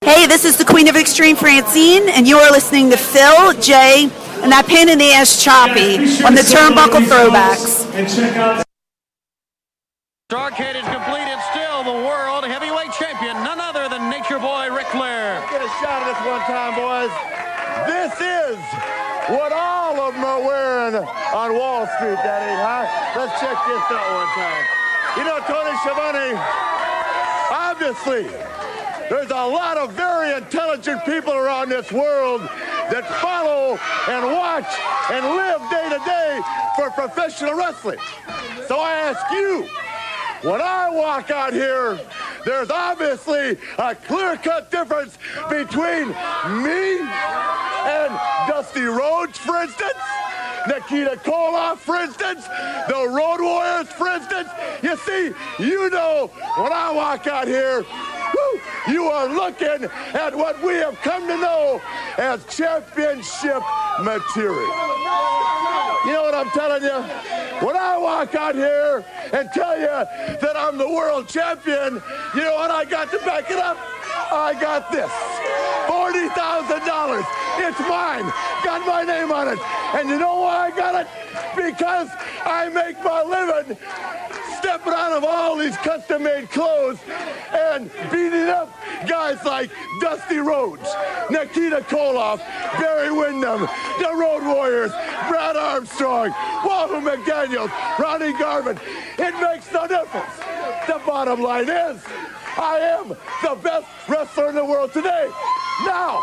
Hey, this is the Queen of Extreme, Francine, and you are listening to Phil, Jay, and that pain in the ass Choppy on the Turnbuckle Throwbacks. Darkhead is complete and still the world heavyweight champion, none other than Nature Boy Ric Flair. Get a shot at this one time, boys. This is what all of them are wearing on Wall Street, Daddy, huh? Let's check this out one time. You know, Tony Schiavone, obviously, there's a lot of very intelligent people around this world that follow and watch and live day to day for professional wrestling. So I ask you, when I walk out here, there's obviously a clear-cut difference between me and Dusty Rhodes, for instance, Nikita Koloff, for instance, the Road Warriors, for instance. You see, you know, when I walk out here, you are looking at what we have come to know as championship material. You know what I'm telling you? When I walk out here and tell you that I'm the world champion, you know what I got to back it up? I got this. $40,000. It's mine. Got my name on it. And you know why I got it? Because I make my living stepping out of all these custom-made clothes and beating up guys like Dusty Rhodes, Nikita Koloff, Barry Windham, the Road Warriors, Brad Armstrong, Walter McDaniels, Ronnie Garvin. It makes no difference. The bottom line is, I am the best wrestler in the world today. Now,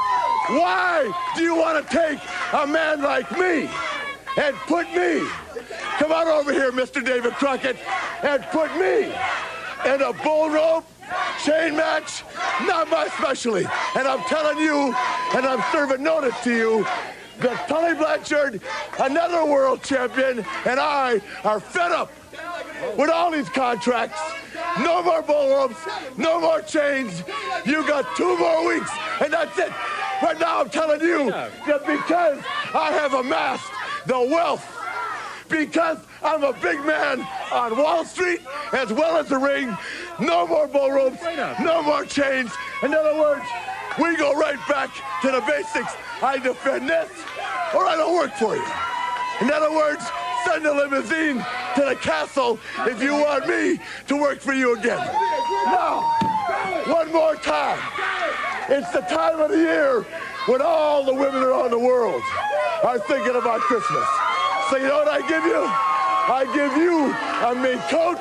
why do you want to take a man like me and put me, come on over here, Mr. David Crockett, and put me in a bull rope chain match? Not my specialty. And I'm telling you, and I'm serving notice to you, that Tully Blanchard, another world champion, and I are fed up with all these contracts. No more bull ropes, no more chains. You got 2 more weeks, and that's it. But now I'm telling you that because I have amassed the wealth, because I'm a big man on Wall Street as well as the ring, no more bull ropes, no more chains. In other words, we go right back to the basics. I defend this, or I don't work for you. In other words, send a limousine to the castle if you want me to work for you again. Now, one more time. It's the time of the year when all the women around the world are thinking about Christmas. So you know what I give you? I give you a mink coat.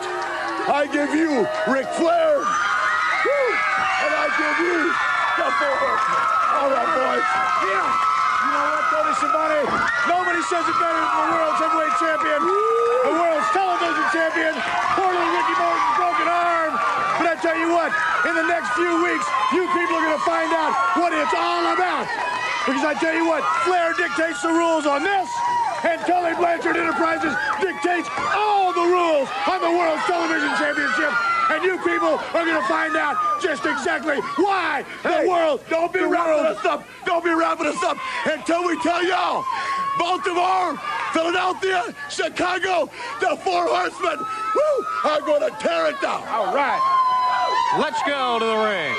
I give you Ric Flair. Woo! And I give you the 4 Horsemen. All right, boys. Yeah. You know what, Tony Schiavone? Nobody says it better than the world's heavyweight champion, the world's television champion, poor little Ricky Morton's broken arm. But I tell you what, in the next few weeks, you people are going to find out what it's all about. Because I tell you what, Flair dictates the rules on this, and Tully Blanchard Enterprises dictates all the rules on the World Television Championship. And you people are going to find out just exactly why the world... Don't be wrapping us up. Don't be wrapping us up until we tell y'all. Baltimore, Philadelphia, Chicago, the 4 Horsemen, woo, are going to tear it down. All right. Let's go to the ring.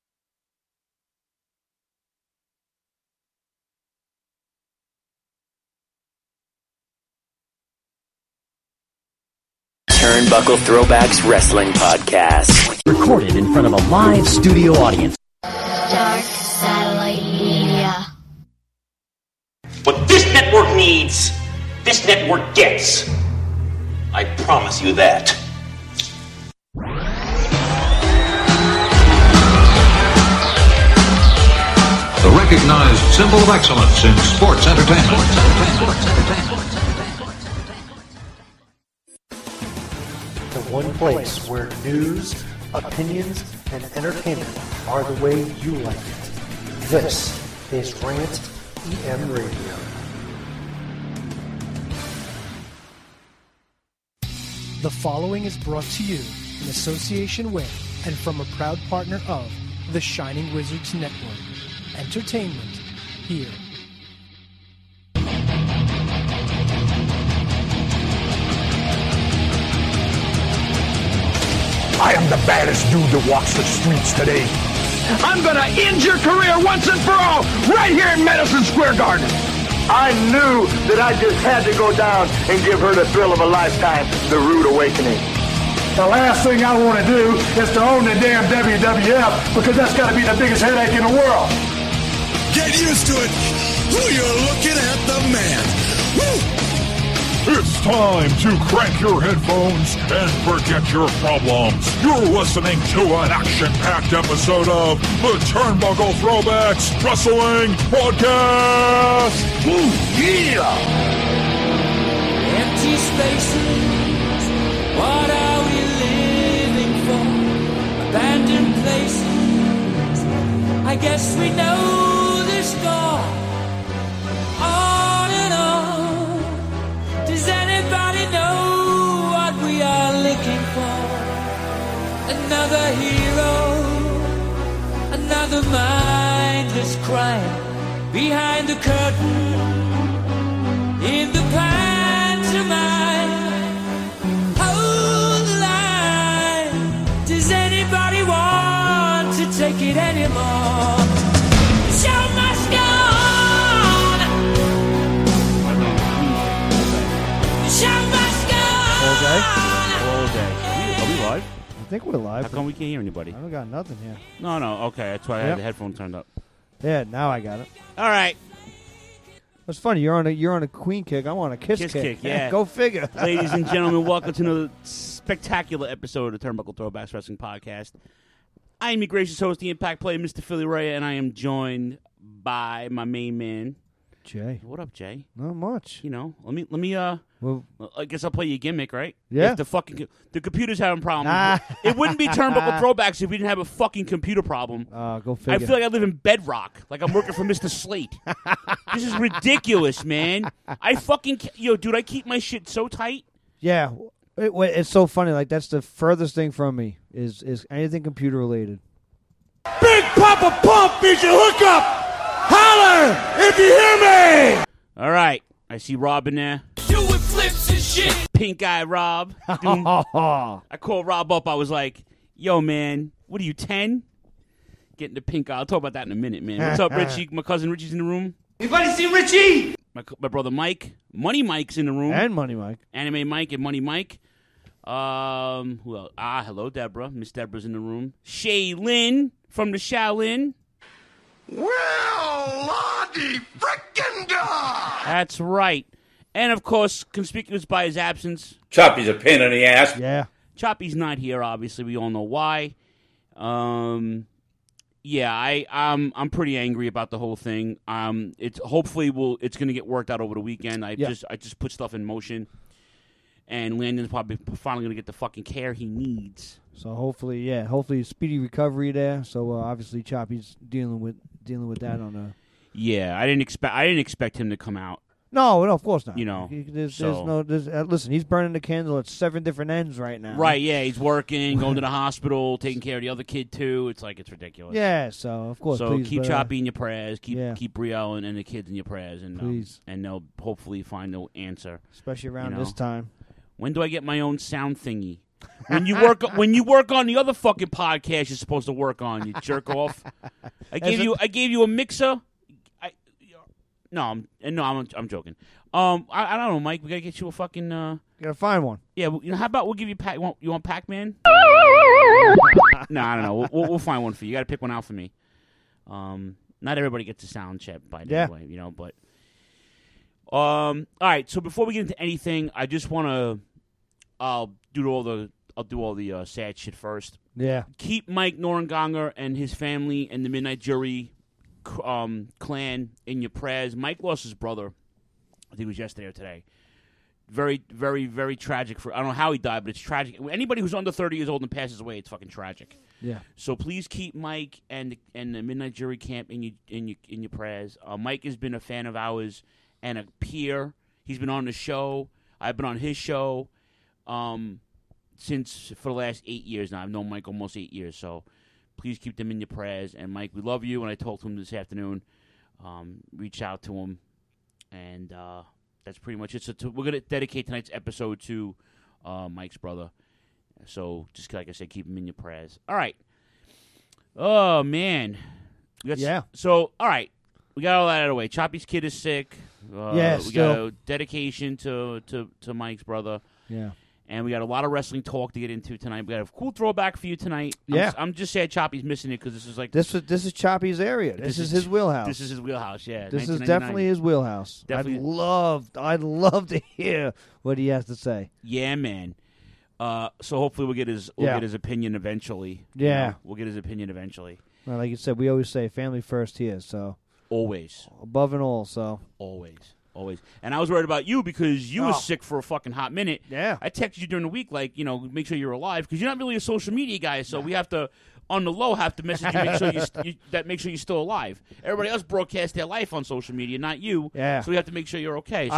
Turnbuckle Throwbacks Wrestling Podcast. Recorded in front of a live studio audience. Dark Satellite Media. What this network needs, this network gets. I promise you that. The recognized symbol of excellence in sports entertainment. The one place where news, opinions, and entertainment are the way you like it. This is Rant EM Radio. The following is brought to you in association with and from a proud partner of the Shining Wizards Network. Entertainment here. I am the baddest dude that walks the streets today. I'm going to end your career once and for all right here in Madison Square Garden. I knew that I just had to go down and give her the thrill of a lifetime, the rude awakening. The last thing I want to do is to own the damn WWF because that's got to be the biggest headache in the world. Get used to it. Ooh, you're looking at the man. Woo! It's time to crank your headphones and forget your problems. You're listening to an action-packed episode of the Turnbuckle Throwbacks Wrestling Podcast. Ooh, yeah! Empty spaces, what are we living for? Abandoned places, I guess we know the score. On and on, does anybody know what we are looking for? Another hero, another mindless crime behind the curtain, in the pantomime. Hold the line, does anybody want to take it anymore? The show must go on. The show must go All day? All day. Are we live? I think we're live. How come we can't hear anybody? I don't got nothing here. No, okay. That's why I had the headphone turned up. Yeah, now I got it. All right. That's funny. You're on a queen kick. I'm on a kiss kick. Yeah. Go figure. Ladies and gentlemen, welcome to another spectacular episode of the Turnbuckle Throwbacks Wrestling Podcast. I am your gracious host, the Impact Player, Mr. Philly Ray, and I am joined by my main man, Jay. What up, Jay? Not much. You know, let me. Well, I guess I'll play your gimmick, right? Yeah. If the computer's having problems. It wouldn't be Turnbuckle Throwbacks if we didn't have a fucking computer problem. Go figure. I feel like I live in bedrock, like I'm working for Mr. Slate. This is ridiculous, man. I keep my shit so tight. Yeah, it's so funny. Like that's the furthest thing from me is anything computer related. Big Papa Pump is your hookup. Holler if you hear me. All right, I see Rob in there. Doing flips and shit. Pink Eye Rob. I called Rob up. I was like, yo, man, what are you, 10? Getting the pink eye. I'll talk about that in a minute, man. What's up, Richie? My cousin Richie's in the room. Anybody see Richie? My brother Mike. Money Mike's in the room. And Money Mike. Anime Mike and Money Mike. Who else? Hello, Deborah. Miss Deborah's in the room. Shay Lynn from the Shaolin. Well, Lottie frickin' God! That's right. And, of course, conspicuous by his absence, Choppy's a pain in the ass. Yeah. Choppy's not here, obviously. We all know why. I'm pretty angry about the whole thing. It's going to get worked out over the weekend. I just put stuff in motion. And Landon's probably finally going to get the fucking care he needs. So hopefully speedy recovery there. So obviously Choppy's dealing with that on a. Yeah, I didn't expect him to come out. No, of course not. You know, listen, he's burning the candle at 7 different ends right now. Right? Yeah, he's working, going to the hospital, taking care of the other kid too. It's ridiculous. Yeah, so of course. So please, keep Choppy in your prayers. Keep Brielle and the kids in your prayers, and please, and they'll hopefully find no answer. Especially around this time. When do I get my own sound thingy? When you work on the other fucking podcast you're supposed to work on, you jerk off. I gave you a mixer. I'm joking. I don't know, Mike. We gotta get you a fucking. You gotta find one. Yeah. How about we'll give you Pac? You want Pac-Man? No, I don't know. We'll find one for you. You gotta pick one out for me. Not everybody gets a sound check by the way, but. All right. So before we get into anything, I just want to. I'll do all the sad shit first. Yeah. Keep Mike Norenganger and his family and the Midnight Jury clan in your prayers. Mike lost his brother. I think it was yesterday or today. Very, very, very tragic. I don't know how he died, but it's tragic. Anybody who's under 30 years old and passes away, it's fucking tragic. Yeah. So please keep Mike and the Midnight Jury camp in your prayers. Mike has been a fan of ours and a peer. He's been on the show. I've been on his show. Since for the last 8 years now. I've known Mike almost 8 years, so please keep them in your prayers. And Mike, we love you. And I told him this afternoon, reach out to him, and that's pretty much it. So we're gonna dedicate tonight's episode to Mike's brother. So just like I said, keep him in your prayers. All right. Oh man. Yeah. So all right, we got all that out of the way. Choppy's kid is sick. Yes. We got a dedication to Mike's brother. Yeah. And we got a lot of wrestling talk to get into tonight. We got a cool throwback for you tonight. Yeah. I'm just sad Choppy's missing it because this is like this is Choppy's area. This is his wheelhouse. This is his wheelhouse. Yeah. This is definitely his wheelhouse. Definitely. I'd love to hear what he has to say. Yeah, man. So hopefully we'll get his opinion eventually. Yeah. We'll get his opinion eventually. Well, like you said, we always say family first here. So always above and all. So always. And I was worried about you because you was sick for a fucking hot minute. Yeah. I texted you during the week, like, make sure you're alive because you're not really a social media guy. So we have to, on the low, message you, make sure you're still alive. Everybody else broadcasts their life on social media, not you. Yeah. So we have to make sure you're okay. So.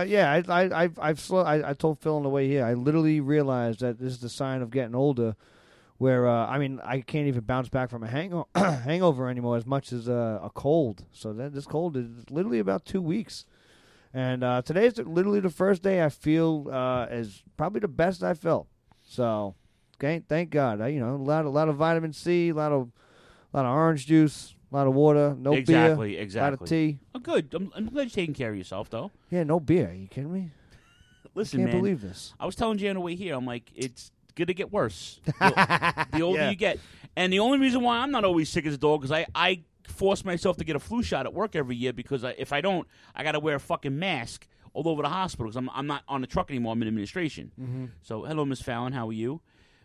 I told Phil on the way here. I literally realized that this is the sign of getting older. Where I can't even bounce back from a hangover anymore as much as a cold. So this cold is literally about 2 weeks. And today's literally the first day I feel is probably the best I felt. So, okay, thank God. A lot of vitamin C, a lot of orange juice, a lot of water, no beer, a lot of tea. Oh, good. I'm glad you're taking care of yourself, though. Yeah, no beer. Are you kidding me? Listen, I can't man, believe this. I was telling Jay on the way here, I'm like, it's going to get worse the older you get. And the only reason why I'm not always sick as a dog is I force myself to get a flu shot at work every year because if I don't, I got to wear a fucking mask all over the hospital because I'm not on the truck anymore. I'm in administration. Mm-hmm. So, hello, Miss Fallon. How are you?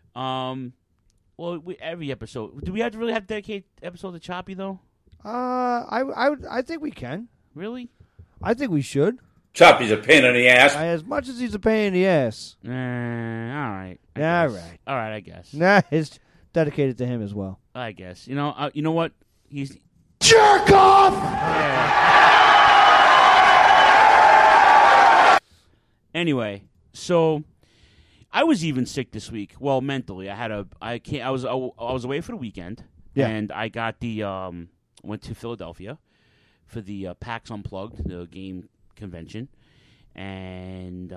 Every episode. Do we have to really have to dedicate episode to Choppy, though? I think we can. Really? I think we should. Choppy's a pain in the ass. As much as he's a pain in the ass. All right. All right, I guess. Nah, it's dedicated to him as well. I guess. You know what? He's jerk off. Anyway, so I was even sick this week. Well, mentally, I was away for the weekend. Yeah. And I got went to Philadelphia for the PAX Unplugged, the game convention, and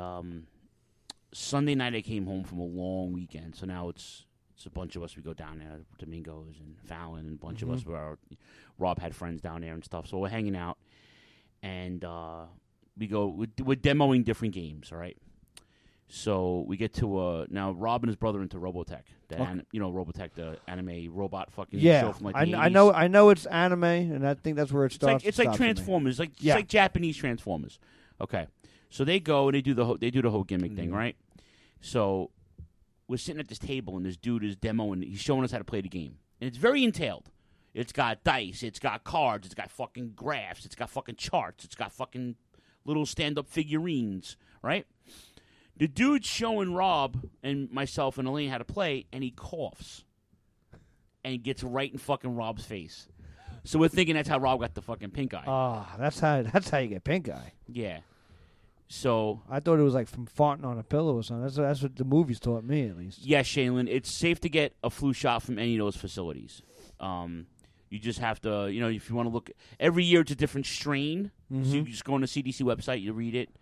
Sunday night I came home from a long weekend. So now it's a bunch of us. We go down there, Domingos and Fallon, and a bunch of us. Rob had friends down there and stuff. So we're hanging out, and we're demoing different games. All right. So we get to now Rob and his brother into Robotech. Robotech, the anime robot fucking show from like the 80s. I know it's anime, and I think that's where it starts. It's like Transformers, it's like Japanese Transformers. Okay, so they go and they do the whole gimmick thing, right? So we're sitting at this table, and this dude is demoing. He's showing us how to play the game, and it's very entailed. It's got dice, it's got cards, it's got fucking graphs, it's got fucking charts, it's got fucking little stand-up figurines, right? The dude's showing Rob and myself and Elaine how to play, and he coughs. And he gets right in fucking Rob's face. So we're thinking that's how Rob got the fucking pink eye. Oh, that's how you get pink eye. Yeah. So I thought it was like from farting on a pillow or something. That's what the movies taught me, at least. Yeah, Shaylin, it's safe to get a flu shot from any of those facilities. You just have to, if you want to look. Every year it's a different strain. Mm-hmm. So you just go on the CDC website, you read it.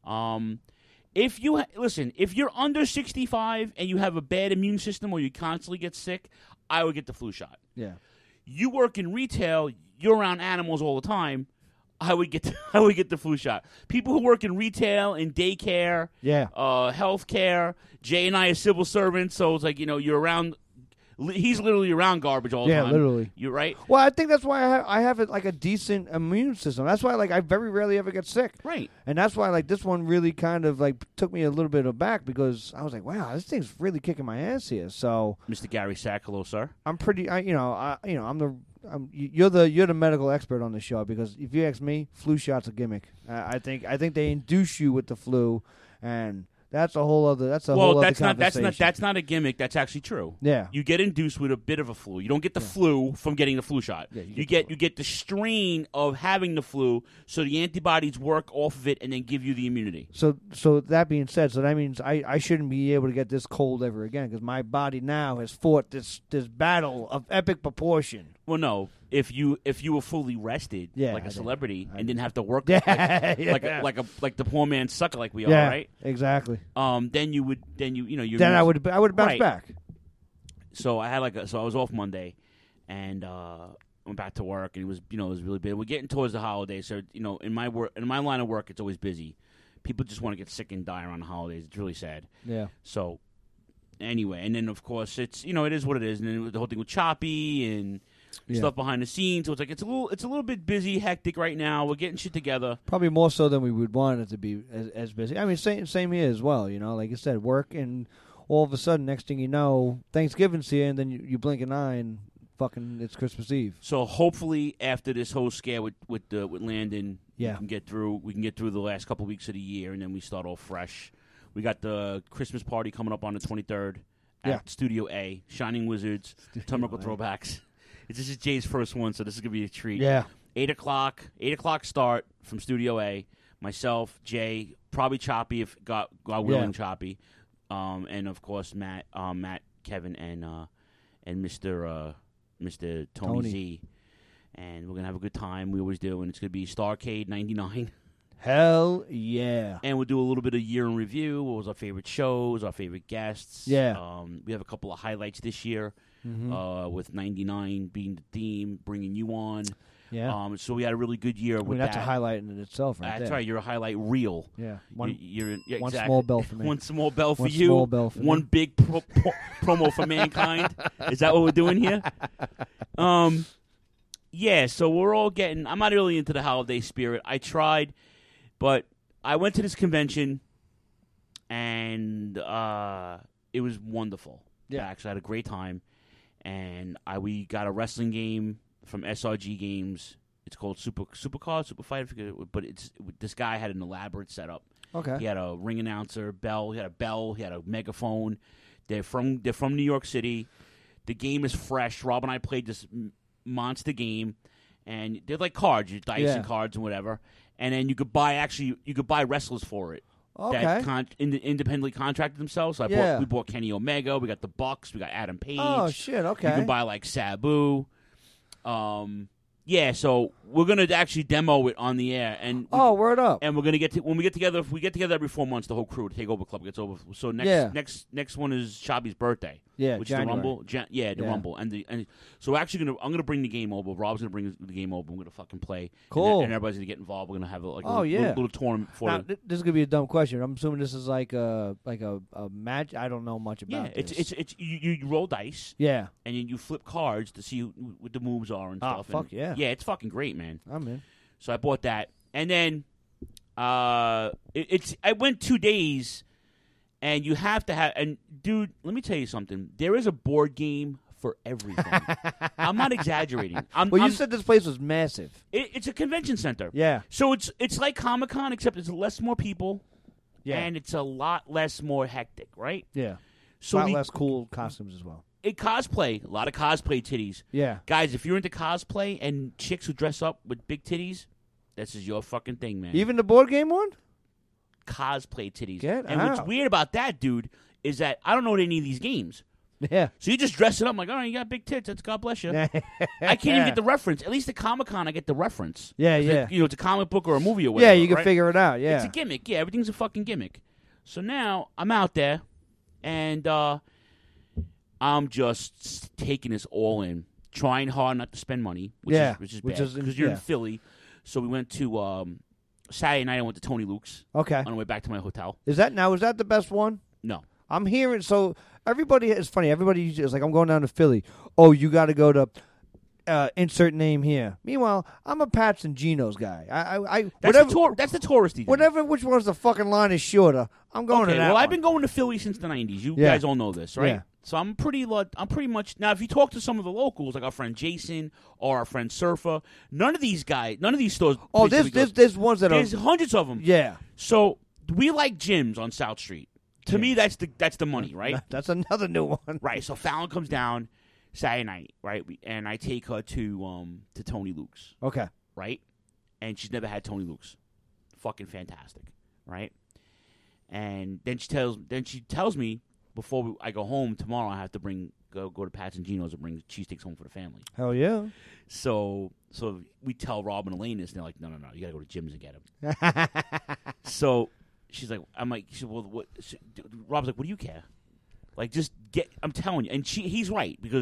If you're under 65 and you have a bad immune system or you constantly get sick, I would get the flu shot. Yeah. You work in retail, you're around animals all the time, I would get the flu shot. People who work in retail, in daycare, healthcare, Jay and I are civil servants, so it's like, you're around. He's literally around garbage all the time. Yeah, literally. You're right. Well, I think that's why I have a decent immune system. That's why I very rarely ever get sick. Right. And that's why this one really kind of took me a little bit aback because I was like, wow, this thing's really kicking my ass here. So, Mr. Gary Sack, hello, sir. I'm pretty. You're the medical expert on the show because if you ask me, flu shot's a gimmick. I think they induce you with the flu and. That's a whole other. That's not a gimmick. That's actually true. Yeah, you get induced with a bit of a flu. You don't get the flu from getting the flu shot. Yeah, you get the strain of having the flu, so the antibodies work off of it and then give you the immunity. So that being said, that means I shouldn't be able to get this cold ever again because my body now has fought this battle of epic proportion. Well, no. If you were fully rested, like a celebrity, and didn't have to work like the poor man's sucker, like we are, right? Exactly. Then you would. I would bounce back. So I had I was off Monday, and went back to work, and it was really big. We're getting towards the holidays, so in my line of work, it's always busy. People just want to get sick and die around the holidays. It's really sad. Yeah. So anyway, and then of course it is what it is, and then the whole thing with Choppy and stuff behind the scenes. So it's like it's a little bit busy, hectic right now. We're getting shit together. Probably more so than we would want it to be as busy. I mean, same here as well. Like you said, work, and all of a sudden, next thing you know, Thanksgiving's here, and then you blink an eye and fucking it's Christmas Eve. So hopefully, after this whole scare with Landon, we can get through the last couple weeks of the year, and then we start off fresh. We got the Christmas party coming up on the 23rd at Studio A, Shining Wizards, Turnbuckle Throwbacks. This is Jay's first one, so this is gonna be a treat. Yeah, 8 o'clock start from Studio A. Myself, Jay, probably Choppy if God willing, Choppy, and of course Matt, Kevin, and Mr. Tony Z, and we're gonna have a good time. We always do, and it's gonna be Starcade '99. Hell yeah! And we'll do a little bit of year in review. What was our favorite shows? Our favorite guests? Yeah. We have a couple of highlights this year. With 99 being the theme, bringing you on. Yeah. So we had a really good year with that. That's a highlight in itself, right? That's right. You're a highlight reel. Yeah. One exactly. Small bell for me. One small bell for one you. Small bell for one me. Big promo for Mankind. Is that what we're doing here? Yeah. So we're all getting. I'm not really into the holiday spirit. I tried, but I went to this convention, and it was wonderful. Yeah. I actually had a great time. And we got a wrestling game from SRG Games. It's called Super Fight, but this guy had an elaborate setup. Okay. He had a ring announcer, bell. He had a bell. He had a megaphone. They're from New York City. The game is fresh. Rob and I played this monster game, and they're like cards, dice and cards and whatever. And then you could buy wrestlers for it. Okay. That independently contracted themselves. So we bought Kenny Omega. We got the Bucks. We got Adam Page. Oh shit! Okay. You can buy like Sabu. Yeah. So we're gonna actually demo it on the air. And word up! And we're gonna when we get together. If we get together every 4 months, the whole crew, the Takeover Club gets over. So next one is Shabby's birthday. Yeah, which January. is the Rumble. the Rumble, and so we're actually I'm gonna bring the game over. Rob's gonna bring the game over. We're gonna fucking play. Cool. And everybody's gonna get involved. We're gonna have a little tournament for now, it. This is gonna be a dumb question. I'm assuming this is like a match. I don't know much about. Yeah, this. it's you roll dice. Yeah. And then you flip cards to see what the moves are and stuff. Fuck yeah. Yeah, it's fucking great, man. I'm in. So I bought that, and then I went 2 days. And you have to have, and dude, let me tell you something. There is a board game for everything. I'm not exaggerating. You said this place was massive. It's a convention center. Yeah. So it's like Comic-Con, except it's more people. Yeah. And it's a lot more hectic, right? Yeah. So a lot less cool costumes as well. A lot of cosplay titties. Yeah. Guys, if you're into cosplay and chicks who dress up with big titties, this is your fucking thing, man. Even the board game one? Cosplay titties. And what's weird about that, dude, is that I don't know any of these games. Yeah. So you just dress it up. I'm like, all right, you got big tits. That's God bless you. I can't even get the reference. At least at Comic-Con, I get the reference. Yeah, yeah. It's a comic book or a movie or whatever. Yeah, you can figure it out. Yeah. It's a gimmick. Yeah, everything's a fucking gimmick. So now I'm out there, and I'm just taking this all in, trying hard not to spend money, which is bad because you're in Philly. So we went to Saturday night. I went to Tony Luke's. Okay. On the way back to my hotel. Is that the best one? No. I'm hearing everybody. It's funny. Everybody is like, I'm going down to Philly. Oh, you got to go to insert name here. Meanwhile, I'm a Pats and Geno's guy. That's the touristy thing. Which one's the fucking line is shorter? I'm going to that. Well, I've been going to Philly since the 90s. You guys all know this, right? Yeah. So I'm pretty much now. If you talk to some of the locals, like our friend Jason or our friend Surfer, none of these stores. Oh, there's ones that there's hundreds of them. Yeah. So we like gyms on South Street. To me, that's the money, right? That's another new one, right? So Fallon comes down Saturday night, right? And I take her to Tony Luke's. Okay. Right, and she's never had Tony Luke's. Fucking fantastic, right? And then she tells me before I go home tomorrow, I have to go to Pat's and Geno's and bring cheesesteaks home for the family. Hell yeah! So we tell Rob and Elaine this, and they're like, no, you got to go to Jim's and get them. So she's like, well, what? Rob's like, what do you care? Like, just get. I'm telling you, and he's right because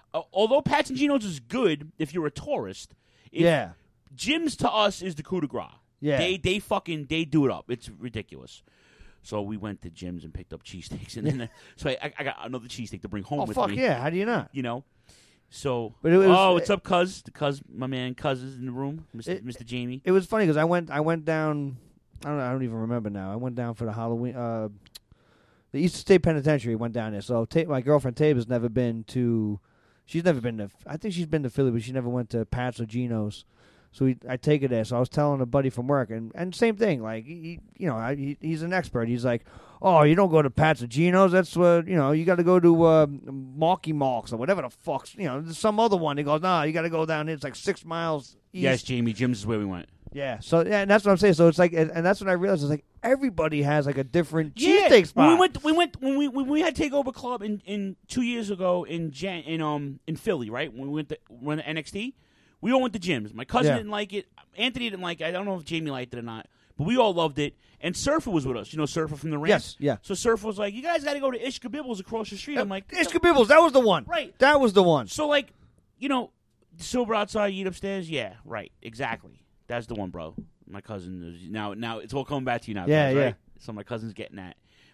although Pat's and Geno's is good if you're a tourist. Jim's to us is the coup de grace. Yeah. They do it up. It's ridiculous. So we went to Jim's and picked up cheesesteaks, and then so I got another cheesesteak to bring home with me. Oh fuck yeah! How do you not? You know. So, but it was, what's up, Cuz? My man Cuz is in the room, Mr. Jamie. It was funny because I went down. I don't even remember now. I went down for the Halloween, the Eastern State Penitentiary. Went down there. So my girlfriend Tabe has never been to. She's never been to. I think she's been to Philly, but she never went to Pat's or Geno's. So I take it there. So I was telling a buddy from work, and same thing. Like he's an expert. He's like, oh, you don't go to Pat's or Geno's. That's what you got to go to Marky Mark's or whatever the fuck's. There's some other one. He goes, nah, you got to go down there. It's like 6 miles east. Yes, Jamie. Jim's is where we went. Yeah. So and that's what I'm saying. So it's like, and that's when I realized it's like everybody has like a different cheesesteak spot. We went when we had Takeover Club in 2 years ago in Philly, right? When we went to NXT. We all went to Jim's. My cousin didn't like it. Anthony didn't like it. I don't know if Jamie liked it or not. But we all loved it. And Surfer was with us. Surfer from the Rams? Yes, yeah. So Surfer was like, you guys got to go to Ishka Bibbles across the street. I'm like... Ishka Bibbles, that was the one. Right. That was the one. So, silver outside, eat upstairs? Yeah, right. Exactly. That's the one, bro. My cousin... Now it's all coming back to you now. Yeah, guys, yeah. Right? So my cousin's getting that.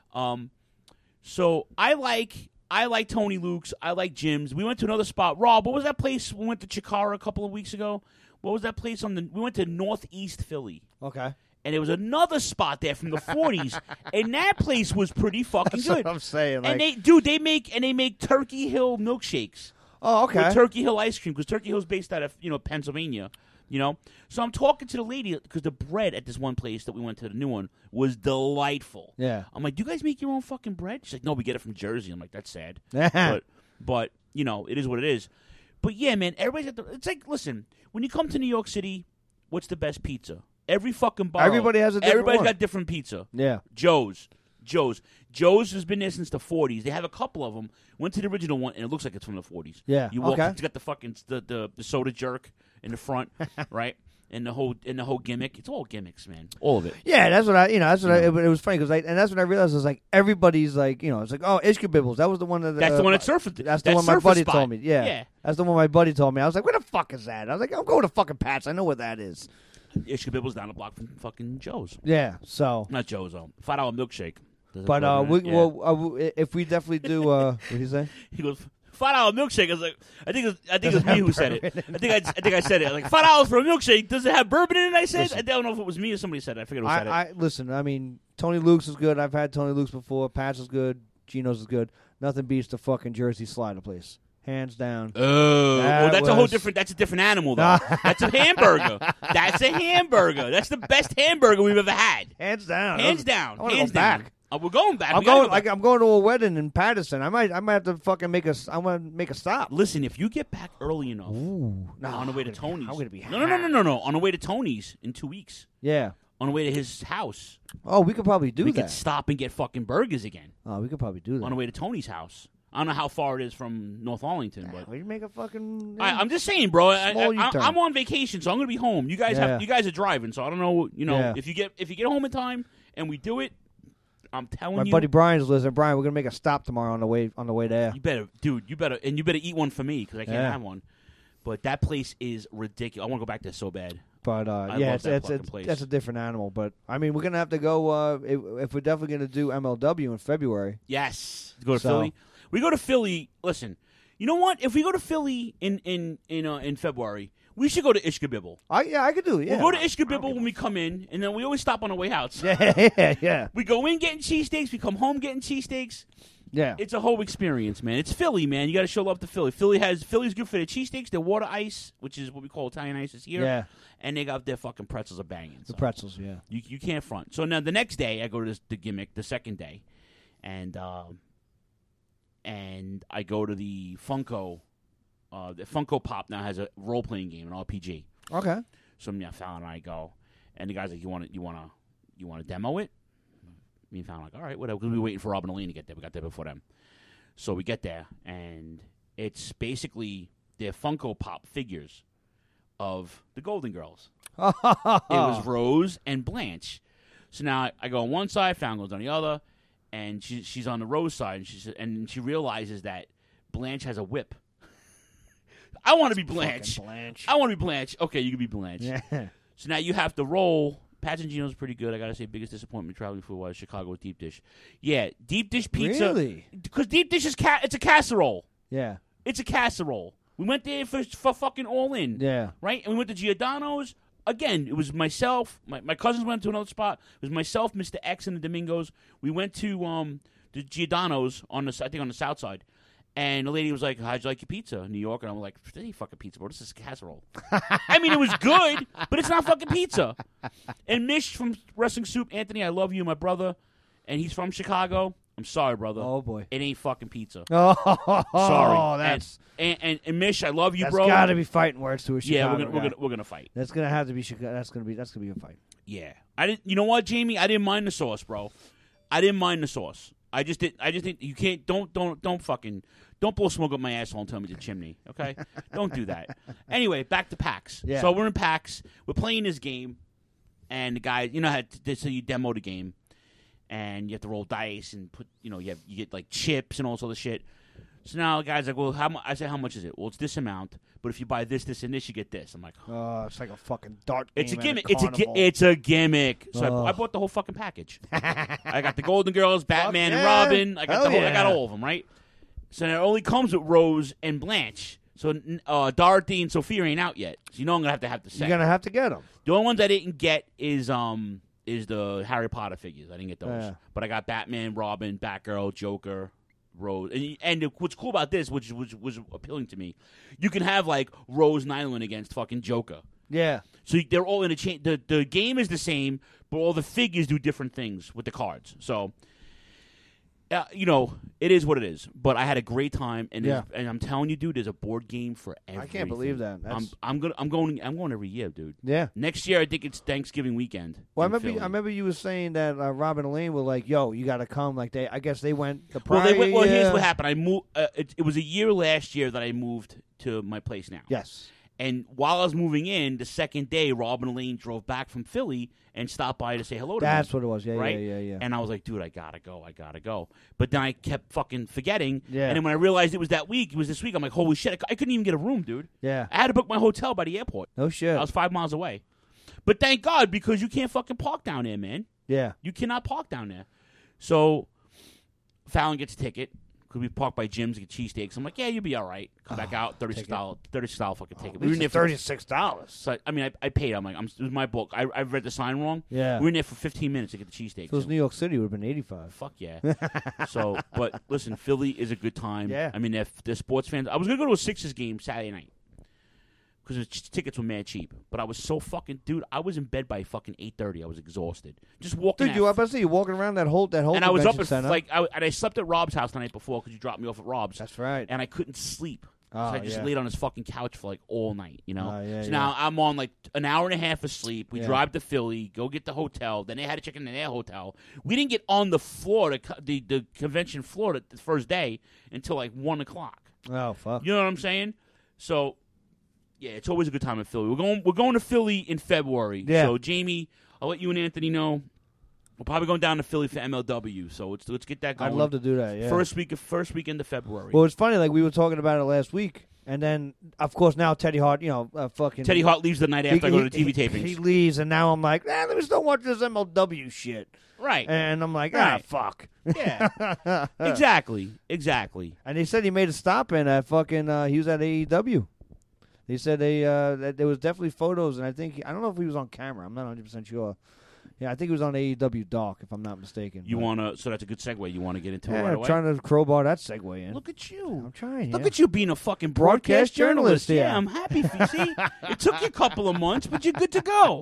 So I like Tony Luke's. I like Jim's. We went to another spot. Rob, what was that place? We went to Chikara a couple of weeks ago. What was that place we went to Northeast Philly. Okay. And there was another spot there from the 40s, and that place was pretty fucking That's good. what I'm saying. And they make Turkey Hill milkshakes. Oh, okay. With Turkey Hill ice cream, because Turkey Hill's based out of Pennsylvania. So I'm talking to the lady because the bread at this one place that we went to, the new one, was delightful. Yeah. I'm like, do you guys make your own fucking bread? She's like, no, we get it from Jersey. I'm like, that's sad. but it is what it is. But yeah, man, everybody's it's like, listen, when you come to New York City, what's the best pizza? Every fucking borough. Everybody has a different Everybody's one. got different pizza. Yeah. Joe's has been there since the 40s. They have a couple of them. Went to the original one, and it looks like it's from the 40s. Yeah. You walk, it's got the fucking the soda jerk in the front, right? And the whole gimmick. It's all gimmicks, man. All of it. Yeah, that's what it was funny because and that's when I realized it was like everybody's like it's like Ishka Bibbles. That was the one that's the one at Surfer. That's the one my buddy told me. Yeah, that's the one my buddy told me. I was like, where the fuck is that? I was like, I'm going to fucking Pat's. I know where that is. Ishka Bibbles down the block from fucking Joe's. Yeah, so not Joe's though. $5 milkshake. But if we definitely do, what did he say? He goes $5 milkshake. I was like, I think it was me who said it. I think I said it. Like $5 for a milkshake. Does it have bourbon in it? I said. Listen, I don't know if it was me or somebody said it. I forget who said it. Listen. I mean, Tony Luke's is good. I've had Tony Luke's before. Pat's is good. Geno's is good. Nothing beats the fucking Jersey Slider place. Hands down. Oh, that's a whole different. That's a different animal, though. That's a hamburger. That's a hamburger. That's the best hamburger we've ever had. Hands down. Hands down. I want to Hands go back. Down. We're going back. I'm going to a wedding in Patterson. I might have to fucking make a stop. Listen, if you get back early enough, on the way to Tony's. I'm gonna be no. On the way to Tony's in 2 weeks. Yeah. On the way to his house. Oh, we could probably do that. We could stop and get fucking burgers again. Oh, we could probably do that. On the way to Tony's house. I don't know how far it is from North Arlington, but we can make a fucking. I'm just saying, bro. I'm on vacation, so I'm gonna be home. You guys you guys are driving, so I don't know. If you get home in time and we do it, I'm telling you. My buddy Brian's listening. Brian, we're gonna make a stop tomorrow on the way there. You better, dude. You better eat one for me because I can't have one. But that place is ridiculous. I want to go back there so bad. But it's a different animal. But I mean, we're gonna have to go if we're definitely gonna do MLW in February. Yes, go to Philly. We go to Philly. Listen, you know what? If we go to Philly in February, we should go to Ishka Bibble. I could do it. Yeah. We'll go to Ishka Bibble when we come in, and then we always stop on the way out. So. Yeah. We go in getting cheesesteaks. We come home getting cheesesteaks. Yeah. It's a whole experience, man. It's Philly, man. You got to show love to Philly. Philly's good for their cheesesteaks, their water ice, which is what we call Italian ices here. Yeah. And they got their fucking pretzels are banging. The pretzels, yeah. You can't front. So now the next day, I go to the gimmick, the second day, and I go to the Funko. The Funko Pop now has a role-playing game, an RPG. Okay. So me and Fallon and I go, and the guy's like, "You want to demo it?" Me and Fallon like, "All right, whatever." Because we were waiting for Robin and Elaine to get there. We got there before them. So we get there, and it's basically their Funko Pop figures of the Golden Girls. It was Rose and Blanche. So now I go on one side, Fallon goes on the other, and she's on the Rose side, and she realizes that Blanche has a whip. I want to be Blanche. Blanche. I want to be Blanche. Okay, you can be Blanche. Yeah. So now you have to roll. Pagingino's pretty good. I got to say, biggest disappointment traveling for was Chicago with deep dish. Yeah, deep dish pizza. Really? Because deep dish is it's a casserole. Yeah. It's a casserole. We went there for fucking all in. Yeah. Right? And we went to Giordano's. Again, it was myself. My cousins went to another spot. It was myself, Mr. X, and the Domingos. We went to the Giordano's on the south side. And the lady was like, how'd you like your pizza in New York? And I'm like, this ain't fucking pizza, bro. This is a casserole. I mean, it was good, but it's not fucking pizza. And Mish from Wrestling Soup, Anthony, I love you, my brother. And he's from Chicago. I'm sorry, brother. Oh, boy. It ain't fucking pizza. Oh, sorry. That's... And Mish, I love you, that's bro. That's got to be fighting words to a Chicago Yeah, we're gonna fight. That's gonna have to be Chicago. That's gonna be a fight. Yeah. You know what, Jamie? I didn't mind the sauce, bro. I didn't mind the sauce. I just think you can't. Don't blow smoke up my asshole and tell me it's a chimney. Okay, don't do that. Anyway, back to PAX. Yeah. So we're in PAX. We're playing this game, and the guy, so you demo the game, and you have to roll dice and put, you get like chips and all this other shit. So now the guy's like, well, I said, how much is it? Well, it's this amount, but if you buy this, this, and this, you get this. I'm like, oh, it's like a fucking dart game. It's a gimmick. At It's a gimmick. So I bought the whole fucking package. I got the Golden Girls, Batman, and Robin. I got all of them, right? So it only comes with Rose and Blanche. So Dorothy and Sophia ain't out yet. So I'm gonna have the set. You're gonna have to get them. The only ones I didn't get is the Harry Potter figures. I didn't get those, but I got Batman, Robin, Batgirl, Joker, Rose. And what's cool about this, which was appealing to me, you can have like Rose Nyland against fucking Joker. Yeah. So they're all in a chain. The game is the same, but all the figures do different things with the cards. So. It is what it is. But I had a great time, and I'm telling you, dude, there's a board game for everything. I can't believe that. I'm going every year, dude. Yeah. Next year, I think it's Thanksgiving weekend. Well, I remember you were saying that Robin and Elaine were like, "Yo, you got to come." Like I guess they went the prior year. Well, here's what happened. I moved. It was a year last year that I moved to my place now. Yes. And while I was moving in, the second day, Robin and Elaine drove back from Philly and stopped by to say hello to me. That's what it was. Yeah, right? yeah. And I was like, dude, I gotta go. But then I kept fucking forgetting. Yeah. And then when I realized it was this week, I'm like, holy shit, I couldn't even get a room, dude. Yeah. I had to book my hotel by the airport. No shit. I was 5 miles away. But thank God, because you can't fucking park down there, man. Yeah. You cannot park down there. So Fallon gets a ticket. Because we parked by Jim's to get cheesesteaks. I'm like, yeah, you'll be all right. Come back out, $36 fucking ticket. We were in there for $36. So I mean, I paid. I'm like, it was my book. I read the sign wrong. Yeah. We were in there for 15 minutes to get the cheesesteaks. If it was New York City, it would have been $85. Fuck yeah. So, but listen, Philly is a good time. Yeah. I mean, if the sports fans, I was gonna go to a Sixers game Saturday night because the tickets were mad cheap. But I was so fucking, dude, I was in bed by fucking 8:30. I was exhausted, just walking. Dude, you up? I see you walking around that whole. And I was up at center. I slept at Rob's house the night before because you dropped me off at Rob's. That's right. And I couldn't sleep. Oh, so I just laid on his fucking couch for like all night, so now I'm on like an hour and a half of sleep. We drive to Philly, go get the hotel. Then they had to check in their hotel. We didn't get on the floor, the convention floor the first day until like 1 o'clock. Oh fuck! You know what I'm saying? So. Yeah, it's always a good time in Philly. We're going to Philly in February. Yeah. So Jamie, I'll let you and Anthony know. We're probably going down to Philly for MLW. So let's get that going. I'd love to do that. Yeah. First weekend of February. Well, it's funny. Like we were talking about it last week, and then of course now Teddy Hart, fucking Teddy Hart leaves the night after I go to the TV tapings. He leaves, and now I'm like, let me still watch this MLW shit. Right. And I'm like, fuck. Yeah. Exactly. And they said he made a stop in at fucking. He was at AEW. They said that there was definitely photos, and I don't know if he was on camera. I'm not 100% sure. Yeah, I think he was on AEW Dark, if I'm not mistaken. So that's a good segue. You want to get into it right away? I'm trying to crowbar that segue in. Look at you. I'm trying. Look at you being a fucking broadcast journalist. Yeah, I'm happy for you. See, it took you a couple of months, but you're good to go.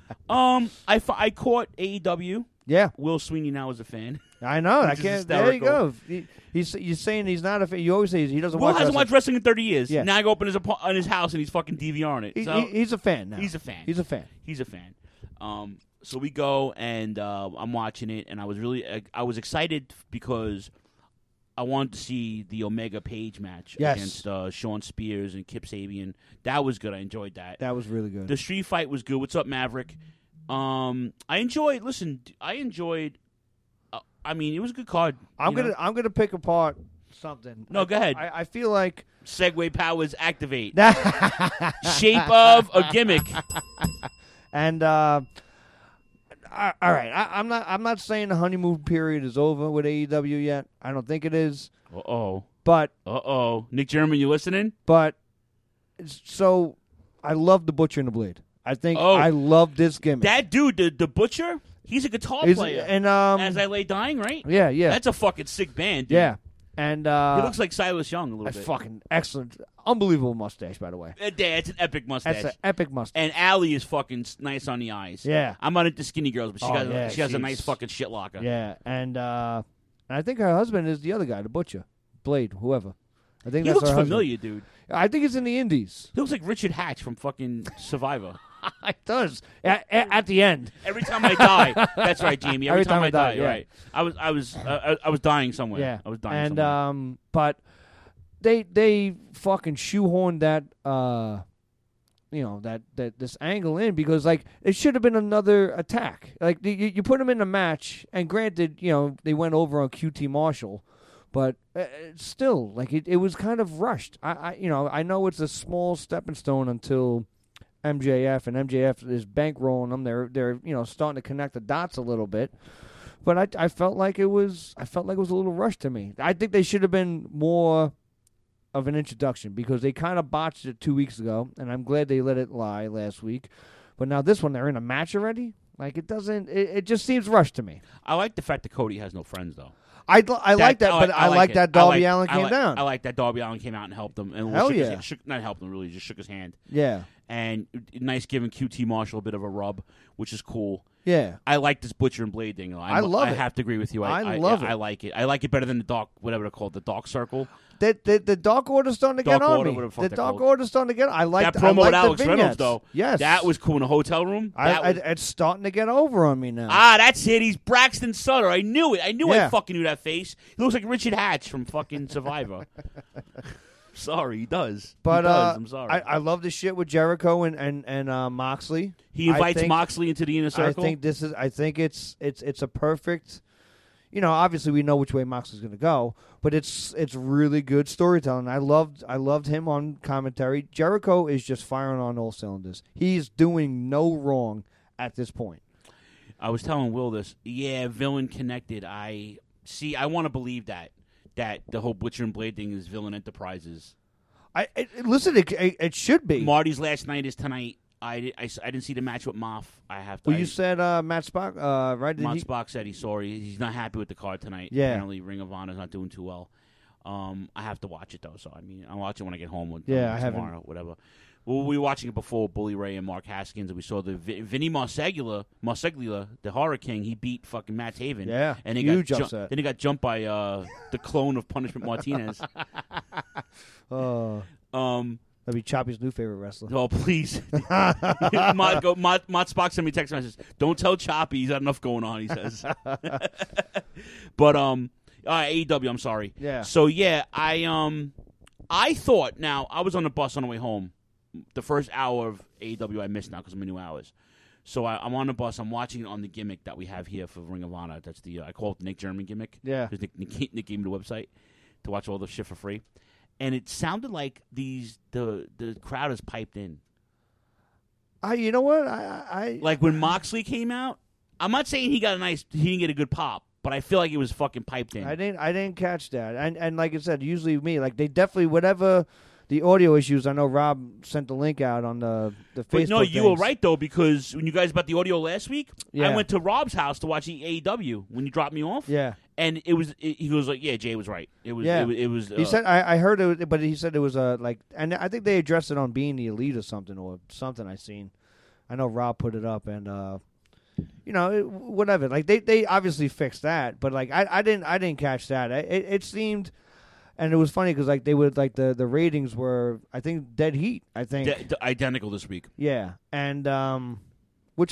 I caught AEW. Yeah. Will Sweeney now is a fan. I know. I can't. There you go. You're saying he's not a fan. You always say he doesn't watch wrestling. Hasn't watched wrestling in 30 years. Yeah. Now I go up in his house and he's fucking DVRing it. He's a fan now. He's a fan. He's a fan. He's a fan. So we go and I'm watching it, and I was excited because I wanted to see the Omega Page match against Sean Spears and Kip Sabian. That was good. I enjoyed that. That was really good. The street fight was good. What's up, Maverick? I enjoyed. I mean, it was a good card. I'm gonna pick apart something. No, go ahead. I feel like Segway powers activate. Shape of a gimmick. And all right, I'm not saying the honeymoon period is over with AEW yet. I don't think it is. But Nick German, you listening? But so I love the Butcher and the Blade. I think I love this gimmick. That dude, the Butcher, he's a guitar player. And As I Lay Dying, right? Yeah. That's a fucking sick band, dude. Yeah. And he looks like Silas Young a little bit. Fucking excellent, unbelievable mustache, by the way. It's an epic mustache. That's an epic mustache. And Allie is fucking nice on the eyes. Yeah. I'm not into skinny girls, but she has a nice she's- fucking shit locker. Yeah, and I think her husband is the other guy, the Butcher, Blade, whoever. I think He that's looks her familiar, husband. dude. I think it's in the Indies. He looks like Richard Hatch from fucking Survivor. It does at the end. Every time I die, that's right, Jamie. Every time I die, yeah. right? I was dying somewhere. Yeah, I was dying and somewhere. but they fucking shoehorned that that this angle in because like it should have been another attack. Like you put them in a match, and granted, they went over on QT Marshall, but still, like it was kind of rushed. I know it's a small stepping stone until MJF, and MJF is bankrolling them. They're starting to connect the dots a little bit, but I felt like it was a little rushed to me. I think they should have been more of an introduction because they kind of botched it 2 weeks ago, and I'm glad they let it lie last week. But now this one, they're in a match already. Like it doesn't. It just seems rushed to me. I like the fact that Cody has no friends though. I like that, but I like that Darby Allin came down. I like that Darby Allin came out and helped him. And Hell yeah. Not helped him, really, just shook his hand. Yeah. And nice giving QT Marshall a bit of a rub, which is cool. Yeah. I like this Butcher and Blade thing. I love it. I have to agree with you. I love it. I like it. I like it better than the Dark, whatever they call it, the Dark Circle. The Dark Order's starting to get on me. The Dark Order's starting to get. I like that promo with I like Alex the Reynolds vignettes. though. Yes, that was cool in a hotel room. It's starting to get over on me now. That's it. He's Braxton Sutter. I knew it. I fucking knew that face. He looks like Richard Hatch from fucking Survivor. Sorry, he does. But he does. I'm sorry. I love the shit with Jericho and Moxley. He invites Moxley into the inner circle. I think it's a perfect. Obviously we know which way Moxley's going to go, but it's really good storytelling. I loved him on commentary. Jericho is just firing on all cylinders. He's doing no wrong at this point. I was telling Will this. Yeah, villain connected. I want to believe that the whole Butcher and Blade thing is Villain Enterprises. Listen, it should be. Marty's last night is tonight. I didn't see the match with Moff. I have to. Well, you said Matt Spock, right? Matt Spock said he's not happy with the card tonight. Yeah. Apparently, Ring of Honor's not doing too well. I have to watch it though. So I'll watch it when I get home. I tomorrow, whatever. Well, we were watching it before Bully Ray and Mark Haskins, and we saw the Vinny Marseglia, the Horror King. He beat fucking Matt Taven. Yeah, and he huge got upset. Then he got jumped by the clone of Punishment Martinez. That'd be Choppy's new favorite wrestler. Oh, please. Mott Spock sent me a text message. Don't tell Choppy. He's got enough going on, he says. But, AEW, I'm sorry. Yeah. So, yeah, I thought, now, I was on the bus on the way home. The first hour of AEW I missed now because I'm in 2 hours. So I'm on the bus. I'm watching it on the gimmick that we have here for Ring of Honor. That's I call it the Nick German gimmick. Yeah. Because Nick gave me the website to watch all the shit for free. And it sounded like the crowd is piped in. You know what? I like when Moxley came out. I'm not saying he didn't get a good pop, but I feel like it was fucking piped in. I didn't catch that. And like I said, usually me, like they definitely whatever the audio issues. I know Rob sent the link out on the Facebook. But no, you things. were right though, because when you guys about the audio last week, Yeah. I went to Rob's house to watch the AEW when you dropped me off. Yeah. And he was like, yeah, Jay was right. It was. He said I heard it, but he said it was like, and I think they addressed it on Being the Elite or something I seen. I know Rob put it up, and whatever. Like they obviously fixed that, but like I didn't catch that. It seemed, and it was funny because like they would like the ratings were I think dead heat. I think identical this week. Yeah, and which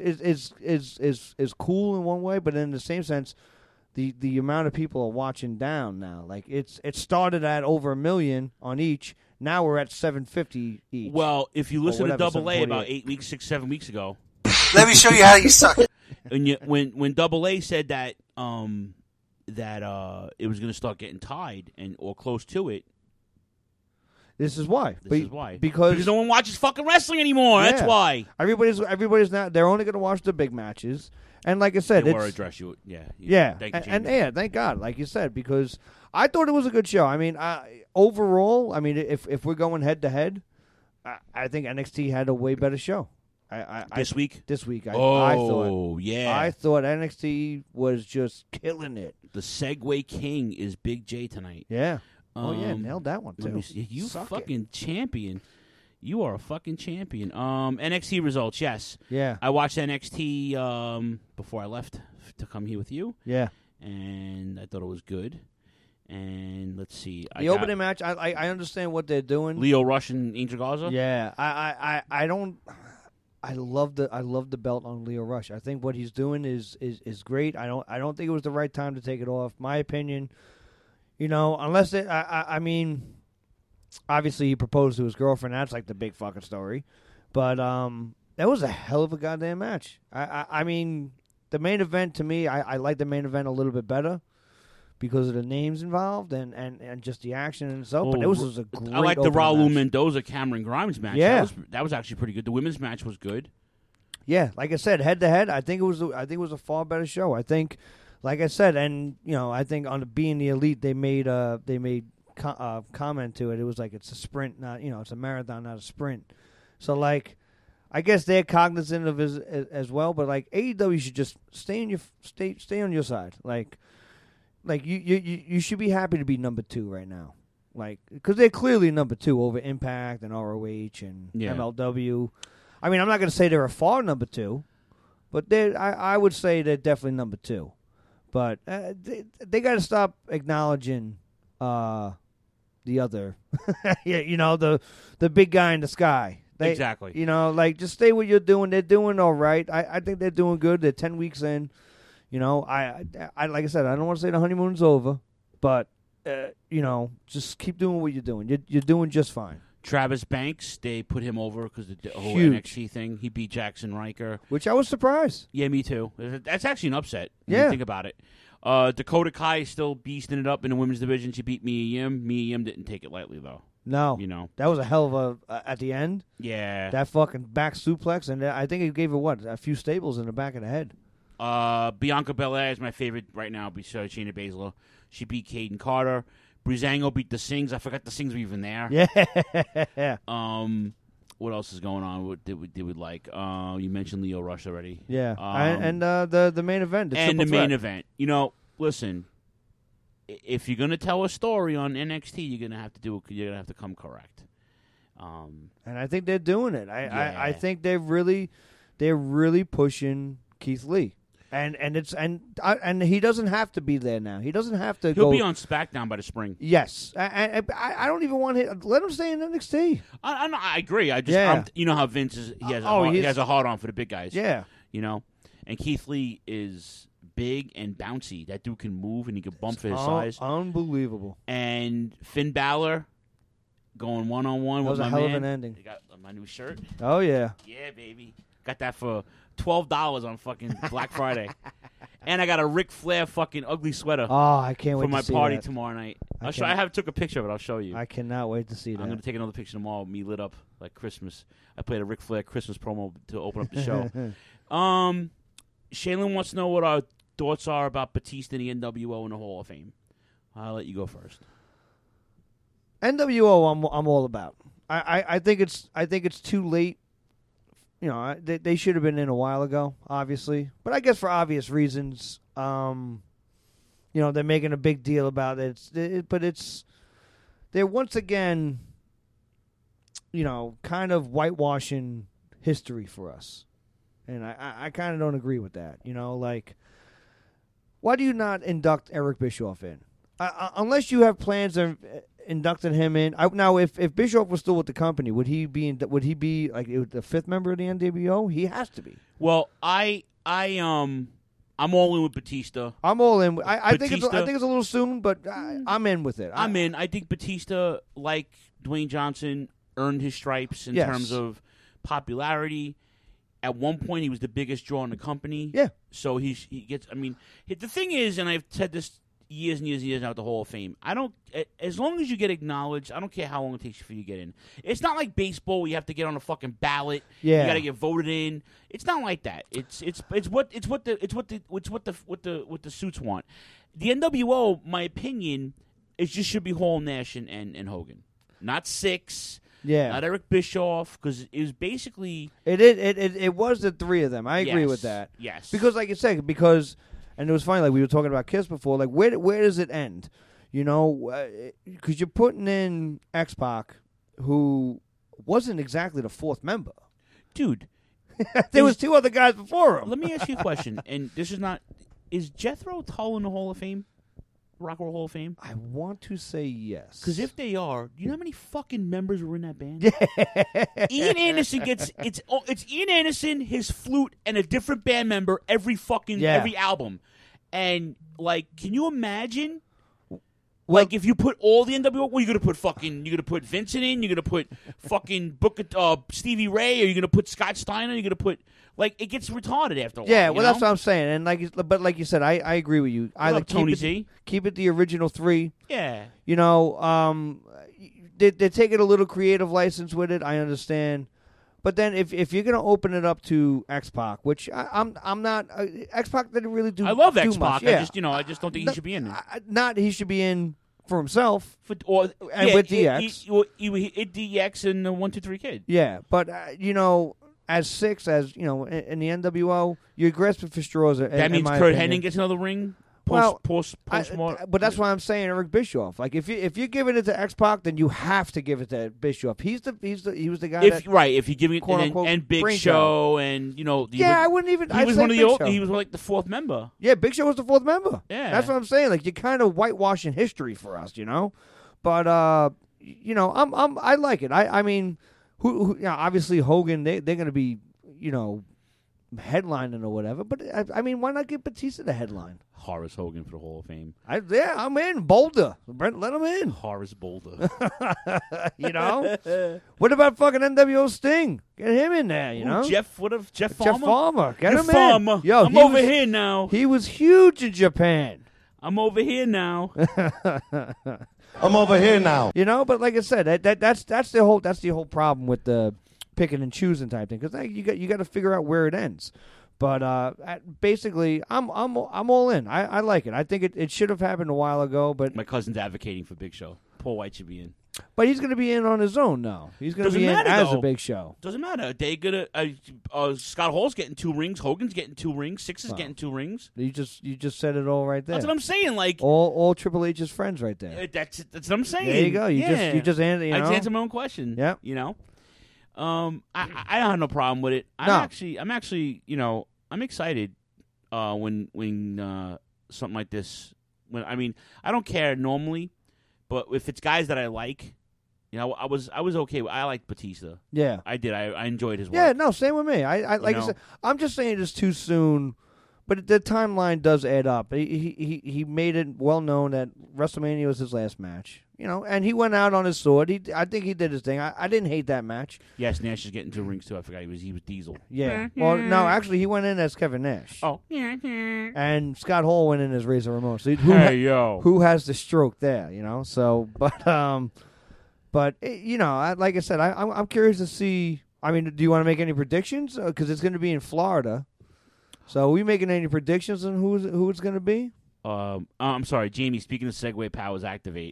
is cool in one way, but in the same sense. The amount of people are watching down now. Like it started at over 1 million on each. Now we're at 750 each. Well, if you listen to Double A about 7 weeks ago, let me show you how you suck. When Double A said that that it was going to start getting tied or close to it. This is why. This is why. Because no one watches fucking wrestling anymore. Yeah. That's why. Everybody's not. They're only going to watch the big matches. And like I said, They it's were address you. Yeah. Yeah, Thank you, and Jamie. yeah, thank God, like you said, because I thought it was a good show. I mean, overall, I mean, if we're going head to head, I think NXT had a way better show. This week? This week. I Oh, thought, yeah. I thought NXT was just killing it. The Segway King is Big J tonight. Yeah. Oh, yeah, nailed that one, let too. me see. You Suck fucking champion. You are a fucking champion. NXT results, yes. Yeah. I watched NXT before I left to come here with you. Yeah. And I thought it was good. And let's see. The opening match, I understand what they're doing. Leo Rush and Angel Garza? Yeah. I don't... I love the belt on Leo Rush. I think what he's doing is great. I don't think it was the right time to take it off. My opinion, unless I mean, obviously he proposed to his girlfriend. That's like the big fucking story. But that was a hell of a goddamn match. I mean, the main event to me, I like the main event a little bit better because of the names involved and just the action and stuff. But it was a great. I like the opening Raul match. Mendoza Cameron Grimes match. Yeah. that was actually pretty good. The women's match was good. Yeah, like I said, head to head, I think it was a far better show. I think, like I said, and I think on being the elite, they made comment to it. It was like it's a sprint, not it's a marathon, not a sprint. So like, I guess they're cognizant of it as well. But like AEW should just stay on your side. Like you should be happy to be number 2 right now. Like, because they're clearly number 2 over Impact and ROH and MLW. I mean, I'm not going to say they're a far number 2, but I would say they're definitely number 2. But they got to stop acknowledging the other, the big guy in the sky. Exactly. Like just stay what you're doing. They're doing all right. I think they're doing good. They're 10 weeks in. I like I said, I don't want to say the honeymoon's over, but just keep doing what you're doing. You're doing just fine. Travis Banks, they put him over because the whole Huge. NXT thing. He beat Jackson Riker, which I was surprised. Yeah, me too. That's actually an upset. When Yeah. you think about it. Dakota Kai is still beasting it up in the women's division. She beat Mia Yim. Mia Yim didn't take it lightly though. No, that was a hell of a at the end. Yeah, that fucking back suplex, and I think it gave her a few staples in the back of the head. Bianca Belair is my favorite right now besides Shayna Baszler. She beat Kaden Carter. Breezango beat the Sings. I forgot the Sings were even there. Yeah. What else is going on? What did we like? You mentioned Leo Rush already. Yeah. And the main event. And the main event. Listen, if you're gonna tell a story on NXT, you're gonna have to come correct. And I think they're doing it. I think they're really pushing Keith Lee. And he doesn't have to be there now. He doesn't have to. He'll be on SmackDown by the spring. Yes, I don't even want him. Let him stay in NXT. I agree. I just you know how Vince is. He has a hard on for the big guys. Yeah, and Keith Lee is big and bouncy. That dude can move and he can bump for his size. Unbelievable. And Finn Balor going one-on-one with my man. That was a hell of an ending. They got my new shirt. Oh yeah. Yeah, baby. Got that for $12 on fucking Black Friday. And I got a Ric Flair fucking ugly sweater. Oh, I can't wait for my to see party that. tomorrow night. I took a picture of it. I'll show you. I cannot wait to see that. I'm going to take another picture tomorrow of me lit up like Christmas. I played a Ric Flair Christmas promo to open up the show. Shaylin wants to know what our thoughts are about Batista and the NWO in the Hall of Fame. I'll let you go first. NWO, I'm all about. I think it's too late. They should have been in a while ago, obviously. But I guess for obvious reasons, they're making a big deal about it. But they're once again, kind of whitewashing history for us. And I kind of don't agree with that. Why do you not induct Eric Bischoff in? Unless you have plans of inducting him in. Now, if Bischoff was still with the company, would he be like the 5th member of the NWO? He has to be. Well, I'm all in with Batista. I'm all in. I think it's a little soon, but I'm in with it. I'm in. I think Batista, like Dwayne Johnson, earned his stripes in terms of popularity. At one point, he was the biggest draw in the company. Yeah. So he gets. I mean, the thing is, and I've said this years and years and years out the Hall of Fame. I don't. As long as you get acknowledged, I don't care how long it takes for you to get in. It's not like baseball where you have to get on a fucking ballot. Yeah. You got to get voted in. It's not like that. It's what the suits want. The NWO, my opinion, it just should be Hall, Nash, and Hogan, not Six. Yeah. Not Eric Bischoff, because it was basically... It was the three of them. I agree with that. Yes. Because, like you said, and it was funny, like we were talking about Kiss before, like where does it end? You know, because you're putting in X-Pac, who wasn't exactly the fourth member. Dude. There was two other guys before him. Let me ask you a question, and this is not... Is Jethro Tull in the Hall of Fame? Rock and Roll Hall of Fame? I want to say yes. Because if they are, do you know how many fucking members were in that band? Ian Anderson gets it's Ian Anderson, his flute, and a different band member every album. And like, can you imagine? Like, if you put all the NWO, well, you're gonna put Vincent in, you're gonna put fucking Stevie Ray, or you're gonna put Scott Steiner, you're gonna put it gets retarded after a while. Yeah, well, that's what I'm saying, and like you said, I agree with you. I like Tony Z. Keep it the original three. Yeah, you know, they're taking a little creative license with it. I understand. But then if you're gonna open it up to X-Pac, which I'm not, X-Pac didn't really do. I love do X-Pac. much. Yeah. I just don't think he should be in there. He should be in for himself with DX. It DX and the 1, 2, 3 Kid. Yeah, but you know, as Six, as you know, in the NWO, you're grasping for straws. That means Kurt Hennig gets another ring. But that's why I'm saying Eric Bischoff. Like if you're giving it to X-Pac, then you have to give it to Bischoff. He was the guy. If you give it and Big Show and you know. I wouldn't even. He was one of the He was like the fourth member. Yeah, Big Show was the fourth member. Yeah, that's what I'm saying. Like you're kind of whitewashing history for us, you know. But you know, I like it. I mean, who you know, obviously Hogan. They're going to be, you know, headlining or whatever. But I mean, why not give Batista the headline? Horace Hogan for the Hall of Fame. I'm in. Boulder. Brent, let him in. Horace Boulder. You know? What about fucking NWO Sting? Get him in there, you know? Jeff Farmer? Jeff Farmer. Get him Farmer. in. Yo, I'm over here now. He was huge in Japan. I'm over here now. I'm over here now. You know, but like I said, that's the whole problem with the picking and choosing type thing, because you got to figure out where it ends. But basically, I'm all in. I like it. I think it should have happened a while ago. But my cousin's advocating for Big Show. Paul White should be in. But he's going to be in on his own now. He's going to be in as a Big Show. Doesn't matter. They gonna Scott Hall's getting 2 rings. Hogan's getting 2 rings. Six is getting 2 rings. You just said it all right there. That's what I'm saying. Like all Triple H's friends right there. That's what I'm saying. There you go. You just answered. You know? I answered my own question. Yeah. You know. I don't have no problem with it. I'm actually, you know, I'm excited when something like this. I mean, I don't care normally, but if it's guys that I like, you know, I was okay. I liked Batista. Yeah, I did. I enjoyed his work. Yeah, no, same with me. I like I said, I'm just saying it's too soon. But the timeline does add up. He made it well known that WrestleMania was his last match. You know, and he went out on his sword. I think he did his thing. I didn't hate that match. Yes, Nash is getting 2 rings too. I forgot he was Diesel. Yeah. Well, no, actually, he went in as Kevin Nash. Oh. And Scott Hall went in as Razor Ramon. So who has the stroke there? You know. So, but you know, like I said, I'm curious to see. I mean, do you want to make any predictions? Because it's going to be in Florida. So are we making any predictions on who it's going to be? I'm sorry, Jamie. Speaking of Segway powers, activate.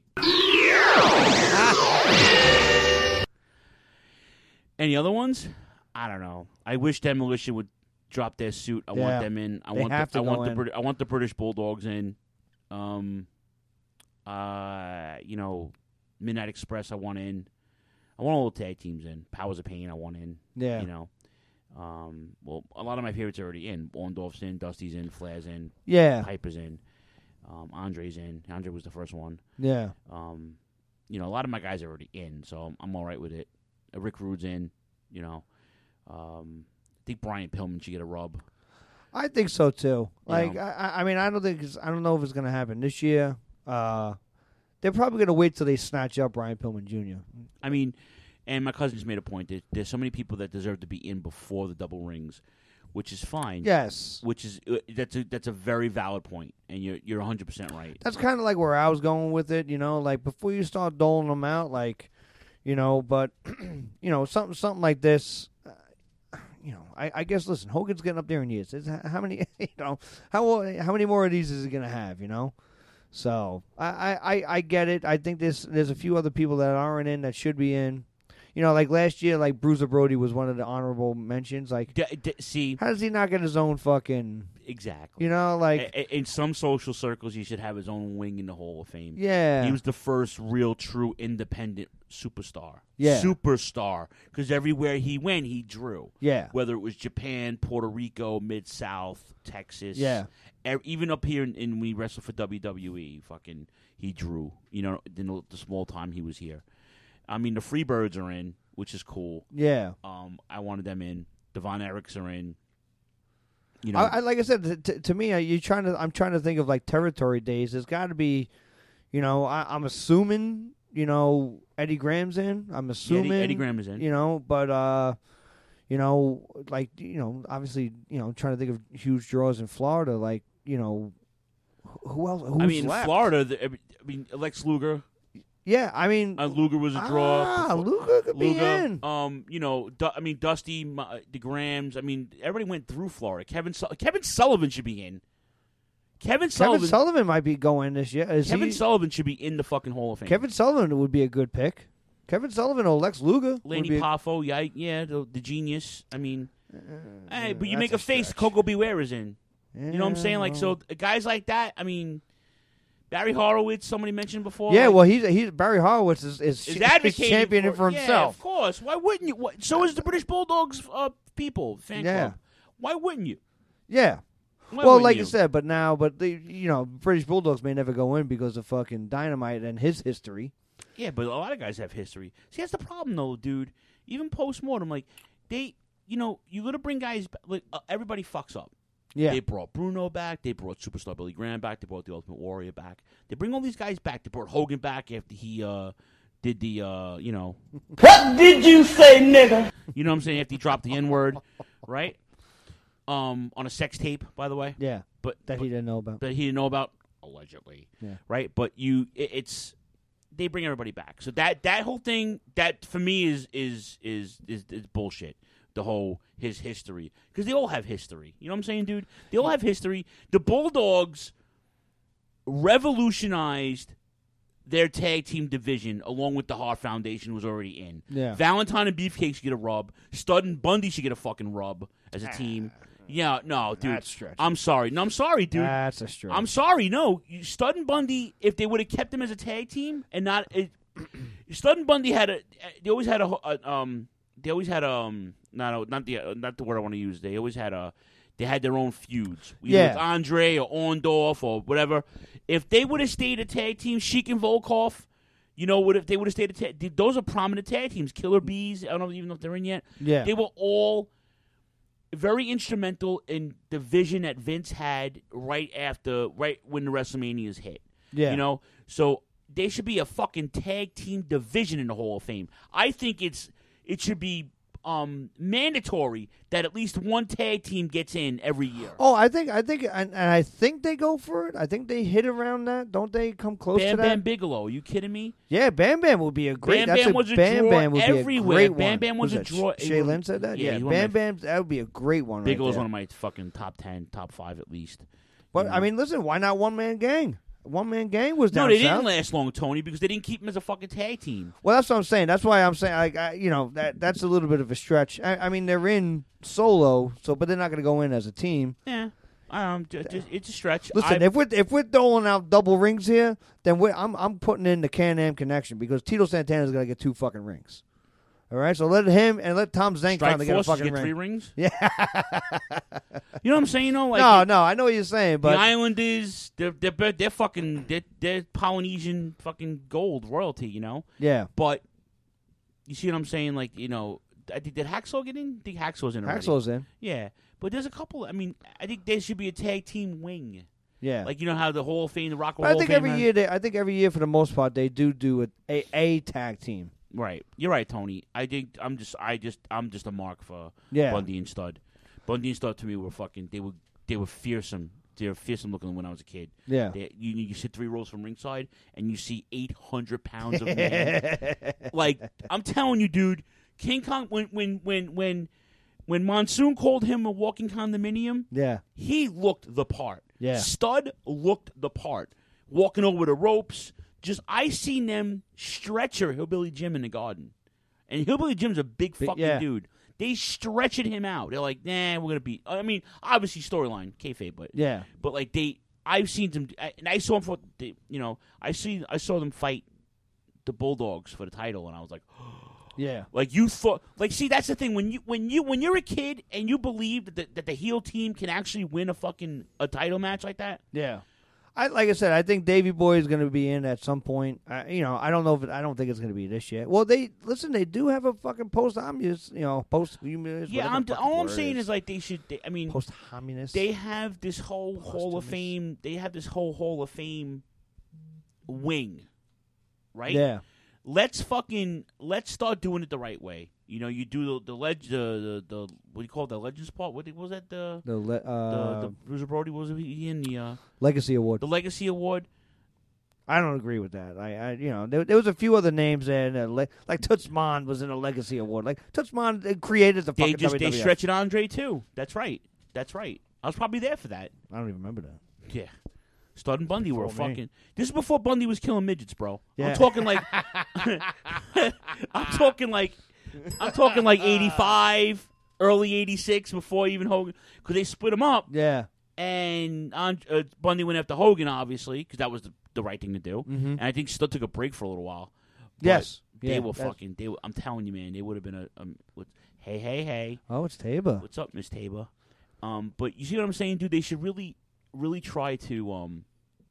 Any other ones? I don't know. I wish Demolition would drop their suit. I want them in. I want the British Bulldogs in. You know, Midnight Express. I want in. I want all the tag teams in. Powers of Pain. I want in. Yeah. You know. Well, a lot of my favorites are already in. Orndorff's in, Dusty's in, Flair's in, Piper's in, Andre's in. Andre was the first one. Yeah. You know, a lot of my guys are already in, so I'm all right with it. Rick Rude's in. You know, I think Brian Pillman should get a rub. I think so too. Like, I mean, I don't know if it's going to happen this year. They're probably going to wait till they snatch up Brian Pillman Jr. I mean. And my cousin just made a point that there's so many people that deserve to be in before the double rings. which is fine. Yes. Which is that's a very valid point, and you're 100% right. That's kind of like where I was going with it, like before you start doling them out, like, but, something like this, I guess, listen, Hogan's getting up there in years. How many, how many more of these is he going to have, So I get it. I think there's a few other people that aren't in that should be in. Like last year, like Bruiser Brody was one of the honorable mentions. Like, see, how does he not get his own fucking? Exactly. Like in some social circles, he should have his own wing in the Hall of Fame. Yeah, he was the first real, true, independent superstar. Yeah, superstar. Because everywhere he went, he drew. Yeah, whether it was Japan, Puerto Rico, Mid South, Texas. Yeah, even up here in when he wrestled for WWE, fucking he drew. In the small time he was here. I mean, the Freebirds are in, which is cool. Yeah. I wanted them in. Devon Erics are in. I like I said, to me, I'm trying to think of like territory days. There's got to be, I'm assuming, Eddie Graham's in. I'm assuming Eddie Graham is in. But obviously, trying to think of huge draws in Florida. Like, who else? Who's left? Florida. Lex Luger. Yeah, I mean, Luger was a draw. Luger could be in. Dusty, the Grahams. I mean, everybody went through Florida. Kevin Sullivan should be in. Kevin Sullivan might be going this year. Kevin Sullivan should be in the fucking Hall of Fame. Kevin Sullivan would be a good pick. Kevin Sullivan or Lex Luger. Lanny Poffo, the genius. I mean, hey, but you make a face. Coco Beware is in. You know what I'm saying? Like, so guys like that. I mean. Barry Horowitz, somebody mentioned before. Yeah, well, he's Barry Horowitz is championing for himself. Yeah, of course. Why wouldn't you? So is the British Bulldogs fan club. Why wouldn't you? Yeah. Well, like you said, but the British Bulldogs may never go in because of fucking Dynamite and his history. Yeah, but a lot of guys have history. See, that's the problem, though, dude. Even post-mortem, like, you got to bring guys, like, everybody fucks up. Yeah. They brought Bruno back. They brought Superstar Billy Graham back. They brought the Ultimate Warrior back. They bring all these guys back. They brought Hogan back after he did the, What did you say, nigga? You know what I'm saying? After he dropped the N-word, right? On a sex tape, by the way. Yeah, but he didn't know about. That he didn't know about, allegedly. Yeah. Right? But they bring everybody back. So that whole thing, that for me is bullshit. The whole his history, because they all have history. You know what I'm saying, dude? They all have history. The Bulldogs revolutionized their tag team division, along with the Hart Foundation was already in. Yeah. Valentine and Beefcake should get a rub. Stud and Bundy should get a fucking rub as a team. Yeah, no, dude. That's stretching. I'm sorry. No, I'm sorry, dude. That's a stretch. I'm sorry. No, Stud and Bundy, if they would have kept them as a tag team and not, Stud and Bundy they always had not the word I want to use. They always had they had their own feuds. Either with Andre or Orndorff or whatever. If they would have stayed a tag team, Sheik and Volkov, if they would have stayed a tag, those are prominent tag teams. Killer Bees, I don't even know if they're in yet. Yeah. They were all very instrumental in the vision that Vince had right when the WrestleManias hit. Yeah. So they should be a fucking tag team division in the Hall of Fame. I think it should be mandatory that at least one tag team gets in every year. Oh, I think they go for it. I think they hit around that. Don't they come close to that? Bam Bigelow, are you kidding me? Yeah, Bam Bam would be a great. Bam Bam was a draw everywhere. Bam Bam was a draw. Shay Lynn said that. Yeah, Bam Bam, that would be a great one. Bigelow's one of my fucking top 10, top 5 at least. But I mean, listen, why not One Man Gang? One Man Gang was down south. No, they south. didn't last long, Tony, because they didn't keep him as a fucking tag team. Well, that's what I'm saying. That's why I'm saying, that's a little bit of a stretch. I mean, they're in solo, but they're not going to go in as a team. Yeah, it's a stretch. Listen, if we're doling out double rings here, then I'm putting in the Can-Am connection because Tito Santana's going to get 2 fucking rings. All right, so let him and let Tom Zank finally get a fucking ring. 3 rings? Yeah. You know what I'm saying? No, I know what you're saying, but the Islanders, they're fucking they're Polynesian fucking gold royalty, Yeah. But you see what I'm saying? Like, did Hacksaw get in? I think Hacksaw's in already. Hacksaw's in. Yeah, but there's a couple. I mean, I think there should be a tag team wing. Yeah, like how the Hall of Fame, the Rock and Roll. I think every year for the most part they do a tag team. Right, you're right, Tony. I think I'm just a mark for Yeah. Bundy and Stud. Bundy and stuff to me were fucking. They were fearsome. They were fearsome looking when I was a kid. Yeah. You sit 3 rows from ringside and you see 800 pounds of man. Like, I'm telling you, dude, King Kong. When Monsoon called him a walking condominium, yeah, he looked the part. Yeah. Stud looked the part. Walking over the ropes. I seen them stretcher Hillbilly Jim in the Garden. And Hillbilly Jim's a big fucking dude. They stretched him out. They're like, nah, we're going to beat. I mean, obviously storyline, kayfabe, but. Yeah. But, like, I've seen them. And I saw them I saw them fight the Bulldogs for the title, and I was like, yeah. Like, you thought. Like, see, that's the thing. When you're a kid and you believe that the heel team can actually win a title match like that. Yeah. Like I said, I think Davey Boy is going to be in at some point. I don't know if I don't think it's going to be this year. Well, they do have a fucking posthumous, posthumous. Yeah, all I'm saying is like they should. Posthumous. They have this whole Hall of Fame. They have this whole Hall of Fame wing, right? Yeah. Let's start doing it the right way. You do the what do you call it, the Legends part? What was that? The Bruiser Brody, was he in the Legacy Award? The Legacy Award. I don't agree with that. There was a few other names there, like Toots Mond was in a Legacy Award. Like Toots Mond created the fucking WWF. They stretched it Andre too. That's right. I was probably there for that. I don't even remember that. Yeah. Stud and Bundy were fucking. This is before Bundy was killing midgets, bro. Yeah. I'm talking like. I'm talking like 85, early 86, before even Hogan, because they split them up. Yeah. And Bundy went after Hogan, obviously, because that was the right thing to do. Mm-hmm. And I think Stud took a break for a little while. But yes. They were fucking. I'm telling you, man, they would have been hey. Oh, it's Tabor. What's up, Miss Tabor? But you see what I'm saying, dude? They should really try to,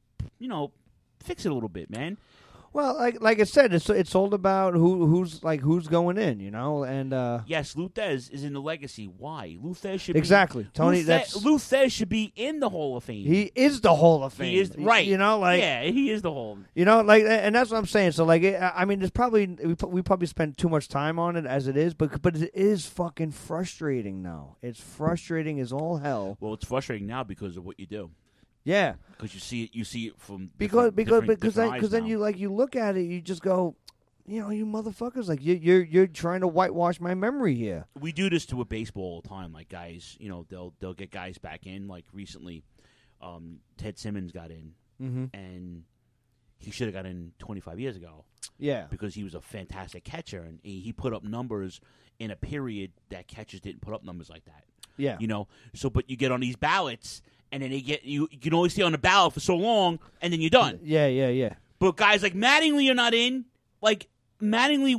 fix it a little bit, man. Well, like I said, it's all about who's going in, and yes, Lou Thesz is in the Legacy. Why? Lou Thesz should exactly, Tony. Lou Thesz should be in the Hall of Fame. He is the Hall of Fame. He is right. Yeah, he is the Hall. And that's what I'm saying. So, there's probably we probably spend too much time on it as it is, but it is fucking frustrating now. It's frustrating as all hell. Well, it's frustrating now because of what you do. Yeah, because you see it from because then you look at it, you just go, you motherfuckers, like you're trying to whitewash my memory here. We do this to a baseball all the time, like guys, they'll get guys back in. Like recently, Ted Simmons got in, and he should have got in 25 years ago. Yeah, because he was a fantastic catcher, and he put up numbers in a period that catchers didn't put up numbers like that. Yeah, So, but you get on these ballots. And then you can only stay on the ballot for so long, and then you're done. Yeah. But guys like Mattingly are not in. Like Don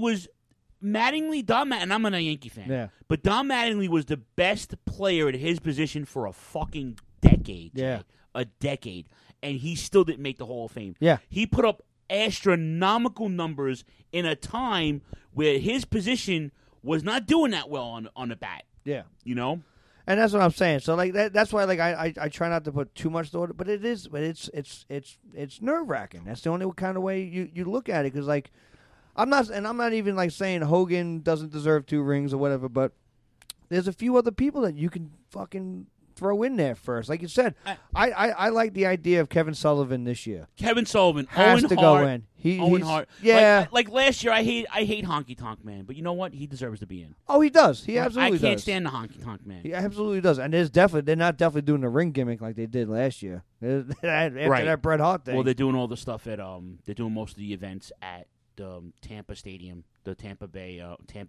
Mattingly, and I'm not a Yankee fan. Yeah. But Don Mattingly was the best player at his position for a fucking decade. Yeah. A decade. And he still didn't make the Hall of Fame. Yeah. He put up astronomical numbers in a time where his position was not doing that well on the bat. Yeah. And that's what I'm saying. So that's why I try not to put too much thought. But it's nerve wracking. That's the only kind of way you look at it. Because I'm not even saying Hogan doesn't deserve 2 rings or whatever. But there's a few other people that you can fucking throw in there first. Like you said, I like the idea of Kevin Sullivan this year. Kevin Sullivan has Owen to Hart, go in. Owen Hart. Yeah. Like last year, I hate Honky Tonk Man, but you know what? He deserves to be in. Oh, he does. He absolutely does. I can't stand the Honky Tonk Man. He absolutely does. And they're not definitely doing the ring gimmick like they did last year. After that Bret Hart thing. Well, they're doing all the stuff at they're doing most of the events at the Tampa Stadium, the Tampa Bay,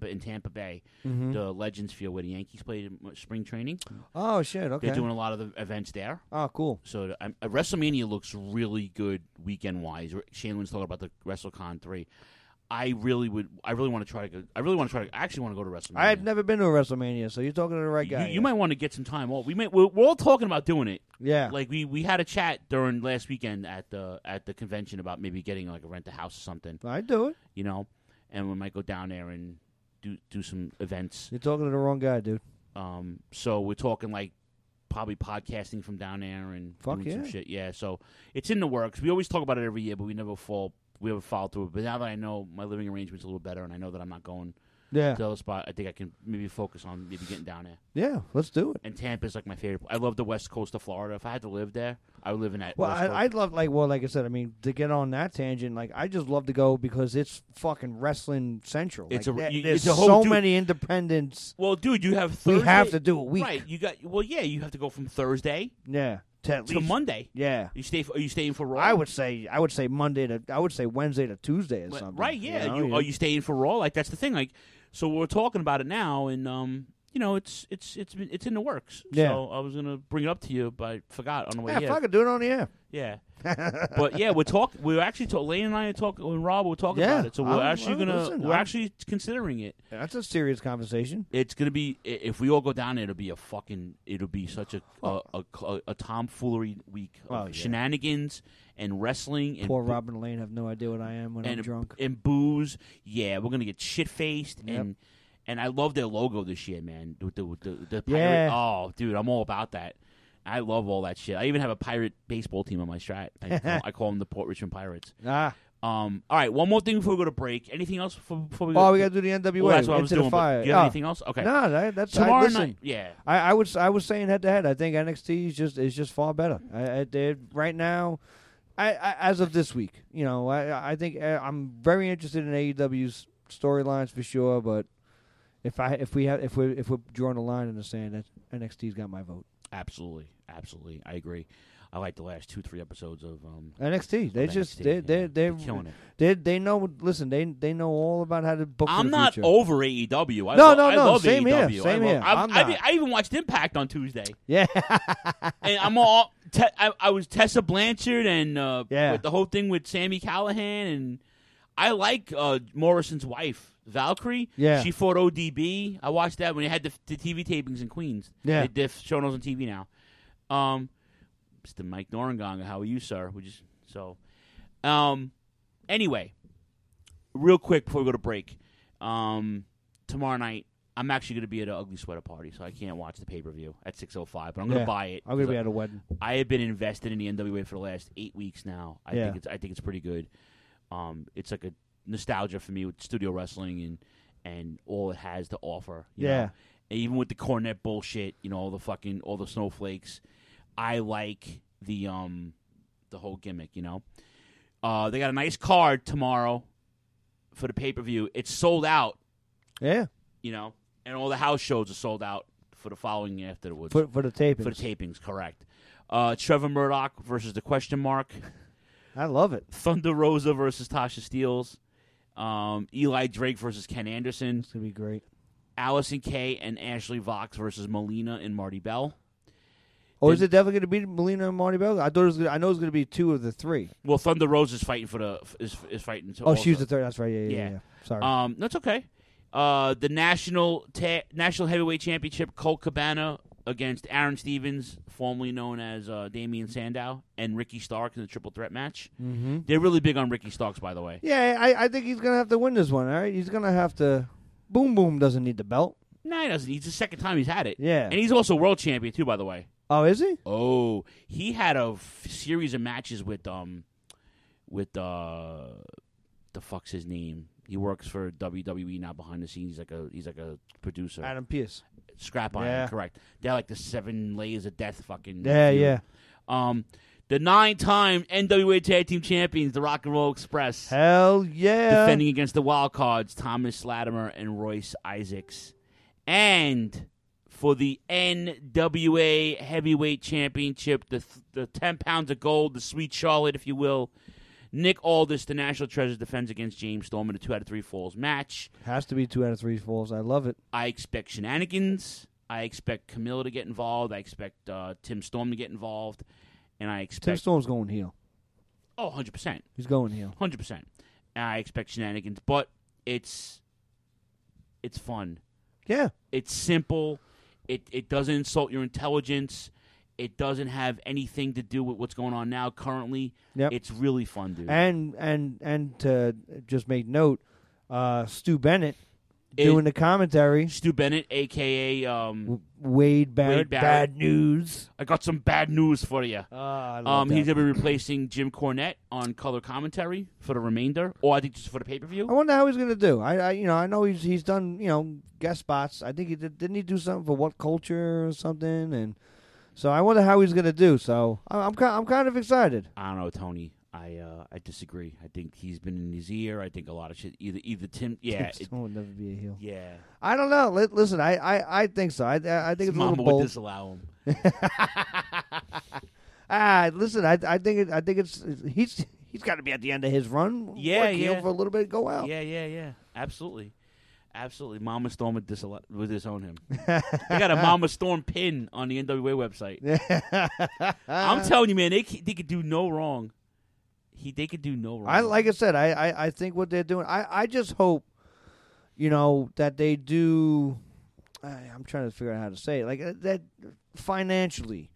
the Legends Field where the Yankees played spring training. Oh shit! Okay, they're doing a lot of the events there. Oh, cool. So WrestleMania looks really good weekend wise. Shane was talking about the WrestleCon 3. I really want to try to actually want to go to WrestleMania. I've never been to a WrestleMania, so you're talking to the right guy. You might want to get some time off. We're all talking about doing it. Yeah. Like we had a chat during last weekend at the convention about maybe getting a rent a house or something. I'd do it. And we might go down there and do some events. You're talking to the wrong guy, dude. So we're talking probably podcasting from down there and doing some shit. Yeah. So it's in the works. We always talk about it every year, but we never follow through it. But now that I know my living arrangement's a little better, and I know that I'm not going Yeah. to the other spot, I think I can maybe focus on maybe getting down there. Yeah, let's do it. And Tampa's like my favorite. I love the west coast of Florida. If I had to live there, I would live in that. Well, west coast. I'd love like I said. I mean, to get on that tangent, like I just love to go because it's fucking wrestling central. It's like, a there's it's a whole so dude, many independents. Well, dude, you have Thursday. We have to do a week, right? You got you have to go from Thursday. Yeah. To Monday. Yeah. Are you staying for Raw? I would say Wednesday to Tuesday or something. Right, yeah. You know? Are you staying for Raw? Like, that's the thing. Like, so we're talking about it now, and it's in the works. Yeah. So I was gonna bring it up to you, but I forgot on the way here. Yeah, fuck it, do it on the air. Yeah. But yeah, we're actually Lane and I are talking, and Rob were talking Yeah, about it. So we're I'm actually considering it. That's a serious conversation. It's gonna be, if we all go down there, it'll be such a tomfoolery week of shenanigans and wrestling. And Poor Robin and Lane have no idea what I am when I'm drunk. And booze. Yeah, we're gonna get shit faced Yep. and I love their logo this year, man. With the pirate. Yeah. Oh, dude, I'm all about that. I love all that shit. I even have a pirate baseball team on my strat. I call them the Port Richmond Pirates. All right, one more thing before we go to break. Anything else before we go? Oh, we got to do the NWA. Well, that's what I was Into the doing. Fire. Do you have anything else? Okay. No, that's tomorrow listen, night. Yeah. I was saying head to head. I think NXT is just far better. Right now, as of this week, I think I'm very interested in AEW's storylines for sure. But if we're drawing a line in the sand, that NXT's got my vote. Absolutely, I agree. I like the last 2-3 episodes of NXT. They're killing it. They know. Listen, they know all about how to book. I'm for the not future. over AEW. I love Same AEW. here. Same here. I even watched Impact on Tuesday. Yeah, and I'm all. I was Tessa Blanchard and with the whole thing with Sami Callihan, and I like Morrison's wife. Valkyrie, yeah, she fought ODB. I watched that when they had the TV tapings in Queens. Yeah, they're showing those on TV now. Mr. Mike Noranganga, how are you, sir? Anyway, real quick before we go to break, tomorrow night I'm actually going to be at an Ugly Sweater party, so I can't watch the pay-per-view at 6:05. But I'm going to buy it. I'm going to be at a wedding. I have been invested in the NWA for the last 8 weeks now. I think it's pretty good. It's like a nostalgia for me with studio wrestling and all it has to offer. You know? And even with the Cornette bullshit, all the snowflakes, I like the whole gimmick. They got a nice card tomorrow for the pay-per-view. It's sold out. Yeah. And all the house shows are sold out for the following afterwards. For the tapings. For the tapings, correct. Trevor Murdoch versus the Question Mark. I love it. Thunder Rosa versus Tasha Steelz. Eli Drake versus Ken Anderson. It's going to be great. Allison Kay and Ashley Vox versus Melina and Marty Bell. Oh, is it definitely going to be Melina and Marty Bell? I know it's going to be 2 of the 3. Well, Thunder Rosa is fighting is fighting. Oh, also. She's the third. That's right. Yeah. Sorry. That's okay. The National Heavyweight Championship, Colt Cabana against Aaron Stevens, formerly known as Damian Sandow, and Ricky Starks in the triple threat match. Mm-hmm. They're really big on Ricky Starks, by the way. Yeah, I think he's going to have to win this one, all right? He's going to have to... Boom Boom doesn't need the belt. No, he doesn't. It's the second time he's had it. Yeah. And he's also world champion, too, by the way. Oh, is he? Oh, he had a series of matches with the fuck's his name? He works for WWE now behind the scenes. He's like a producer. Adam Pearce. Scrap Iron, correct. They're like the 7 layers of death fucking. Yeah. The 9-time NWA Tag Team Champions, the Rock and Roll Express. Hell yeah. Defending against the Wild Cards, Thomas Latimer and Royce Isaacs. And for the NWA Heavyweight Championship, the 10 pounds of gold, the Sweet Charlotte, if you will, Nick Aldis, the National Treasure, defends against James Storm in a 2 out of 3 falls match. Has to be 2 out of 3 falls. I love it. I expect shenanigans. I expect Camilla to get involved. I expect Tim Storm to get involved. And I expect... Tim Storm's going heel. Oh, 100%. He's going heel. 100%. And I expect shenanigans. But it's fun. Yeah. It's simple. It doesn't insult your intelligence. It doesn't have anything to do with what's going on now currently. Yep. It's really fun, dude. And to just make note, Stu Bennett doing the commentary. Stu Bennett, a.k.a. Wade Barrett. Bad news. I got some bad news for you. I love that. He's going to be replacing Jim Cornette on color commentary for the remainder, or I think just for the pay-per-view. I wonder how he's going to do. I know he's done guest spots. I think didn't he do something for What Culture or something, and so I wonder how he's going to do. So I'm kind of excited. I don't know, Tony. I disagree. I think he's been in his ear. I think a lot of shit. Either Tim. Yeah, Tim Stone would never be a heel. Yeah, I don't know. Listen, I think so. I think it's a little bold. Mama would disallow him. Listen, I think it's he's got to be at the end of his run. Yeah, for a little bit, go out. Yeah. Absolutely. Mama Storm would disown him. They got a Mama Storm pin on the NWA website. I'm telling you, man, they could do no wrong. They could do no wrong. Like I said, I think what they're doing. I just hope, that they do. I'm trying to figure out how to say it. Like that financially,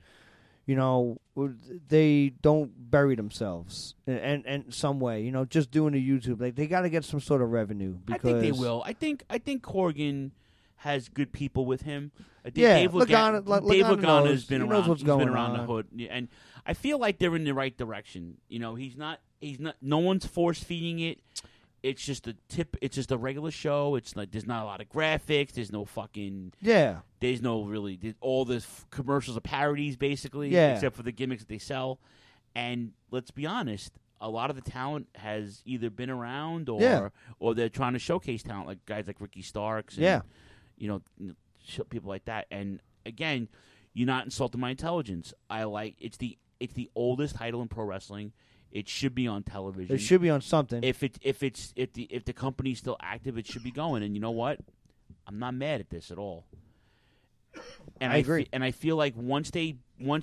they don't bury themselves in some way. Just doing the YouTube. Like they got to get some sort of revenue. Because I think they will. I think Corgan has good people with him. I think yeah, Dave Lagana has been around. He's been around the hood, and I feel like they're in the right direction. He's not. No one's force feeding it. It's just a tip. It's just a regular show. It's like there's not a lot of graphics. There's no fucking. Yeah. There's no really. All the commercials are parodies, basically. Yeah. Except for the gimmicks that they sell. And let's be honest, a lot of the talent has either been around or they're trying to showcase talent, like guys like Ricky Starks. And, people like that. And again, you're not insulting my intelligence. It's the oldest title in pro wrestling. It should be on television. It should be on something. If the company's still active, it should be going. And you know what? I'm not mad at this at all. And I agree. And I feel like once they're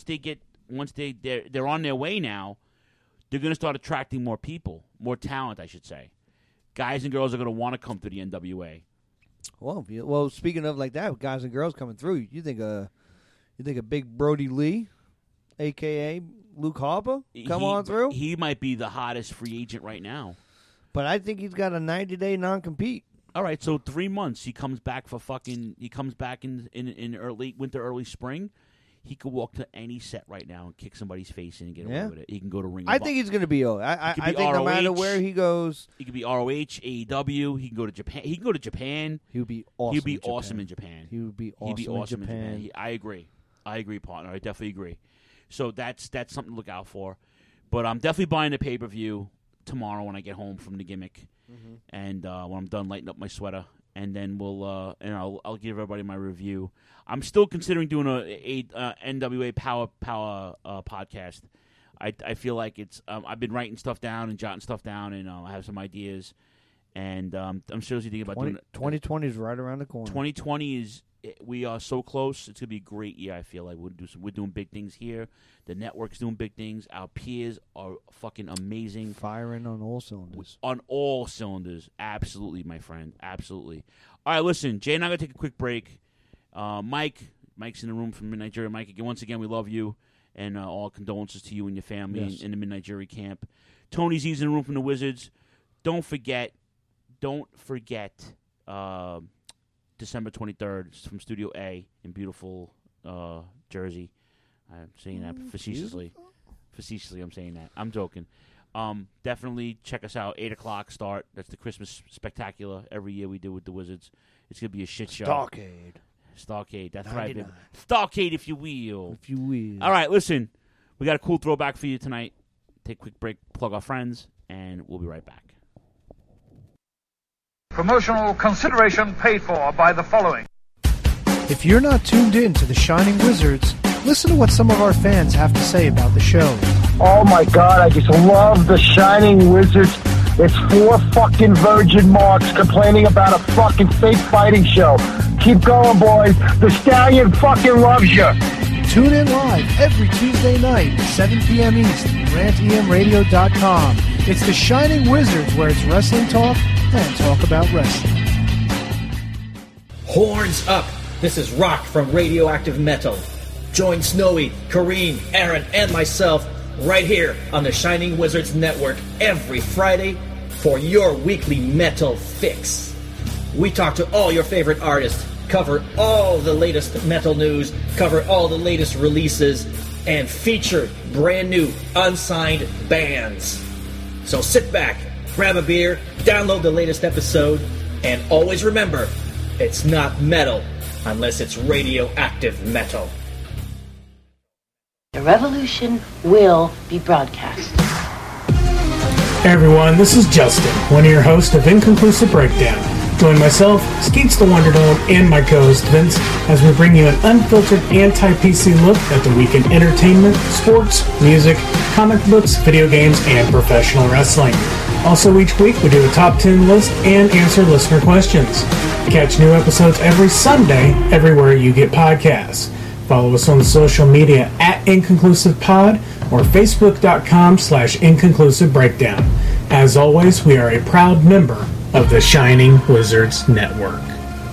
on their way now, they're going to start attracting more people, more talent, I should say. Guys and girls are going to want to come to the NWA. Well, speaking of like that, guys and girls coming through, you think a big Brody Lee, a.k.a. Luke Harper, on through? He might be the hottest free agent right now. But I think he's got a 90-day non-compete. All right, so 3 months. He comes back in late winter, early spring. He could walk to any set right now and kick somebody's face in and get away with it. He can go to Ring of I think he's going to be I think ROH, no matter where he goes. He could be ROH, AEW. He can go to Japan. He would be awesome in Japan. He would be awesome in Japan. I agree, partner. I definitely agree. So that's something to look out for. But I'm definitely buying the pay-per-view tomorrow when I get home from the gimmick. Mm-hmm. And when I'm done lighting up my sweater. And then I'll give everybody my review. I'm still considering doing a NWA Power podcast. I feel like it's I've been writing stuff down and jotting stuff down, and I have some ideas. And I'm seriously thinking about doing it. 2020 is right around the corner. 2020 we are so close. It's gonna be a great year. I feel like we're doing big things here. The network's doing big things. Our peers are fucking amazing. Firing on all cylinders. On all cylinders, absolutely, my friend, absolutely. All right, listen, Jay and I are gonna take a quick break. Mike's in the room from Midnight Jury. Mike, again, once again, we love you, and all condolences to you and your family in the Midnight Jury camp. Tony Z's in the room from the Wizards. Don't forget. December 23rd from Studio A in beautiful Jersey. I'm saying that facetiously. Facetiously, I'm saying that. I'm joking. Definitely check us out. 8 o'clock start. That's the Christmas spectacular every year we do with the Wizards. It's going to be a shit show. Starcade. That's right, baby. Starcade, if you will. All right, listen. We got a cool throwback for you tonight. Take a quick break, plug our friends, and we'll be right back. Promotional consideration paid for by the following. If you're not tuned in to the Shining Wizards, listen to what some of our fans have to say about the show. Oh my God, I just love the Shining Wizards. It's 4 fucking virgin marks complaining about a fucking fake fighting show. Keep going, boys. The Stallion fucking loves you. Tune in live every Tuesday night, 7 p.m. East, rantemradio.com. It's the Shining Wizards, where it's wrestling talk and talk about wrestling. Horns up! This is Rock from Radioactive Metal. Join Snowy, Kareem, Aaron, and myself right here on the Shining Wizards Network every Friday for your weekly metal fix. We talk to all your favorite artists, cover all the latest metal news, cover all the latest releases, and feature brand new unsigned bands. So sit back, grab a beer, download the latest episode, and always remember, it's not metal unless it's radioactive metal. The revolution will be broadcast. Hey everyone, this is Justin, one of your hosts of Inconclusive Breakdown. Join myself, Skeets the Wonder Dog, and my co-host Vince as we bring you an unfiltered anti-PC look at the week in entertainment, sports, music, comic books, video games, and professional wrestling. Also each week we do a top 10 list and answer listener questions. Catch new episodes every Sunday everywhere you get podcasts. Follow us on social media at InconclusivePod or Facebook.com/Inconclusive Breakdown. As always, we are a proud member of the Shining Wizards Network.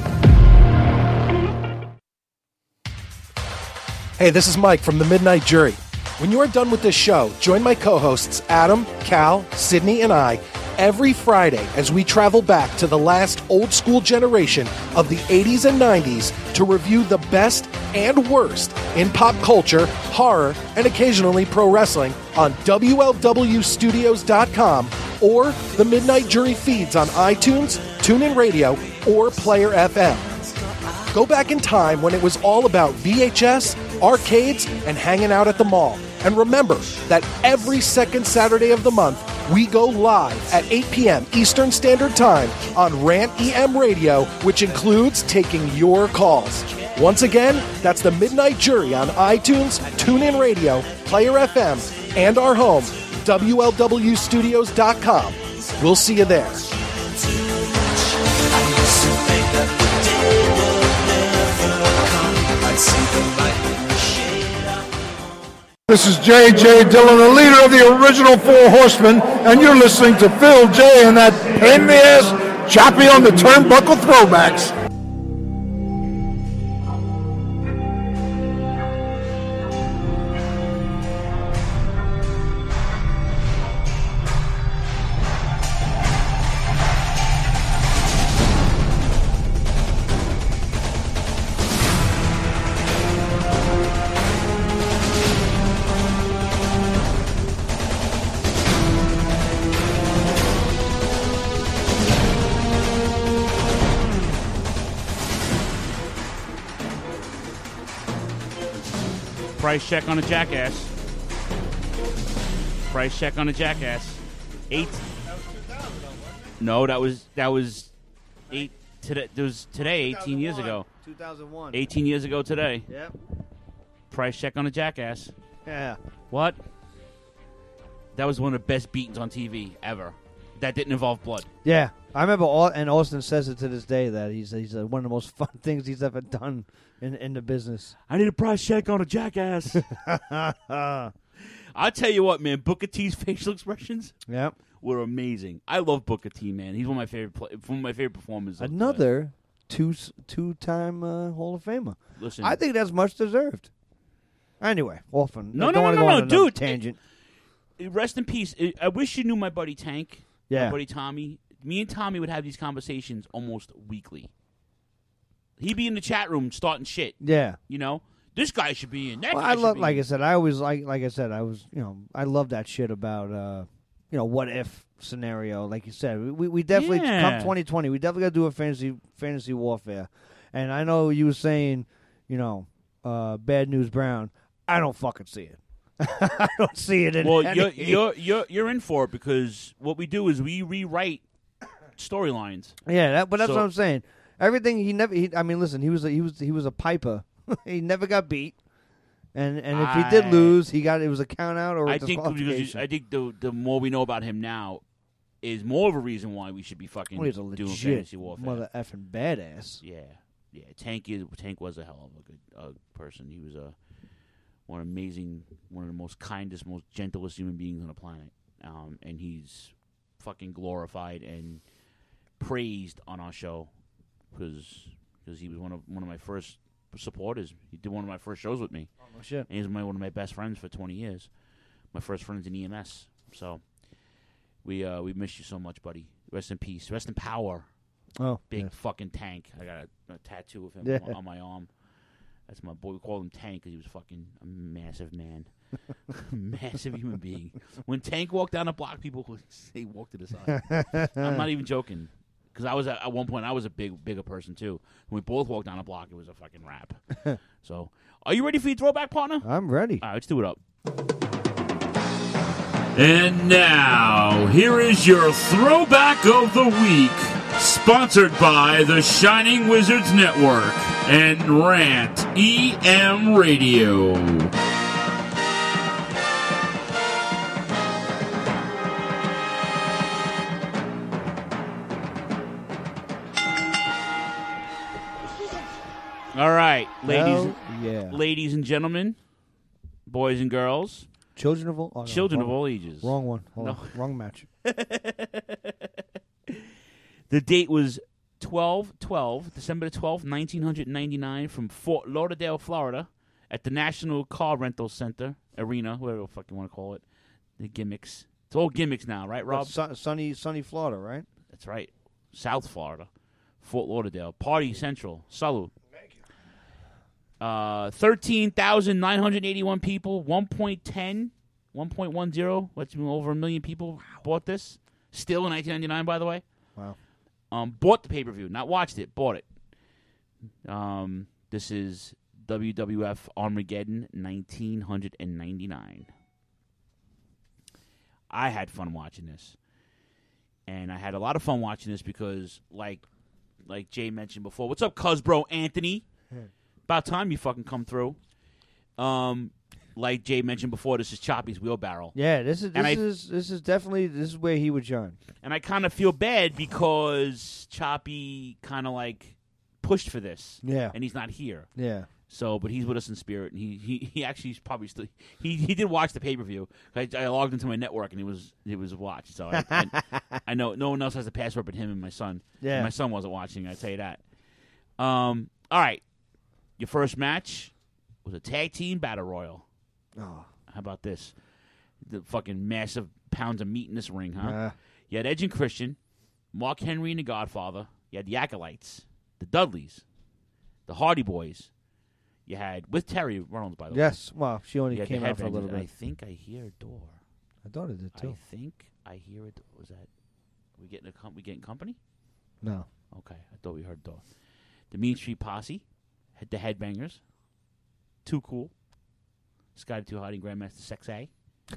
Hey, this is Mike from the Midnight Jury. When you are done with this show, join my co-hosts Adam, Cal, Sydney, and I every Friday as we travel back to the last old-school generation of the 80s and 90s to review the best and worst in pop culture, horror, and occasionally pro wrestling on WLWstudios.com or the Midnight Jury feeds on iTunes, TuneIn Radio, or Player FM. Go back in time when it was all about VHS, arcades, and hanging out at the mall. And remember that every second Saturday of the month, we go live at 8 p.m. Eastern Standard Time on Rant EM Radio, which includes taking your calls. Once again, that's the Midnight Jury on iTunes, TuneIn Radio, Player FM, and our home, WLWstudios.com. We'll see you there. This is J.J. Dillon, the leader of the original Four Horsemen, and you're listening to Phil J. and that pain in the ass, choppy on the turnbuckle throwbacks. Price check on a jackass. Price check on a jackass. No, that was eight. Today, it was today, 18 years ago. 2001. 18 years ago today. Yep. Price check on a jackass. Yeah. What? That was one of the best beatings on TV ever. That didn't involve blood. Yeah, I remember. And Austin says it to this day that he's one of the most fun things he's ever done in the business. I need a price check on a jackass. I'll tell you what, man. Booker T's facial expressions, were amazing. I love Booker T, man. He's one of my favorite performers. Another two-time Hall of Famer. Listen, I think that's much deserved. Anyway, often. No, dude. Tangent. Rest in peace. I wish you knew my buddy Tank. Yeah. My buddy Tommy. Me and Tommy would have these conversations almost weekly. He'd be in the chat room starting shit. Yeah. You know? This guy should be in. That well, guy I should love, be like in. I said, I always I was, I love that shit about, what if scenario. Like you said, we definitely come 2020. We definitely got to do a fantasy warfare. And I know you were saying, Bad News Brown. I don't fucking see it. I don't see it in you're in for it because what we do is we rewrite storylines. Yeah, but that's what I'm saying. Everything listen, he was a piper. He never got beat, and if he did lose, it was a count out or a disqualification. I think the more we know about him now is more of a reason why we should be fucking doing fantasy warfare. Mother effing badass. Yeah. Tank was a hell of a good person. He was one of the most kindest, most gentlest human beings on the planet. And he's fucking glorified and praised on our show because he was one of my first supporters. He did one of my first shows with me. Oh, no shit. And he's one of my best friends for 20 years. My first friends in EMS. So we miss you so much, buddy. Rest in peace. Rest in power. Oh, big fucking tank. I got a tattoo of him on my arm. That's my boy. We called him Tank because he was fucking a massive man. Massive human being. When Tank walked down the block, people would say walk to the side. I'm not even joking. Because I was at one point, I was a bigger person too. When we both walked down the block, it was a fucking rap. So, are you ready for your throwback, partner? I'm ready. All right, let's do it up. And now, here is your throwback of the week, sponsored by the Shining Wizards Network and Rant EM Radio. All right, yeah. ladies and gentlemen, boys and girls, children of all of all ages. Wrong one. Hold on. Wrong match. The date was 12/12, December 12th, 1999, from Fort Lauderdale, Florida, at the National Car Rental Center Arena, whatever the fuck you want to call it. The gimmicks. It's all gimmicks now, right, Rob? Sunny Florida, right? That's right. South Florida. Fort Lauderdale. Party Central. Salute. 13,981 people, 1.10, let's move over 1 million people bought this. Still in 1999, by the way. Wow. Bought the pay-per-view, not watched it, bought it. This is WWF Armageddon 1999. I had fun watching this. And I had a lot of fun watching this because, like Jay mentioned before, what's up, cuz bro Anthony? About time you fucking come through. Like Jay mentioned before, this is Choppy's wheelbarrow. Yeah, this is definitely where he would shine. And I kind of feel bad because Choppy kind of like pushed for this. Yeah, and he's not here. Yeah. So, but he's with us in spirit, and he actually is probably still he did watch the pay-per-view. I logged into my network and it was watched. So I know no one else has the password but him and my son. Yeah, and my son wasn't watching. I tell you that. All right. Your first match was a tag team battle royal. Oh. How about this? The fucking massive pounds of meat in this ring, huh? You had Edge and Christian, Mark Henry and the Godfather. You had the Acolytes, the Dudleys, the Hardy Boys. You had, with Terry Reynolds, by the way. Yes. Well, she only came out for a little bit. I think I hear a door. I thought it did, too. I think I hear it. Was that, we getting company? No. Okay. I thought we heard a door. The Mean Street Posse. The Headbangers, Too Cool, Scotty 2 Hottie, Grandmaster Sexay.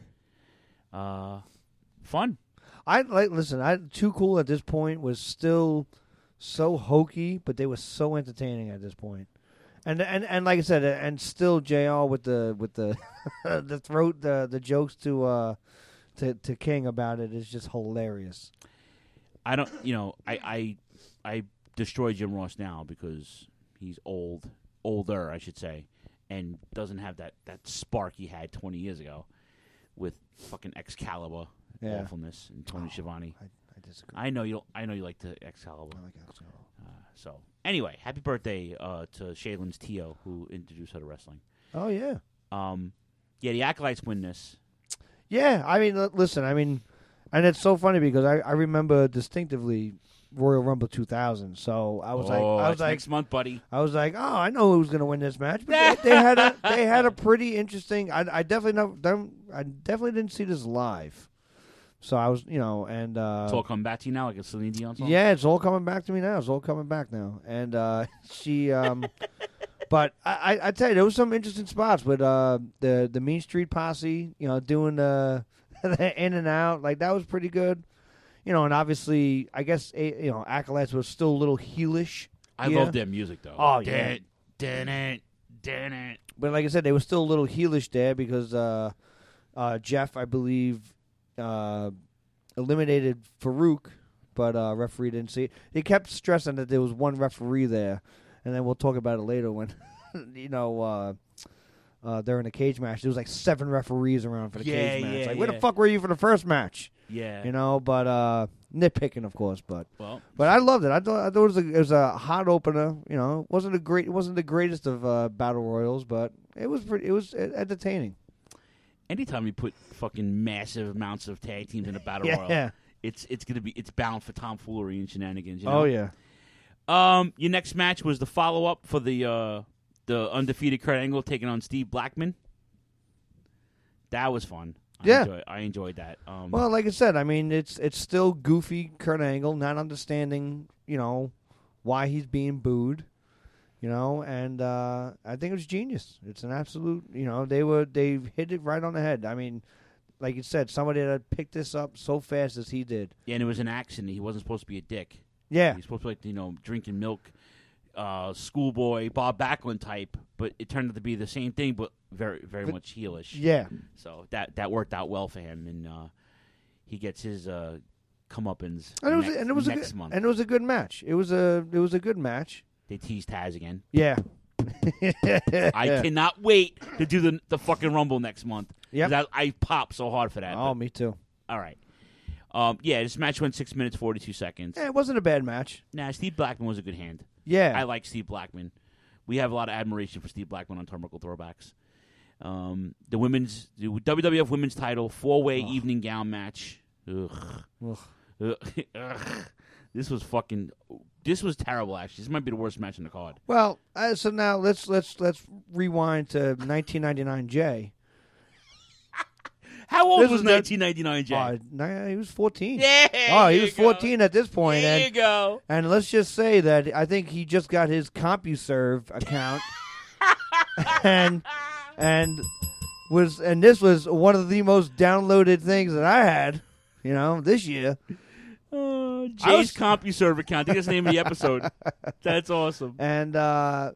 Fun. Too Cool at this point was still so hokey, but they were so entertaining at this point. And like I said, and still JR with the the throat the jokes to King about it is just hilarious. I don't, I destroy Jim Ross now because he's older, I should say, and doesn't have that spark he had 20 years ago with fucking Excalibur awfulness and Tony Schiavone. I disagree. I know you like the Excalibur. I like Excalibur. So anyway, happy birthday to Shaylin's Tio, who introduced her to wrestling. Oh yeah. The Acolytes win this. Yeah, I mean, listen, and it's so funny because I remember distinctively Royal Rumble 2000. So I was like, next month, buddy. I was like, oh, I know who's going to win this match. But they had a pretty interesting. I definitely didn't see this live. So I was, and it's all coming back to you now, like a Celine Dion song. Yeah, it's all coming back to me now. It's all coming back now, and she. But I tell you, there was some interesting spots with the Mean Street Posse, doing the in and out, like that was pretty good. And obviously, I guess, Acolytes was still a little heelish. I love their music, though. Oh, yeah. But like I said, they were still a little heelish there because Jeff, I believe, eliminated Farouk, but referee didn't see it. They kept stressing that there was one referee there, and then we'll talk about it later when, they're in a cage match. There was like 7 referees around for the cage match. Like, where the fuck were you for the first match? Yeah. But nitpicking, of course. But I loved it. I thought it was a hot opener. It wasn't the greatest of battle royals, but it was entertaining. Anytime you put fucking massive amounts of tag teams in a battle royal, it's bound for tomfoolery and shenanigans. Oh yeah. Your next match was the follow-up for the undefeated Kurt Angle taking on Steve Blackman. That was fun. I enjoyed that. Well, like I said, I mean, it's still goofy Kurt Angle, not understanding, why he's being booed, and I think it was genius. It's an absolute, they hit it right on the head. I mean, like you said, somebody that picked this up so fast as he did. Yeah, and it was an accident. He wasn't supposed to be a dick. Yeah. He's supposed to be, drinking milk, schoolboy, Bob Backlund type, but it turned out to be the same thing, but very, very much heelish. Yeah. So that worked out well for him, and he gets his comeuppance next month. And it was a good match. It was a good match. They teased Taz again. Yeah. I cannot wait to do the fucking Rumble next month. Yeah. I pop so hard for that. Oh, me too. All right. This match went 6 minutes, 42 seconds. Yeah, it wasn't a bad match. Nah, Steve Blackman was a good hand. Yeah. I like Steve Blackman. We have a lot of admiration for Steve Blackman on Turnbuckle Throwbacks. The WWF Women's Title 4-way evening gown match. Ugh. This was terrible, actually. This might be the worst match in the card. Well, so now let's rewind to 1999 Jay. How old was 1999 Jay? He was 14. Yeah, he was 14 at this point. There you go. And let's just say that I think he just got his CompuServe account, and this was one of the most downloaded things that I had, this year. Jay's CompuServe account. I think that's the name of the episode. That's awesome. And God,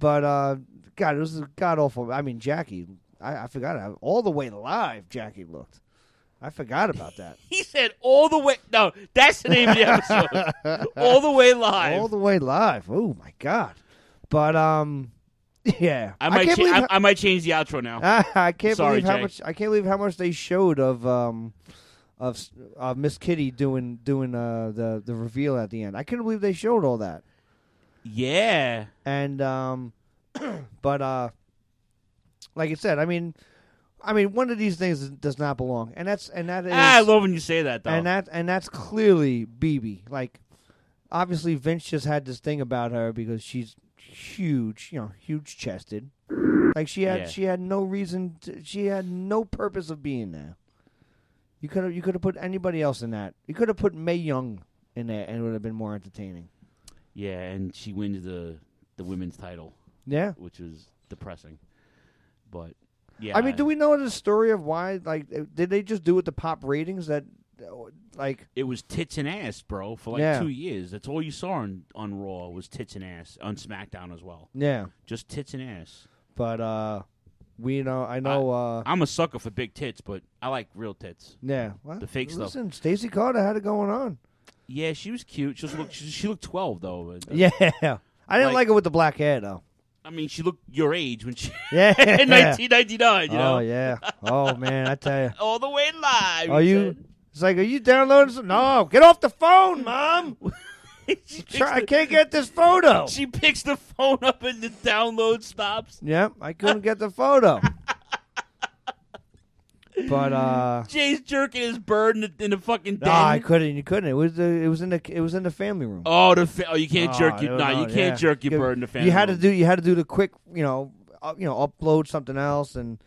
it was god awful. I mean, Jackie. I forgot how all the way live Jackie looked. I forgot about that. He said all the way. No, that's the name of the episode. All the way live. All the way live. Oh my God! But yeah. I might change the outro now. I can't Sorry, believe how Jay. much. I can't believe how much they showed of Miss Kitty doing the reveal at the end. I couldn't believe they showed all that. Yeah. And but like I said, I mean, one of these things does not belong, and that is. I love when you say that, though. And that's clearly BB. Like, obviously, Vince just had this thing about her because she's huge, huge chested. Like she had no reason. She had no purpose of being there. You could have put anybody else in that. You could have put Mae Young in there, and it would have been more entertaining. Yeah, and she wins the women's title. Yeah, which was depressing. But yeah, I mean, do we know the story of why? Like, did they just do it to pop ratings? That like it was tits and ass, bro, for like 2 years. That's all you saw on Raw was tits and ass. On SmackDown as well. Yeah, just tits and ass. But I know. I'm a sucker for big tits, but I like real tits. Yeah, well, the fake stuff. Listen, Stacey Carter had it going on. Yeah, she was cute. She looked 12 though. Yeah, I didn't like her with the black hair though. I mean, she looked your age when she in 1999. You know? Oh yeah. Oh man, I tell you. All the way live. Are you? It's like, are you downloading some? No, get off the phone, Mom. I can't get this photo. She picks the phone up and the download stops. Yep, I couldn't get the photo. But Jay's jerking his bird in the fucking den. No, I couldn't. You couldn't. It was in the family room. Oh, you can't jerk your you can't jerk your bird in the family. You had room. to do the quick, upload something else and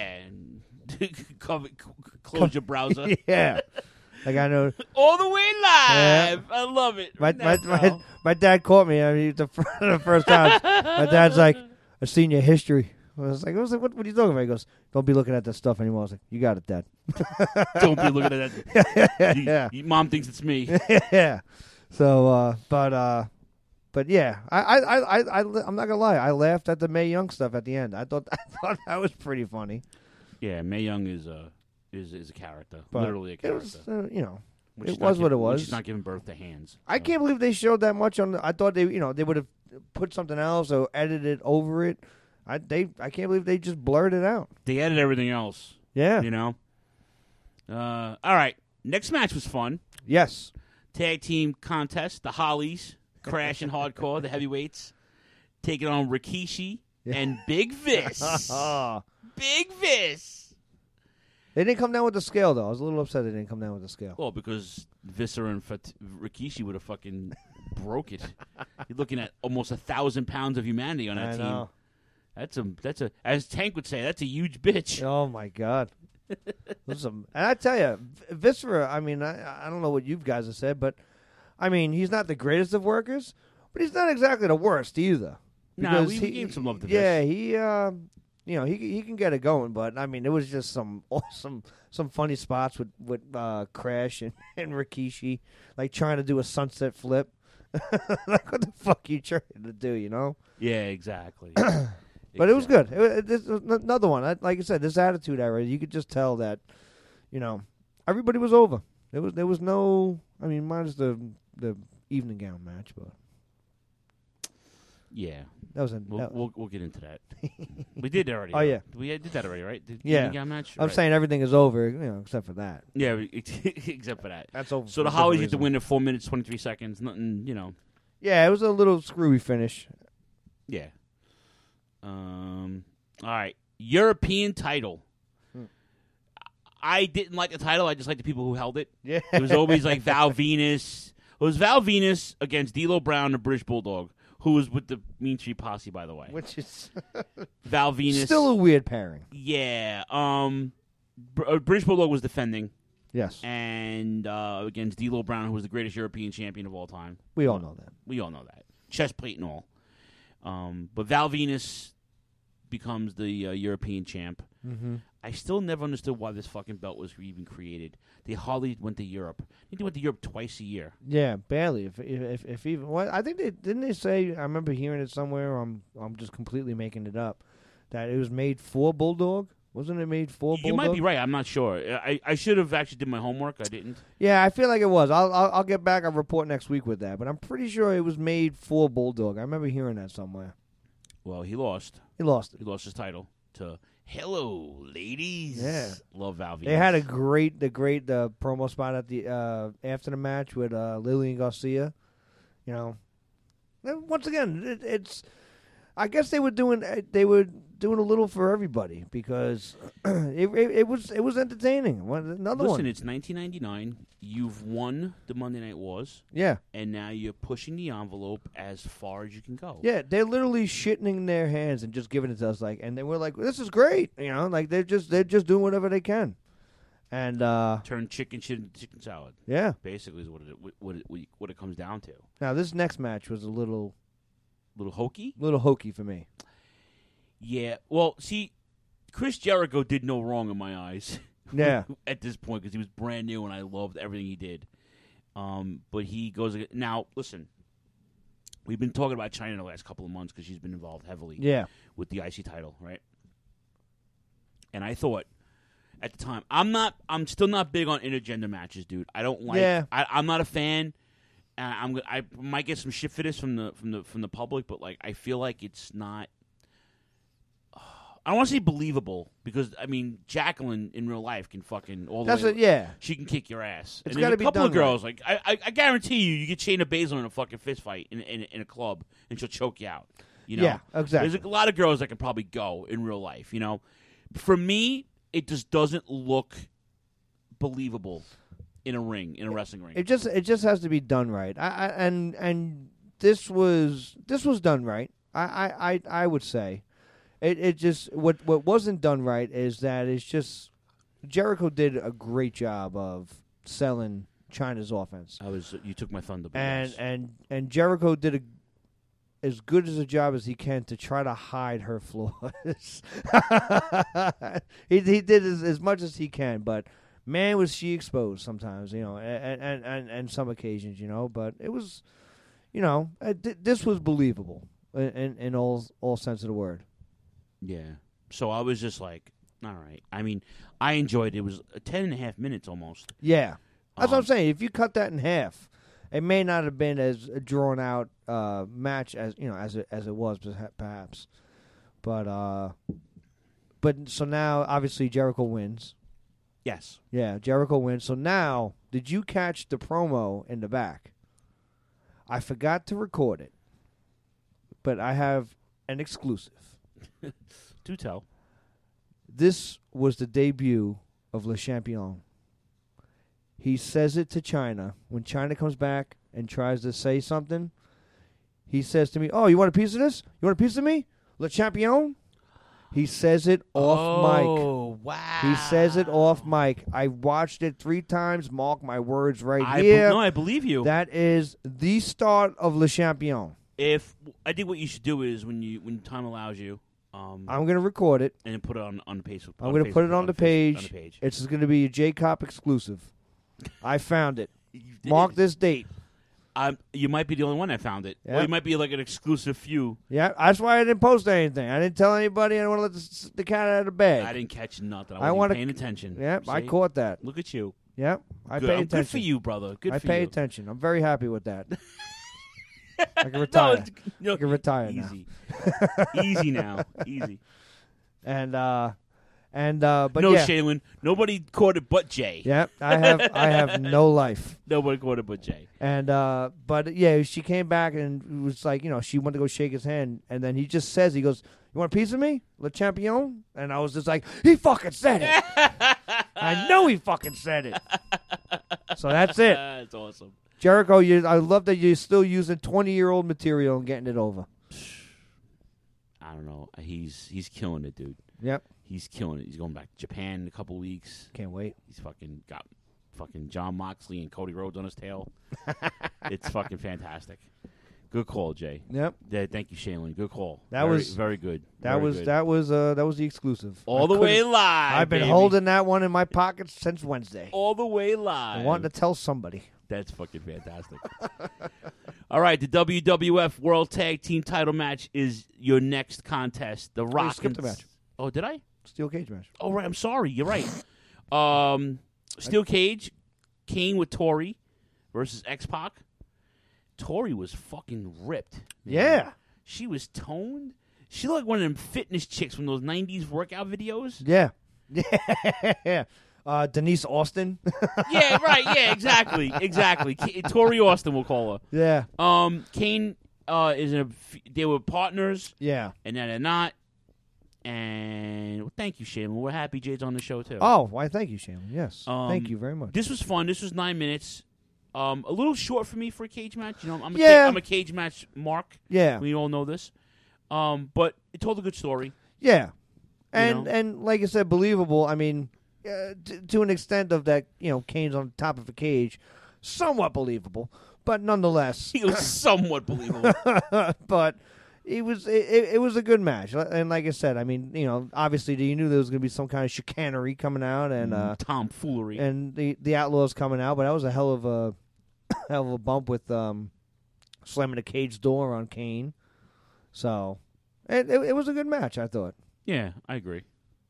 close your browser. Yeah, like I know all the way live. I love it. My dad caught me. I mean, the first time. My dad's like, "I've seen your history." I was like, what are you talking about? He goes, don't be looking at that stuff anymore. I was like, you got it, Dad. Don't be looking at that. Mom thinks it's me. Yeah. So, but yeah, I'm not gonna lie. I laughed at the Mae Young stuff at the end. I thought that was pretty funny. Yeah, Mae Young is a character, but literally a character. It was what it was. She's not giving birth to hands. I can't believe they showed that much on. I thought they would have put something else or edited over it. I can't believe they just blurred it out. They added everything else. Yeah. All right. Next match was fun. Yes. Tag team contest. The Hollies, Crash and Hardcore, the heavyweights, taking on Rikishi and Big Vis. Big Vis. They didn't come down with the scale, though. I was a little upset they didn't come down with the scale. Well, because Viscera and Rikishi would have fucking broke it. You're looking at almost 1,000 pounds of humanity on that I team. know. That's a, as Tank would say, that's a huge bitch. Oh my God. And I tell you, Viscera. I mean, I don't know what you guys have said, but I mean, he's not the greatest of workers, but he's not exactly the worst either. No, we gave some love to Vis. Yeah, he can get it going, but I mean, it was just some funny spots with Crash and Rikishi, like trying to do a sunset flip. Like, what the fuck are you trying to do, you know? Yeah, exactly. But it was good. This was another one. Like I said, this Attitude Era, you could just tell that, you know, everybody was over. There was no, I mean, minus the evening gown match, but yeah, that was we'll get into that. We did already. Oh yeah, we did that already, right? The yeah, evening gown match. I'm saying everything is over, you know, except for that. Yeah, except for that. That's over. So the Hollies get to win in 4 minutes 23 seconds. Nothing, you know. Yeah, it was a little screwy finish. Yeah. All right, European title. I didn't like the title. I just liked the people who held it. Yeah. It was always like Val Venus. It was Val Venus against D'Lo Brown, the British Bulldog, who was with the Mean Street Posse, by the way. Which is Val Venus. Still a weird pairing. Yeah. British Bulldog was defending. Yes. And against D'Lo Brown, who was the greatest European champion of all time. We all know that. We all know that. Chest plate and all. But Val Venus becomes the European champ. Mm-hmm. I still never understood why this fucking belt was even created. They hardly went to Europe. They went to Europe twice a year. Yeah, barely. If even. Well, I think they say. I remember hearing it somewhere. I'm just completely making it up. That it was made for Bulldog. Wasn't it made for Bulldog? You might be right. I'm not sure. I should have actually did my homework. I didn't. Yeah, I feel like it was. I'll get back. I'll report next week with that. But I'm pretty sure it was made for Bulldog. I remember hearing that somewhere. Well, he lost. He lost it. He lost his title to Hello, ladies. Yeah. Love Val Venus. They had the great promo spot at the after the match with Lillian Garcia. You know, and once again, it's. I guess they were doing a little for everybody because it was entertaining. Another one. Listen, it's 1999. You've won the Monday Night Wars. Yeah. And now you're pushing the envelope as far as you can go. Yeah, they're literally shitting in their hands and just giving it to us and then we're like, this is great, you know, like they're just doing whatever they can, and turn chicken shit into chicken salad. Yeah, basically is what it comes down to. Now this next match was a little hokey. Little hokey for me. Yeah, well, see, Chris Jericho did no wrong in my eyes. Yeah. At this point, because he was brand new and I loved everything he did. But he goes now. Listen, we've been talking about China the last couple of months because she's been involved heavily. Yeah. With the IC title, right? And I thought at the time, I'm still not big on intergender matches, dude. I don't like. Yeah. I'm not a fan. I might get some shit for this from the public, but like I feel like it's not. I don't want to say believable because I mean Jacqueline in real life can fucking all the That's way. it, yeah. She can kick your ass. It's and gotta there's be a couple done of girls like I guarantee you get Shayna Baszler in a fucking fist fight in a club and she'll choke you out. You know? Yeah, exactly. There's a lot of girls that can probably go in real life. You know, for me, it just doesn't look believable in a wrestling ring. It just has to be done right. And this was done right. I would say. It just what wasn't done right is that it's just Jericho did a great job of selling China's offense. You took my thunder. And Jericho did as good as a job as he can to try to hide her flaws. he did as much as he can, but man, was she exposed sometimes, you know, and some occasions, you know. But it was, you know, this was believable in all sense of the word. Yeah. So I was just like, all right. I mean, I enjoyed it. It was 10.5 minutes almost. Yeah. That's what I'm saying. If you cut that in half, it may not have been as a drawn out match as you know as it was perhaps. But so now obviously Jericho wins. Yes. Yeah, Jericho wins. So now, did you catch the promo in the back? I forgot to record it, but I have an exclusive. Do tell. This was the debut of Le Champion. He says it to China. When China comes back and tries to say something, he says to me, "Oh, you want a piece of this? You want a piece of me, Le Champion?" He says it off mic. Oh, wow. He says it off mic. I watched it 3 times. Mark my words right here. No, I believe you. That is the start of Le Champion. If I think what you should do is when time allows you, I'm going to record it. And then put it on the page. I'm going to put it on the page. It's going to be a J-Cop exclusive. I found it. Mark this date. You might be the only one that found it. Yep. Or you might be like an exclusive few. Yeah, that's why I didn't post anything. I didn't tell anybody. I didn't want to let the cat out of the bag. I didn't catch nothing. I wasn't paying attention. Yep, See? I caught that. Look at you. Yep, I Good. pay attention. Good for you, brother. Good I for you. pay attention. I'm very happy with that. I can retire. I can retire easy. now. Easy now. Easy. But no, yeah. Shaylin, nobody caught it but Jay. Yep, I have no life. Nobody caught it but Jay. And but yeah, she came back and it was like, she wanted to go shake his hand, and then he just says, he goes, "You want a piece of me, Le Champion?" And I was just like, he fucking said it. I know he fucking said it. So that's it. That's awesome. Jericho, I love that you're still using 20-year-old material and getting it over. I don't know. He's killing it, dude. Yep. He's killing it. He's going back to Japan in a couple weeks. Can't wait. He's fucking got John Moxley and Cody Rhodes on his tail. It's fucking fantastic. Good call, Jay. Yep. Yeah, thank you, Shaylin. Good call. That was very good. That was the exclusive. All the way live. I've been holding that one in my pocket since Wednesday. All the way live. I wanted to tell somebody. That's fucking fantastic. All right, the WWF World Tag Team Title match is your next contest. The Rock. Skipped the match. Oh, did I? Steel cage match. Oh, right. I'm sorry. You're right. Steel cage, Kane with Tori versus X-Pac. Tori was fucking ripped. Man. Yeah. She was toned. She looked like one of them fitness chicks from those 90s workout videos. Yeah. Yeah. Denise Austin. Yeah, right. Yeah, exactly. Tori Austin, we'll call her. Yeah. Kane they were partners. Yeah. And then they're not. And well, thank you, Shaylin. We're happy Jade's on the show, too. Oh, why, thank you, Shaylin. Yes. Thank you very much. This was fun. This was 9 minutes. A little short for me for a cage match. I'm a cage match mark. Yeah. We all know this. But it told a good story. Yeah. And like I said, believable. I mean, to an extent of that, Kane's on top of a cage, somewhat believable. But nonetheless. He was somewhat believable. But it was a good match. And like I said, I mean, obviously you knew there was going to be some kind of chicanery coming out. And tomfoolery. And the Outlaws coming out. But that was a hell of a bump with slamming the cage door on Kane. So it was a good match, I thought. Yeah, I agree.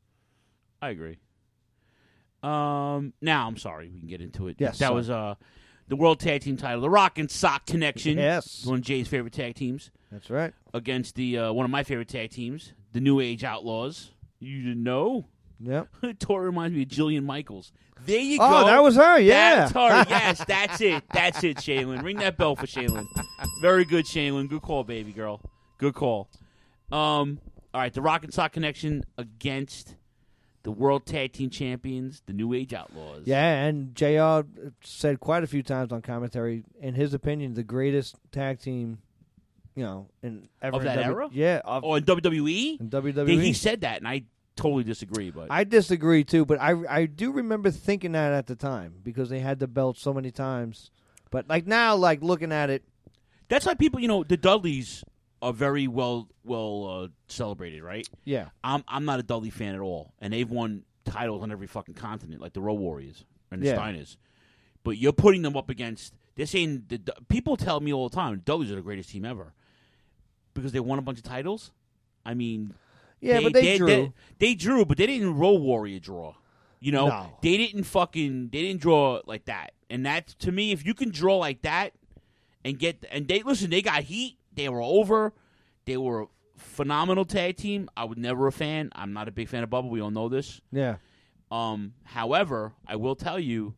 Now, I'm sorry. We can get into it. Yes. That was the World Tag Team title, the Rock and Sock Connection. Yes. One of Jay's favorite tag teams. That's right. Against the one of my favorite tag teams, the New Age Outlaws. You didn't know? Yep. Tori reminds me of Jillian Michaels. There you go. Oh, that was her, yeah. That's her, yes. That's it, Shaylin. Ring that bell for Shaylin. Very good, Shaylin. Good call, baby girl. Good call. All right, the Rock and Sock Connection against the World Tag Team Champions, the New Age Outlaws. Yeah, and JR said quite a few times on commentary, in his opinion, the greatest tag team, in ever of that era. Yeah, in WWE. In WWE, yeah, he said that, and I totally disagree. But I disagree too. But I do remember thinking that at the time because they had the belt so many times. But like now, like looking at it, that's why people, the Dudleys are very well celebrated, right? Yeah. I'm not a Dudley fan at all, and they've won titles on every fucking continent, like the Road Warriors and the Steiners. But you're putting them up against. They're saying people tell me all the time, Dudleys are the greatest team ever because they won a bunch of titles. I mean, yeah, but they drew. They drew, but they didn't Road Warrior draw. No. They didn't draw like that. And that, to me, if you can draw like that and they got heat. They were over. They were a phenomenal tag team. I was never a fan. I'm not a big fan of Bubba. We all know this. Yeah. However, I will tell you,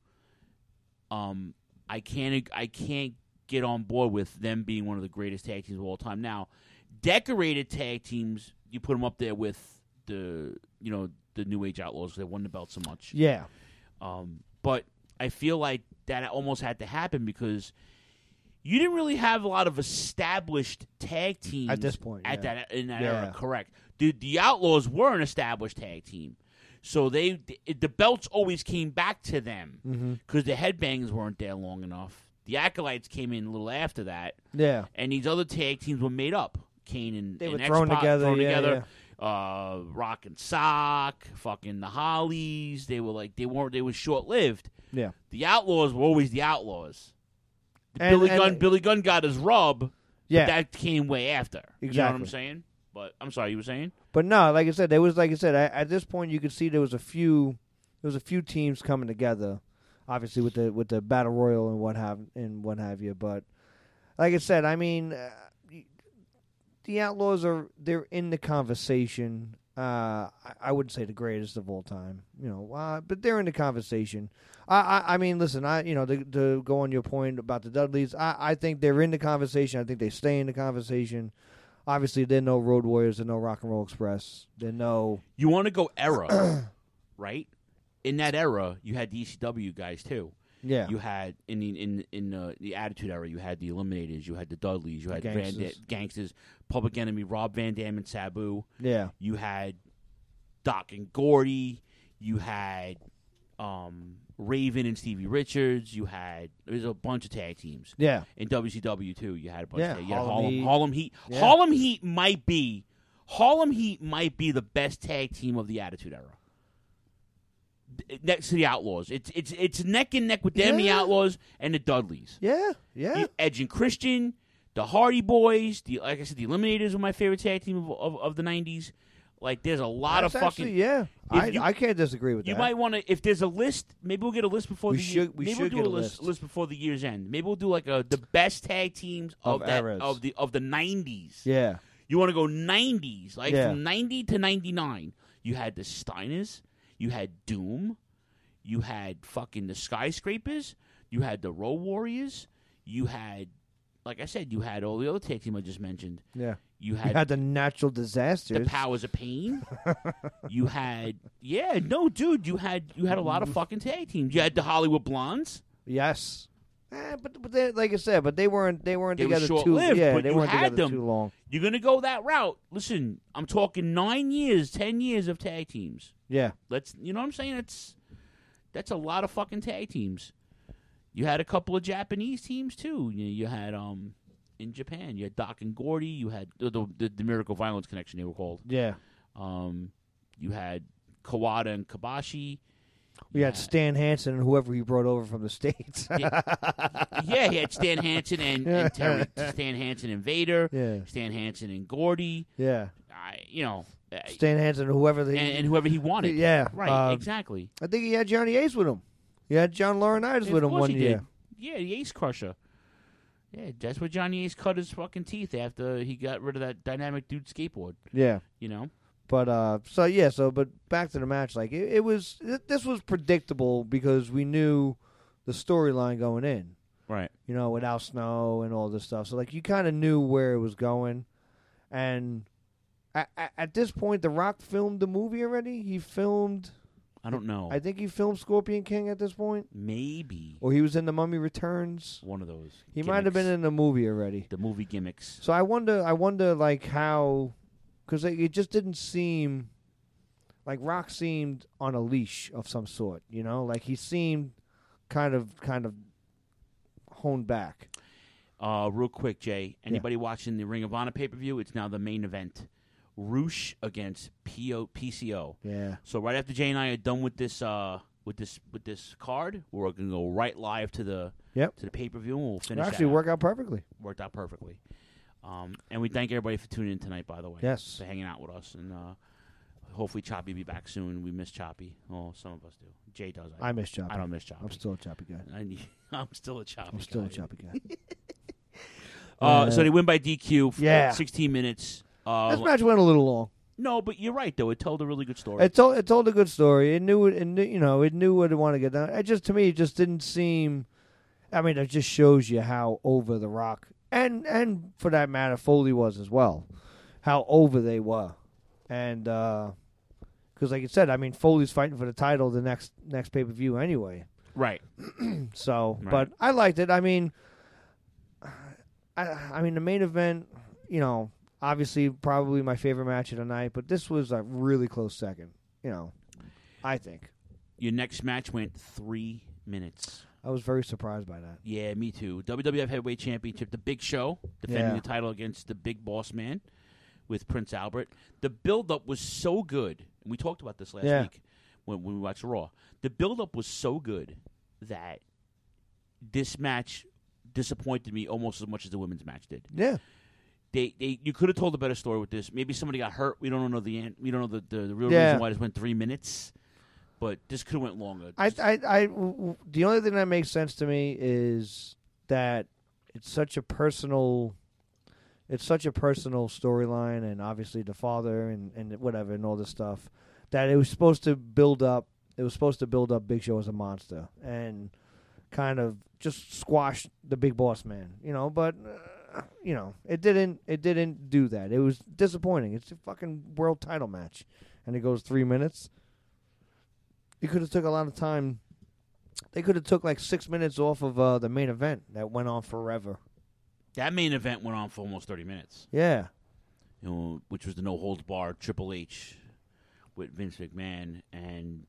I can't get on board with them being one of the greatest tag teams of all time. Now, decorated tag teams, you put them up there with the New Age Outlaws. They won the belt so much. Yeah. But I feel like that almost had to happen because you didn't really have a lot of established tag teams At this point, at yeah. that in that Yeah. era. Correct. The Outlaws were an established tag team, so the belts always came back to them because the Headbangers weren't there long enough. The Acolytes came in a little after that. Yeah. And these other tag teams were made up. Kane and They were and thrown X-Pac together, thrown yeah, together. Rock and Sock, fucking the Hollies. They were short lived. Yeah. The Outlaws were always the Outlaws. And- Billy Gunn got his rub. Yeah. But that came way after. You know what Exactly. I'm saying? But I'm sorry, you were saying? But no, like I said, at this point you could see there was a few teams coming together, obviously with the Battle Royal and what have you. But like I said, I mean, the Outlaws they're in the conversation. I wouldn't say the greatest of all time, but they're in the conversation. I mean, listen, to go on your point about the Dudleys, I think they're in the conversation. I think they stay in the conversation. Obviously, they're no Road Warriors, they're no Rock and Roll Express, they're no. You want to go era, right? In that era, you had the ECW guys too. Yeah. You had in the Attitude Era, you had the Eliminators, you had the Dudleys, you had Gangsters, Public Enemy, Rob Van Dam and Sabu. Yeah. You had Doc and Gordy. You had Raven and Stevie Richards. There's a bunch of tag teams. Yeah. In WCW too, you had a bunch Yeah, of tag. You had Harlem Heat. Yeah. Harlem Heat might be the best tag team of the Attitude Era. Next to the Outlaws, it's neck and neck with them, the Outlaws, and the Dudleys. Yeah. Edge and Christian, the Hardy Boys, like I said, the Eliminators were my favorite tag team of the '90s. Like, there's a lot That's of fucking. actually, yeah. I can't disagree with that. You might want to, if there's a list, maybe we'll get a list before We should get a list before the year's end. Maybe we'll do like the best tag teams of eras. the '90s. Yeah. You want to go '90s, like Yeah. from '90 to '99. You had the Steiners, you had Doom, you had fucking the Skyscrapers, you had the Road Warriors, you had, like I said, you had all the other tag team I just mentioned. Yeah. You had the Natural Disasters. the Powers of Pain. You had, you had a lot of fucking tag teams. You had the Hollywood Blondes. Yes. But they, like I said, they weren't They were together short-lived, too. Yeah, but they you weren't had together them. too long. You're gonna go that route. Listen, I'm talking 9 years, 10 years of tag teams. Yeah. You know what I'm saying? That's a lot of fucking tag teams. You had a couple of Japanese teams too. You had in Japan, you had Doc and Gordy. You had the Miracle Violence Connection, they were called. Yeah. You had Kawada and Kabashi. We had Stan Hansen and whoever he brought over from the States. Yeah, he had Stan Hansen and Terry. Stan Hansen and Vader. Yeah. Stan Hansen and Gordy. Yeah. Stan Hansen and whoever and whoever he wanted. Yeah. Right, exactly. I think he had Johnny Ace with him. He had John Laurinaitis with him one year. Yeah, the Ace Crusher. Yeah, that's where Johnny Ace cut his fucking teeth after he got rid of that dynamic dude skateboard. Yeah. You know? But but back to the match. Like this was predictable because we knew the storyline going in. Right. With Al Snow and all this stuff. So like you kind of knew where it was going, and at this point, The Rock filmed the movie already. He filmed. I don't know. I think he filmed Scorpion King at this point. Maybe. Or he was in The Mummy Returns. One of those. He might have been in the movie already. The movie gimmicks. So I wonder like how, because it just didn't seem like Rock seemed on a leash of some sort. Like he seemed kind of honed back. Real quick, Jay. Anybody watching the Ring of Honor pay-per-view? It's now the main event. Roosh against PCO. Yeah. So right after Jay and I are done with this card, we're gonna go right live to the pay-per-view, and we'll finish. Actually, worked out perfectly. Worked out perfectly. And we thank everybody for tuning in tonight. By the way, yes, for hanging out with us, and hopefully Choppy will be back soon. We miss Choppy. Oh, some of us do. Jay does. I miss Choppy. I don't miss Choppy. I'm still a Choppy guy. I'm still a Choppy. I'm still a Choppy guy. So they win by DQ. For 16 minutes. This match went a little long. No, but you're right though. It told a really good story. It told a good story. It knew it knew what it wanted to get done. To me, it just didn't seem. I mean, it just shows you how over The Rock and for that matter, Foley was as well. How over they were, and because like you said, I mean, Foley's fighting for the title the next pay-per-view anyway. Right. So, Right. but I liked it. I mean, I mean, the main event, you know, obviously probably my favorite match of the night, but this was a really close second, you know, I think. Your next match went 3 minutes. I was very surprised by that. Yeah, me too. WWF Heavyweight Championship, The Big Show, defending the title against the Big Boss Man with Prince Albert. The build-up was so good. And we talked about this last week when we watched Raw. The build-up was so good that this match disappointed me almost as much as the women's match did. Yeah. You could have told a better story with this. Maybe somebody got hurt. We don't know the real reason why this went 3 minutes. But this could have went longer. The only thing that makes sense to me is that it's such a personal storyline, and obviously the father and whatever and all this stuff, that it was supposed to build up. It was supposed to build up Big Show as a monster and kind of just squash the Big Boss Man, you know. But you know, it didn't do that. It was disappointing. It's a fucking world title match, and it goes 3 minutes. You could have took a lot of time. They could have took like 6 minutes off of the main event that went on forever. That main event went on for almost 30 minutes. Yeah. You know, which was the no holds barred Triple H with Vince McMahon, and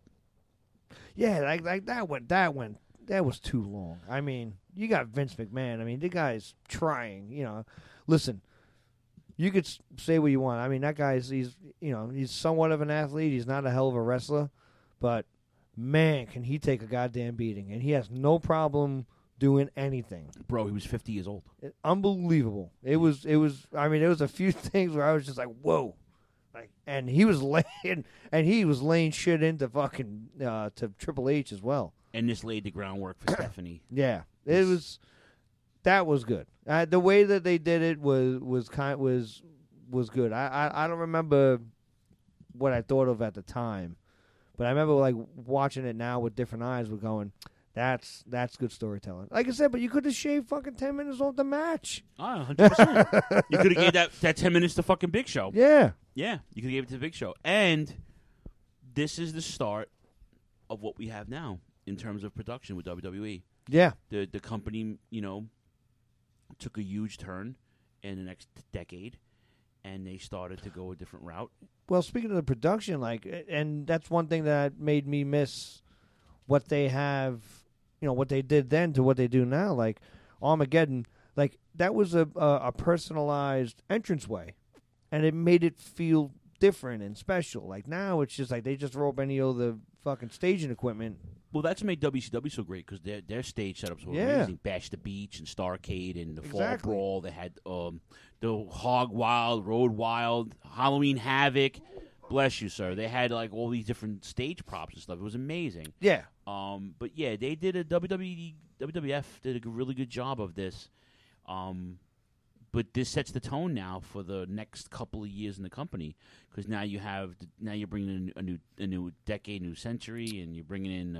like that was too long. I mean, you got Vince McMahon. I mean, the guy's trying. You know, listen. You could say what you want. I mean, that guy's he's somewhat of an athlete. He's not a hell of a wrestler. But, man, can he take a goddamn beating. And he has no problem doing anything. Bro, he was 50 years old. Unbelievable. It was. I mean, there was a few things where I was just like, whoa. And he was laying shit into fucking to Triple H as well. And this laid the groundwork for Stephanie. Yeah. That was good. The way that they did it was good. I don't remember what I thought of at the time. But I remember like watching it now with different eyes. We're going, that's good storytelling. Like I said, but you could have shaved fucking 10 minutes off the match. 100%. You could have gave that 10 minutes to fucking Big Show. Yeah. Yeah, you could have gave it to the Big Show. And this is the start of what we have now in terms of production with WWE. Yeah. The company, you know, took a huge turn in the next decade, and they started to go a different route. Well, speaking of the production, and that's one thing that made me miss what they have, you know, what they did then to what they do now. Like Armageddon, like that was a personalized entranceway, and it made it feel different and special. Like now, it's just like they just roll up any of the fucking staging equipment. Well, that's what made WCW so great because their stage setups were amazing. Bash the Beach and Starrcade and the Fall Brawl. They had the Hog Wild, Road Wild, Halloween Havoc. Bless you, sir. They had like all these different stage props and stuff. It was amazing. Yeah. But yeah, they did WWF did a really good job of this. But this sets the tone now for the next couple of years in the company because now you're bringing in a new decade, new century, and you're bringing in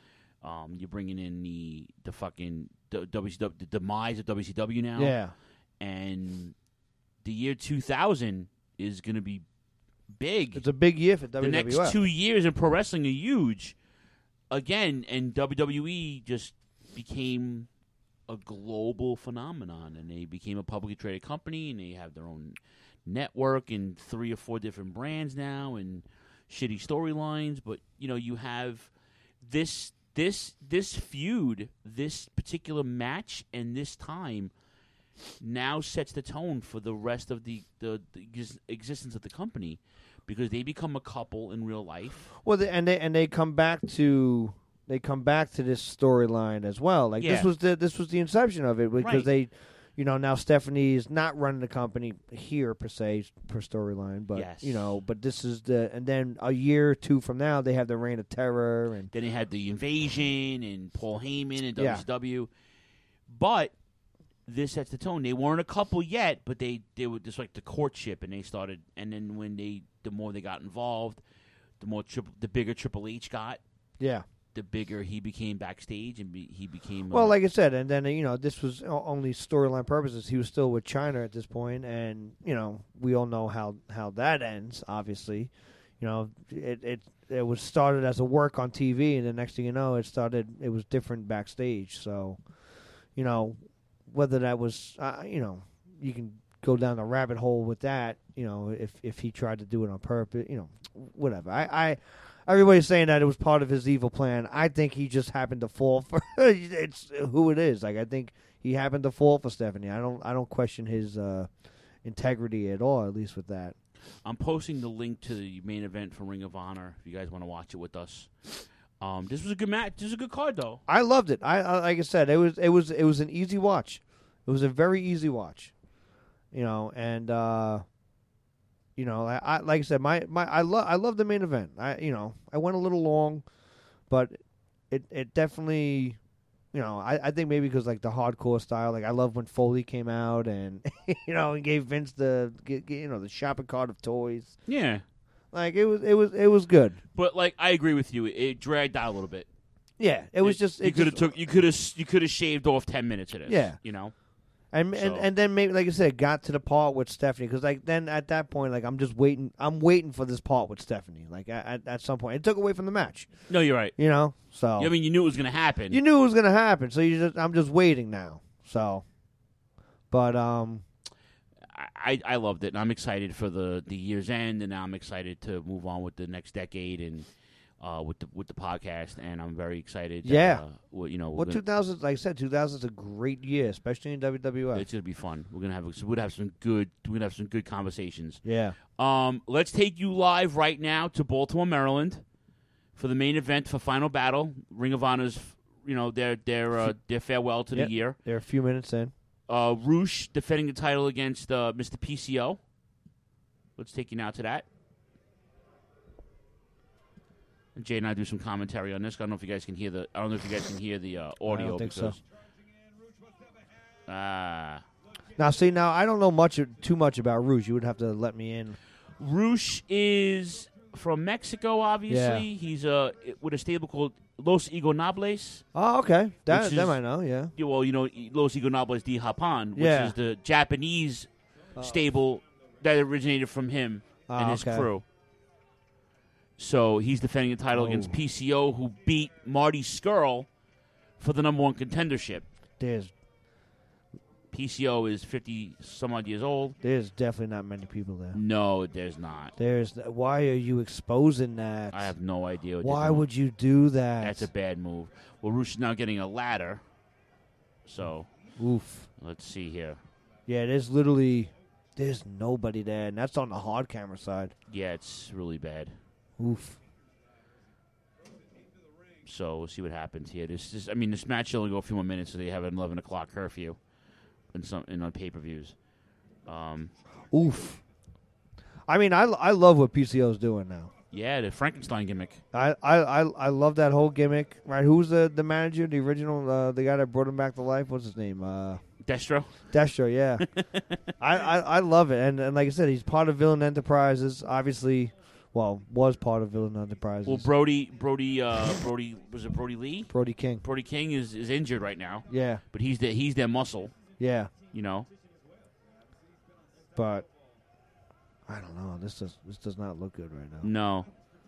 the fucking WCW, the demise of WCW now. Yeah, and the year 2000 is going to be big. It's a big year for WWF. The next 2 years in pro wrestling are huge. Again, and WWE just became a global phenomenon, and they became a publicly traded company, and they have their own network and 3 or 4 different brands now, and shitty storylines. But you know, you have this feud, this particular match, and this time now sets the tone for the rest of the existence of the company because they become a couple in real life. Well, they come back to. They come back to this storyline as well. Like this was the inception of it because they, you know, now Stephanie is not running the company here per se per storyline, but you know, but this is and then a year or 2 from now they have the Reign of Terror, and then they had the Invasion and Paul Heyman and WCW, but this sets the tone. They weren't a couple yet, but they were just like the courtship, and they started, and then the more they got involved, the bigger Triple H got. Yeah. The bigger he became backstage, and he became well, like I said, and then you know this was only storyline purposes. He was still with China at this point, and you know we all know how that ends. Obviously, you know it was started as a work on TV, and the next thing you know, it was different backstage. So, you know, whether that was, you can go down the rabbit hole with that. If he tried to do it on purpose, whatever. Everybody's saying that it was part of his evil plan. I think he just happened to fall for it's who it is. Like, I think he happened to fall for Stephanie. I don't question his integrity at all. At least with that. I'm posting the link to the main event from Ring of Honor if you guys want to watch it with us. This was a good match. This was a good card, though. I loved it. I like I said, it was an easy watch. It was a very easy watch. I like I said, I love the main event. I went a little long, but it definitely, I think maybe because like the hardcore style, like I love when Foley came out and and gave Vince the shopping cart of toys. Yeah, like it was good. But like I agree with you, it dragged out a little bit. Yeah, it was just you could have shaved off 10 minutes of this. Yeah, And then maybe, like I said, got to the part with Stephanie because like then at that point, like I'm just waiting. I'm waiting for this part with Stephanie. Like at some point, it took away from the match. No, you're right. So I mean, you knew it was going to happen. You knew it was going to happen, so I'm just waiting now. So, but I loved it, and I'm excited for the year's end, and now I'm excited to move on with the next decade and. With the podcast, and I'm very excited. Yeah, 2000, like I said, 2000 is a great year, especially in WWF. It's gonna be fun. We're gonna have some good conversations. Yeah. Let's take you live right now to Baltimore, Maryland, for the main event for Final Battle. Ring of Honor's, their farewell to the year. They're a few minutes in. Roosh defending the title against Mr. PCO. Let's take you now to that. Jay and I do some commentary on this. I don't know if you guys can hear the. I don't know if you guys can hear the audio. I don't think so. Now, I don't know too much about Roosh. You would have to let me in. Roosh is from Mexico. Obviously, he's with a stable called Los Ingobernables. Oh, okay, that I know. Yeah. Well, Los Ingobernables de Japan, which is the Japanese stable that originated from him and his crew. So he's defending the title against PCO, who beat Marty Scurll for the number one contendership. PCO is 50-some-odd years old. There's definitely not many people there. No, there's not. Why are you exposing that? I have no idea. Why would you do that? That's a bad move. Well, Roosh is now getting a ladder. So, let's see here. Yeah, there's nobody there, and that's on the hard camera side. Yeah, it's really bad. Oof. So we'll see what happens here. This match will only go a few more minutes, so they have an 11 o'clock curfew on pay-per-views. Oof. I mean, I love what PCO's doing now. Yeah, the Frankenstein gimmick. I love that whole gimmick. Right? Who's the manager? The original, the guy that brought him back to life. What's his name? Destro. Destro, yeah. I love it, and like I said, he's part of Villain Enterprises. Obviously. Well, was part of Villain Enterprises. Well, Brody, was it Brody Lee? Brody King. Brody King is injured right now. Yeah. But he's their muscle. Yeah. But I don't know. This does not look good right now. No.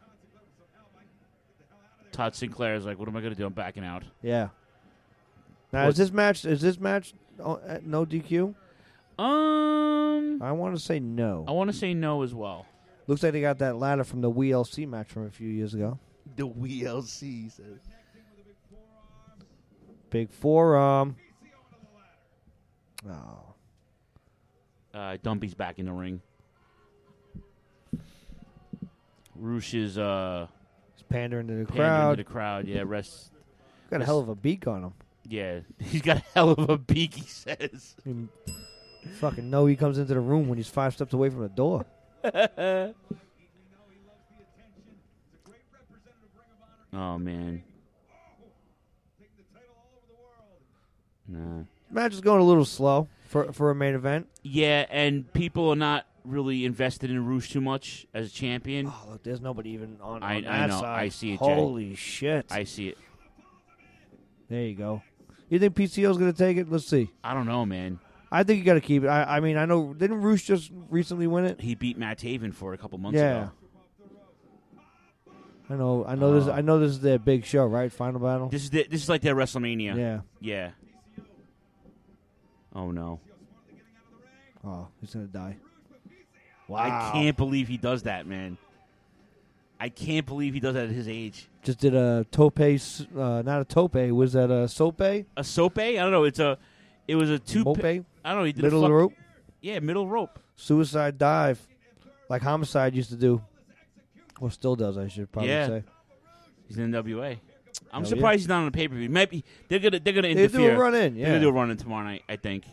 Todd Sinclair is like, what am I going to do? I'm backing out. Yeah. Now, is this match no DQ? I want to say no. I want to say no as well. Looks like they got that ladder from the WLC match from a few years ago. The WLC says. Big forearm. Dumpy's back in the ring. Roosh is he's pandering to the crowd. Yeah, got a hell of a beak on him. Yeah, he's got a hell of a beak, he says. Fucking know he comes into the room when he's 5 steps away from the door. Oh, man. Nah. Match is going a little slow for a main event. Yeah, and people are not really invested in Roosh too much as a champion. Oh, look, there's nobody even on that I know. side. I see it, Holy shit. I see it. There you go. You think PCO's going to take it? Let's see. I don't know, man. I think you got to keep it. I mean, I know. Didn't Roosh just recently win it? He beat Matt Taven for it a couple months ago. I know this is their big show, right? Final Battle. This is like their WrestleMania. Yeah. Yeah. Oh, no. Oh, he's going to die. Wow. I can't believe he does that, man. I can't believe he does that at his age. Just did a tope, not a tope. Was that a sope? A sope? I don't know. It was a two. Mope? I don't know. He did middle rope? Yeah, middle rope. Suicide dive. Like Homicide used to do. Or still does, I should probably say. He's in NWA. I'm Hell surprised yeah. he's not on a pay-per-view. Maybe they're gonna interfere. They do a run-in, yeah. They're gonna do a run-in tomorrow night, I think.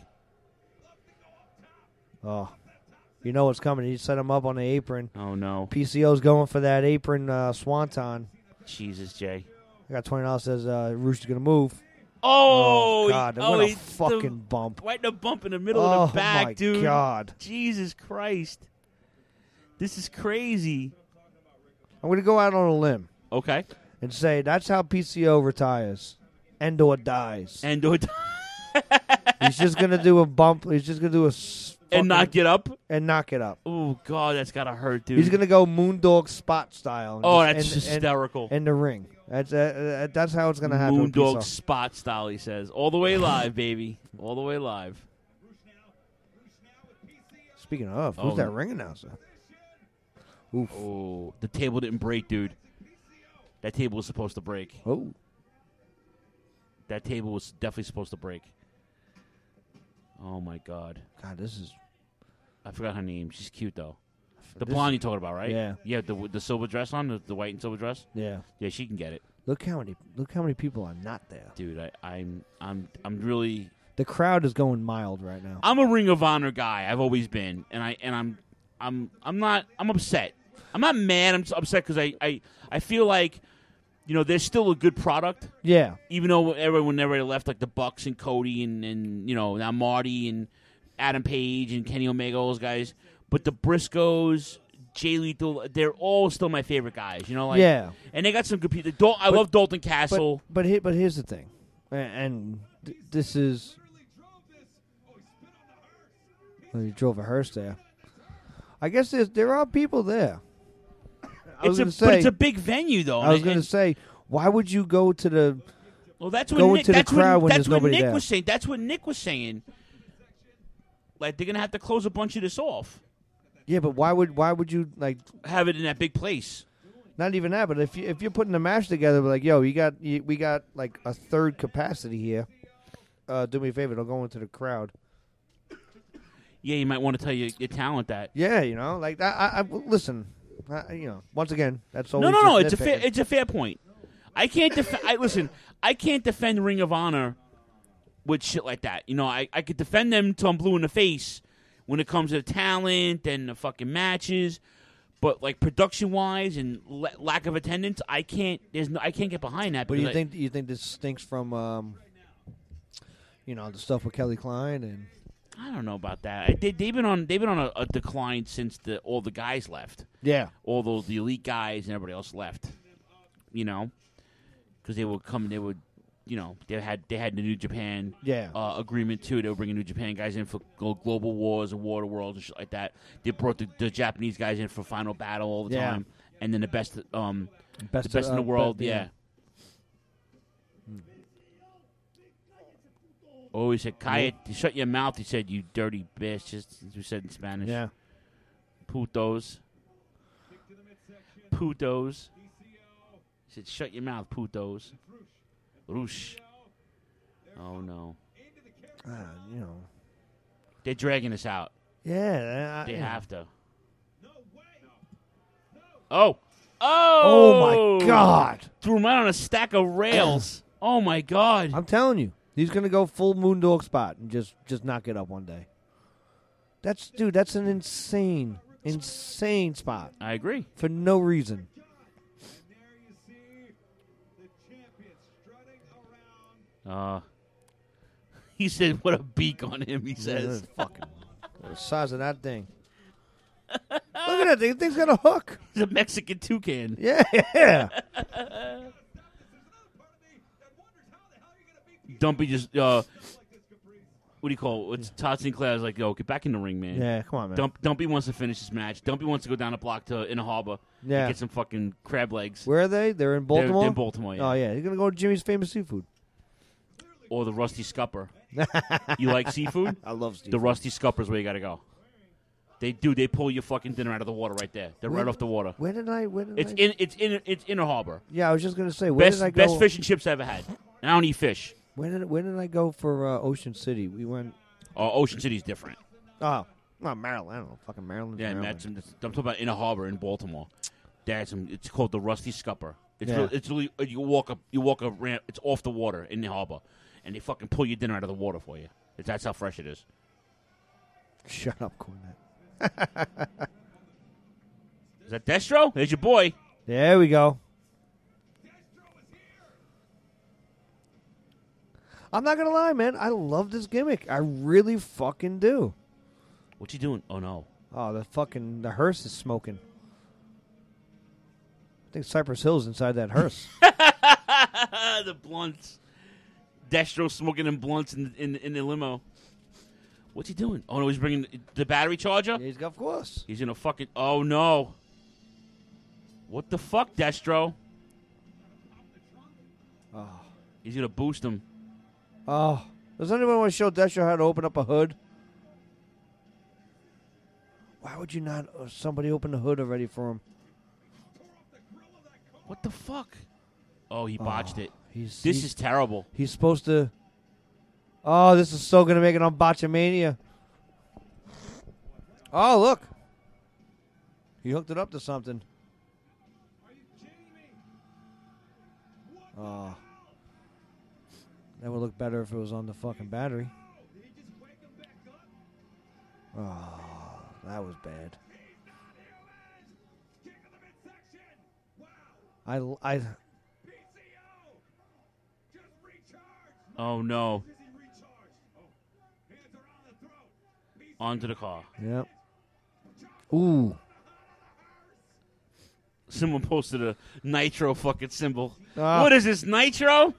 Oh. You know what's coming. You set him up on the apron. Oh, no. PCO's going for that apron swanton. Jesus, Jay. I got $20 says Rooster's going to move. Oh, God. What a fucking bump. Right in the bump in the middle of the back, my dude. God. Jesus Christ. This is crazy. I'm going to go out on a limb. Okay. And say that's how PCO retires. Endor dies. Endor dies. He's just going to do a bump. He's just going to do a... And not get up? And not get up. Oh, God, that's got to hurt, dude. He's going to go Moondog spot style. That's hysterical. In the ring. That's how it's going to happen. Moondog spot style, he says. All the way live, baby. All the way live. Speaking of, who's that ring announcer? Oof. Oh, the table didn't break, dude. That table was supposed to break. Oh. That table was definitely supposed to break. Oh, my God. God, this is... I forgot her name. She's cute, though. The blonde you're talking about, right? Yeah. Yeah, the silver dress on, the white and silver dress? Yeah. Yeah, she can get it. Look how many people are not there. Dude, I'm really... The crowd is going mild right now. I'm a Ring of Honor guy. I've always been. And I'm upset. I'm not mad. I'm upset because I feel like, you know, there's still a good product. Yeah. Even though everyone left, like the Bucks and Cody and you know, now Marty and Adam Page and Kenny Omega, all those guys. But the Briscoes, Jay Lethal, they're all still my favorite guys. You know, like, yeah. And they got some good people. I love Dalton Castle. But here's the thing, and this is. Well, you drove a hearse there. I guess there are people there. But it's a big venue, though. I was going to say, why would you go to the? Well, that's what go Nick, into the crowd when there's nobody Nick there. was saying. That's what Nick was saying. Like they're gonna have to close a bunch of this off. Yeah, but why would you like have it in that big place? Not even that, but if you're putting the match together, like, yo, we got like a third capacity here. Do me a favor, don't go into the crowd. Yeah, you might want to tell your talent that. Yeah, you know, like I listen. You know, once again, that's always No. just It's a fair point. I can't listen. I can't defend Ring of Honor with shit like that. You know, I could defend them till I'm blue in the face when it comes to the talent and the fucking matches, but like production wise and lack of attendance, I can't get behind that. But you think this stinks from you know, the stuff with Kelly Klein and. I don't know about that. They've been on a decline since all the guys left. Yeah, all the elite guys and everybody else left. You know, because they would come. They would, you know, they had the New Japan agreement too. They were bringing New Japan guys in for Global Wars and War of the Worlds and shit like that. They brought the Japanese guys in for Final Battle all the time, and then the best in the world. Yeah. Oh, he said, "Kaya, shut your mouth." He said, "You dirty bitch," just as we said in Spanish. Yeah. Putos. He said, "Shut your mouth, putos." Roosh. Oh no. You know. They're dragging us out. Yeah. They have to. Oh, my God! Threw him out on a stack of rails. Oh my God! I'm telling you. He's going to go full Moondog spot and just knock it up one day. That's an insane spot. I agree. For no reason. He said, "What a beak on him," he says. Fucking the size of that thing. Look at that thing. The thing's got a hook. It's a Mexican toucan. Yeah. Dumpy just, what do you call it? It's Todd Sinclair's like, yo, get back in the ring, man. Yeah, come on, man. Dumpy wants to finish this match. Dumpy wants to go down the block to Inner Harbor and get some fucking crab legs. Where are they? They're in Baltimore? They're in Baltimore, yeah. Oh, yeah. He's going to go to Jimmy's Famous Seafood. Or the Rusty Scupper. You like seafood? I love seafood. The Rusty Scupper's where you got to go. They do. They pull your fucking dinner out of the water right there. They're right off the water. Where did I? It's Inner Harbor. Yeah, I was just gonna say. Where did I go? Best fish and chips I ever had. I don't eat fish. Where did I go for Ocean City? We went. Oh, Ocean City's different. Oh, not Maryland. I don't know. Fucking Maryland. Yeah, I'm talking about Inner Harbor in Baltimore. It's called the Rusty Scupper. It's really you walk a ramp. It's off the water in the harbor, and they fucking pull your dinner out of the water for you. That's how fresh it is. Shut up, Cornette. Is that Destro? There's your boy. There we go. I'm not gonna lie, man. I love this gimmick. I really fucking do. What's he doing? Oh no. Oh, the hearse is smoking. I think Cypress Hill's inside that hearse. The blunts. Destro smoking them blunts in the limo. What's he doing? Oh, no, he's bringing the battery charger? Yeah, of course. He's going to fucking... Oh, no. What the fuck, Destro? Oh. He's going to boost him. Oh. Does anyone want to show Destro how to open up a hood? Why would you not... somebody open the hood already for him? What the fuck? Oh, he botched it. This is terrible. He's supposed to... Oh, this is so going to make it on Botchamania. Oh, look. He hooked it up to something. Oh. That would look better if it was on the fucking battery. Oh, that was bad. Oh, no. Onto the car. Yep. Ooh. Someone posted a Nitro fucking symbol. Ah. What is this, Nitro?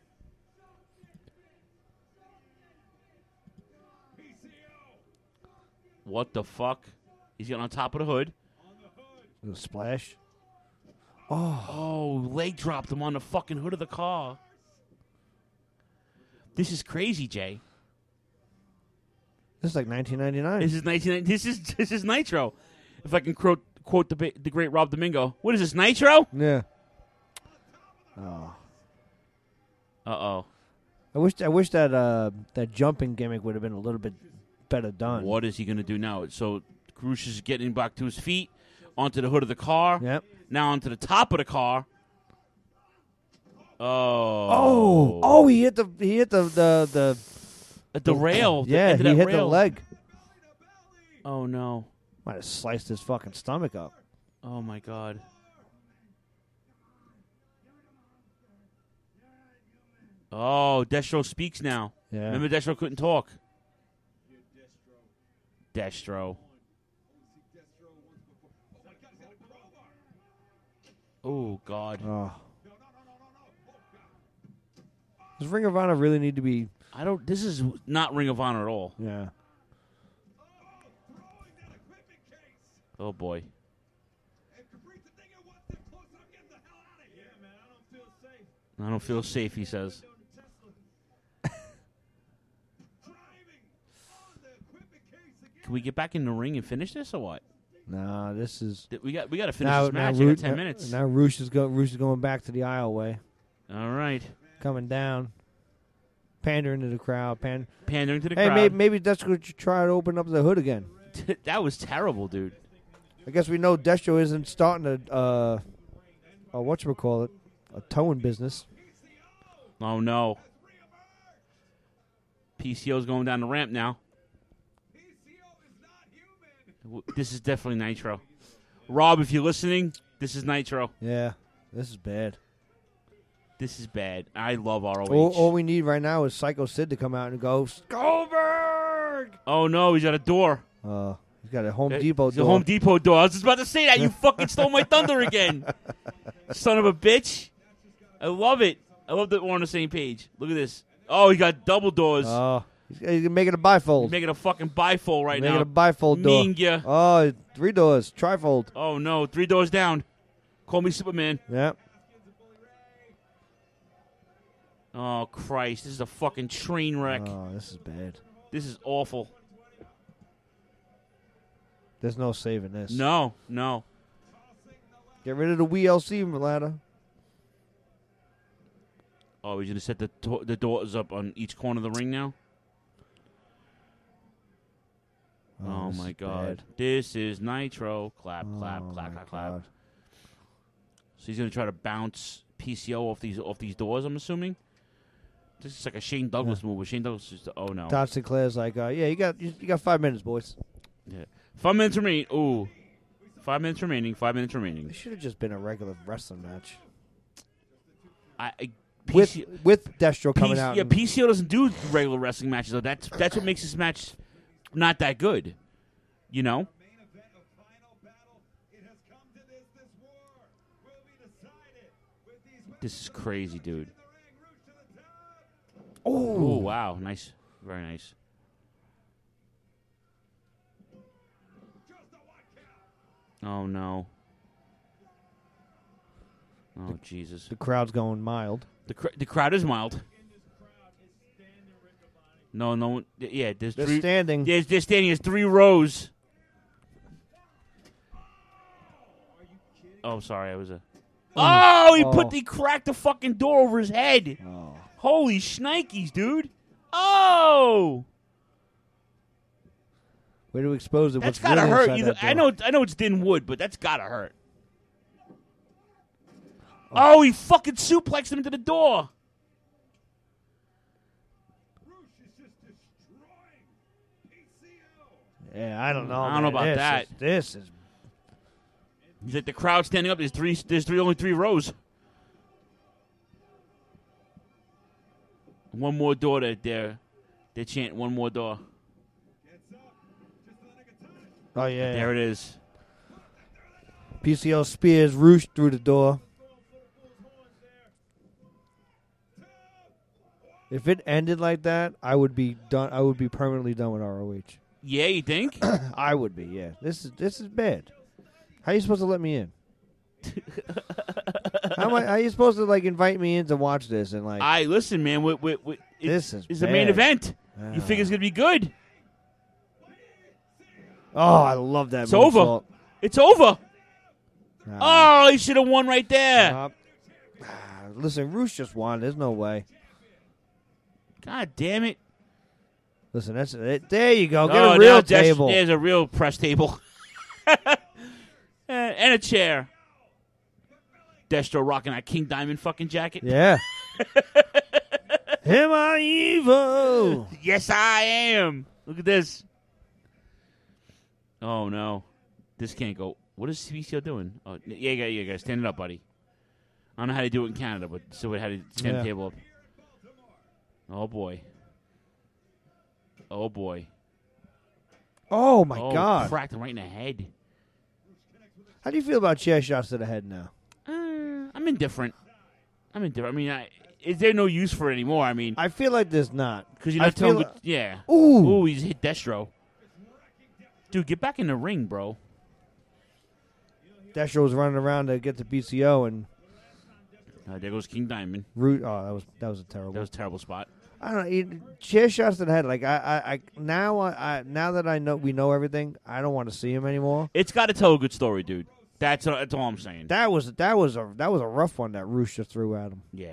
What the fuck? He's getting on top of the hood. A splash. Oh, leg dropped him on the fucking hood of the car. This is crazy, Jay. This is like 1999. This is Nitro. If I can quote the great Rob Domingo. What is this, Nitro? Yeah. Oh. Uh-oh. I wish that that jumping gimmick would have been a little bit better done. What is he going to do now? So Karush is getting back to his feet, onto the hood of the car. Yep. Now onto the top of the car. Oh! He hit the rail. Yeah, he hit the leg. Oh no! Might have sliced his fucking stomach up. Oh my god! Oh, Destro speaks now. Yeah. Remember Destro couldn't talk. Destro. Oh god. Oh. Does Ring of Honor really need to be... This is not Ring of Honor at all. Yeah. Oh, boy. I don't feel safe, he says. Can we get back in the ring and finish this, or what? No, this is... We got to finish this match. You got 10 minutes. Now Roosh is going back to the aisleway. All right. Coming down. Pandering to the crowd. Pandering to the crowd. Hey, maybe that's going to try to open up the hood again. That was terrible, dude. I guess we know Destro isn't starting a whatchamacallit, a towing business. Oh, no. PCO's going down the ramp now. This is definitely Nitro. Rob, if you're listening, this is Nitro. Yeah, this is bad. This is bad. I love ROH. All we need right now is Psycho Sid to come out and go, Goldberg! Oh, no, he's got a door. He's got a Home Depot door. A Home Depot door. I was just about to say that. You fucking stole my thunder again. Son of a bitch. I love it. I love that we're on the same page. Look at this. Oh, he got double doors. Oh, he's making a bifold. He's making a fucking bifold right now. Making a bifold door. Minga. Oh, 3 doors. Trifold. Oh, no. 3 doors down. Call me Superman. Yep. Oh, Christ. This is a fucking train wreck. Oh, this is bad. This is awful. There's no saving this. No. Get rid of the WLC ladder. Oh, he's going to set the doors up on each corner of the ring now? Oh my God. Bad. This is Nitro. Clap, clap, clap, clap, clap. So he's going to try to bounce PCO off these doors, I'm assuming? This is like a Shane Douglas move. Shane Douglas is oh no. Todd Sinclair's like, yeah, you got 5 minutes, boys. Yeah. 5 minutes remaining. Ooh. 5 minutes remaining. 5 minutes remaining. It should have just been a regular wrestling match. With Destro coming out. Yeah, PCO doesn't do regular wrestling matches, though. That's what makes this match not that good. You know? This is crazy, dude. Oh, wow. Nice. Very nice. Oh, no. Oh, Jesus. The crowd's going mild. The crowd is mild. No. Yeah, They're standing. They're standing. There's 3 rows. Oh, sorry. I was a... Oh, he cracked the fucking door over his head. Oh. Holy shnikes, dude. Oh. Way to expose it. That's what's gotta really hurt. inside that door. I know it's thin wood, but that's gotta hurt. Oh, he fucking suplexed him into the door. Yeah, I don't know. I don't know about that. This is. He's like the crowd standing up. There's only 3 rows. One more door they're chanting. One more door. Oh yeah. There it is. PCO spears Roosh through the door. If it ended like that, I would be done. I would be permanently done with ROH. Yeah, you think? I would be. Yeah, this is bad. How are you supposed to let me in? How are you supposed to invite me in to watch this and like? Listen, man. This is the main bad. event. You think it's gonna be good? Oh, I love that. It's over. moonsault. It's over. Oh, he should have won right there. Listen, Roosh just won. There's no way. God damn it. Listen, that's it. There you go. Get a real table. There's a real press table. And a chair. Destro rocking that King Diamond fucking jacket. Yeah. Am I evil? Yes, I am. Look at this. Oh, no. This can't go. What is CBCO doing? Oh, yeah, you guys. Stand it up, buddy. I don't know how to do it in Canada, but so how to stand the table up. Oh, boy. Oh, boy. Oh, my God. Cracked him right in the head. How do you feel about chair shots to the head now? I'm indifferent. I mean, is there no use for it anymore? I mean, I feel like there's not. Because you're not telling yeah. Ooh, he's hit Destro. Dude, get back in the ring, bro. Destro was running around to get the PCO, and there goes King Diamond. Oh, that was a terrible. That was a terrible spot. I don't know. Chair shots to the head. Like now that we know everything, I don't want to see him anymore. It's got to tell a good story, dude. That's all I'm saying. That was a rough one that Roosh just threw at him. Yeah.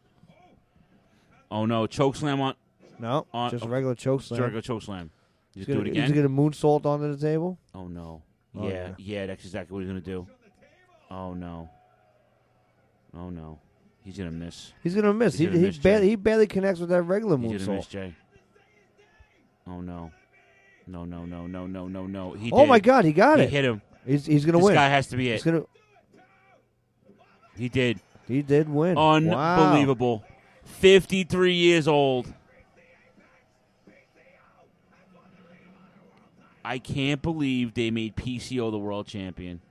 Oh no, choke slam on. No, just a regular choke slam. Just a regular choke slam. He's do it again. He's gonna moonsault onto the table. Oh no. Oh, yeah, that's exactly what he's gonna do. Oh no. Oh no. He's gonna miss. He's gonna miss. He barely connects with that regular moonsault. He's gonna miss, Jay. Oh no. No. He oh my God, he got it. He hit him. He's gonna win. This guy has to be it. He did. He did win. Unbelievable. Wow. 53 years old. I can't believe they made PCO the world champion.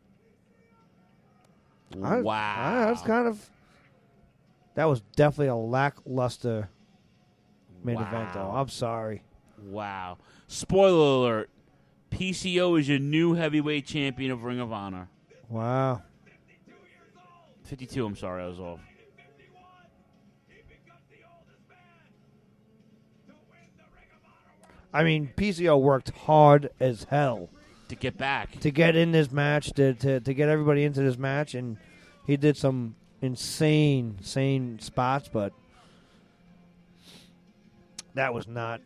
Wow. That was definitely a lackluster main event, though. I'm sorry. Wow. Spoiler alert. PCO is your new heavyweight champion of Ring of Honor. Wow. 52, I'm sorry, I was off. I mean, PCO worked hard as hell to get back, to get in this match, to get everybody into this match, and he did some insane spots, but that was not.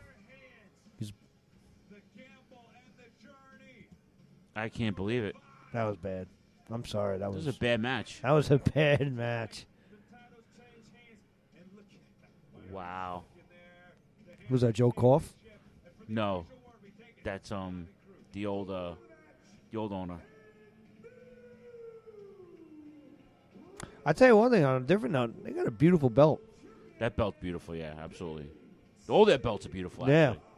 I can't believe it. That was bad. I'm sorry. That was a bad match. That was a bad match. Wow. Was that Joe Koff? No, that's the old owner. I tell you one thing. On a different note, they got a beautiful belt. That belt's beautiful. Yeah, absolutely. All their belts are beautiful. Yeah. Actually.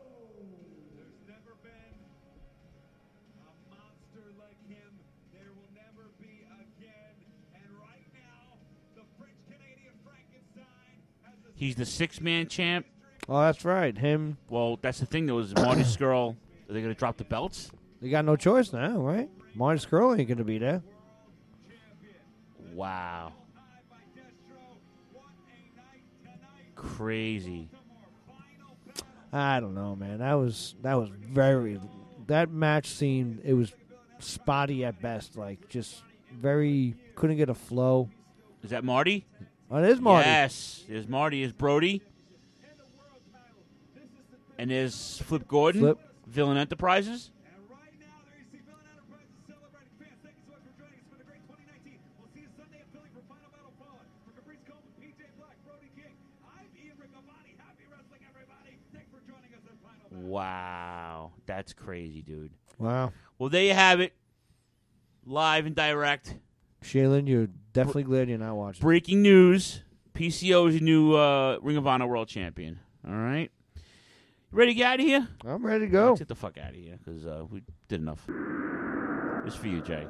He's the 6-man champ. Oh, that's right. Him. Well, that's the thing, though, is Marty Scurll, are they going to drop the belts? They got no choice now, right? Marty Scurll ain't going to be there. Wow. Crazy. I don't know, man. That was very... That match seemed... It was spotty at best. Like, just very... Couldn't get a flow. Is that Marty? Oh, it is Marty. Yes. There's Marty. There's Brody. And there's Flip Gordon. Villain Enterprises. Wow. That's crazy, dude. Wow. Well, there you have it. Live and direct. Shaylin, you're definitely glad you're not watching. Breaking news. PCO is the new Ring of Honor World Champion. All right. You ready to get out of here? I'm ready to go. Let's get the fuck out of here because we did enough. It's for you, Jay.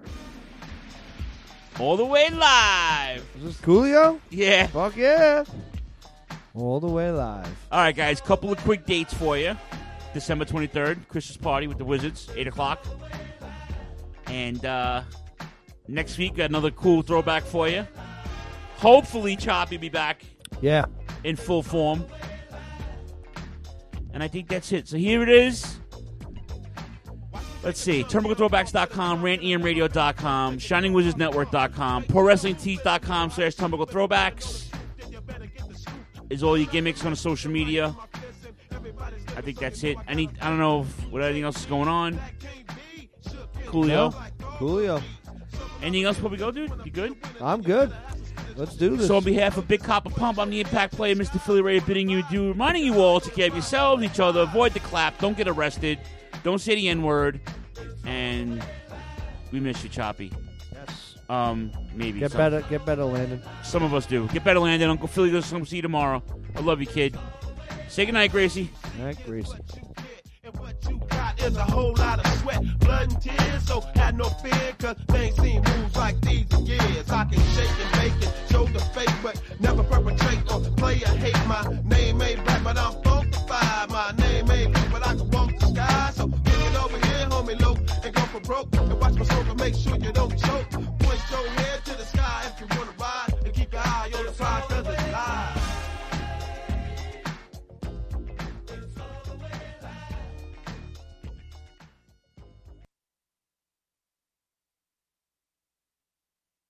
All the way live. Is this Coolio? Yeah. Fuck yeah. All the way live. All right, guys. Couple of quick dates for you. December 23rd, Christmas party with the Wizards, 8 o'clock. And next week, got another cool throwback for you. Hopefully, Choppy will be back. Yeah. In full form. And I think that's it. So here it is. Let's see. TurnbuckleThrowbacks.com, rantemradio.com, ShiningWizardsNetwork.com, ProWrestlingTees.com/TurnbuckleThrowbacks is all your gimmicks on social media. I think that's it. I don't know what anything else is going on. Coolio. Coolio. Anything else before we go, dude? You good? I'm good. Let's do this. So on behalf of Big Copper Pump, I'm the Impact Player, Mr. Philly Ray, bidding you adieu, reminding you all to take care of yourselves, each other, avoid the clap, don't get arrested, don't say the N-word, and we miss you, Choppy. Yes. Maybe. Get better, Landon. Some of us do. Get better, Landon. Uncle Philly does come see you tomorrow. I love you, kid. Say goodnight, Gracie. Good night, Gracie. There's a whole lot of sweat, blood and tears, so had no fear, cause they ain't seen moves like these in years. I can shake and bake and show the fake, but never perpetrate or play or hate. My name ain't black, but I'm funkified. My name ain't blue, but I can walk the sky. So get it over here, homie, low, and go for broke. And watch my soul, but make sure you don't choke. Point your head to the sky.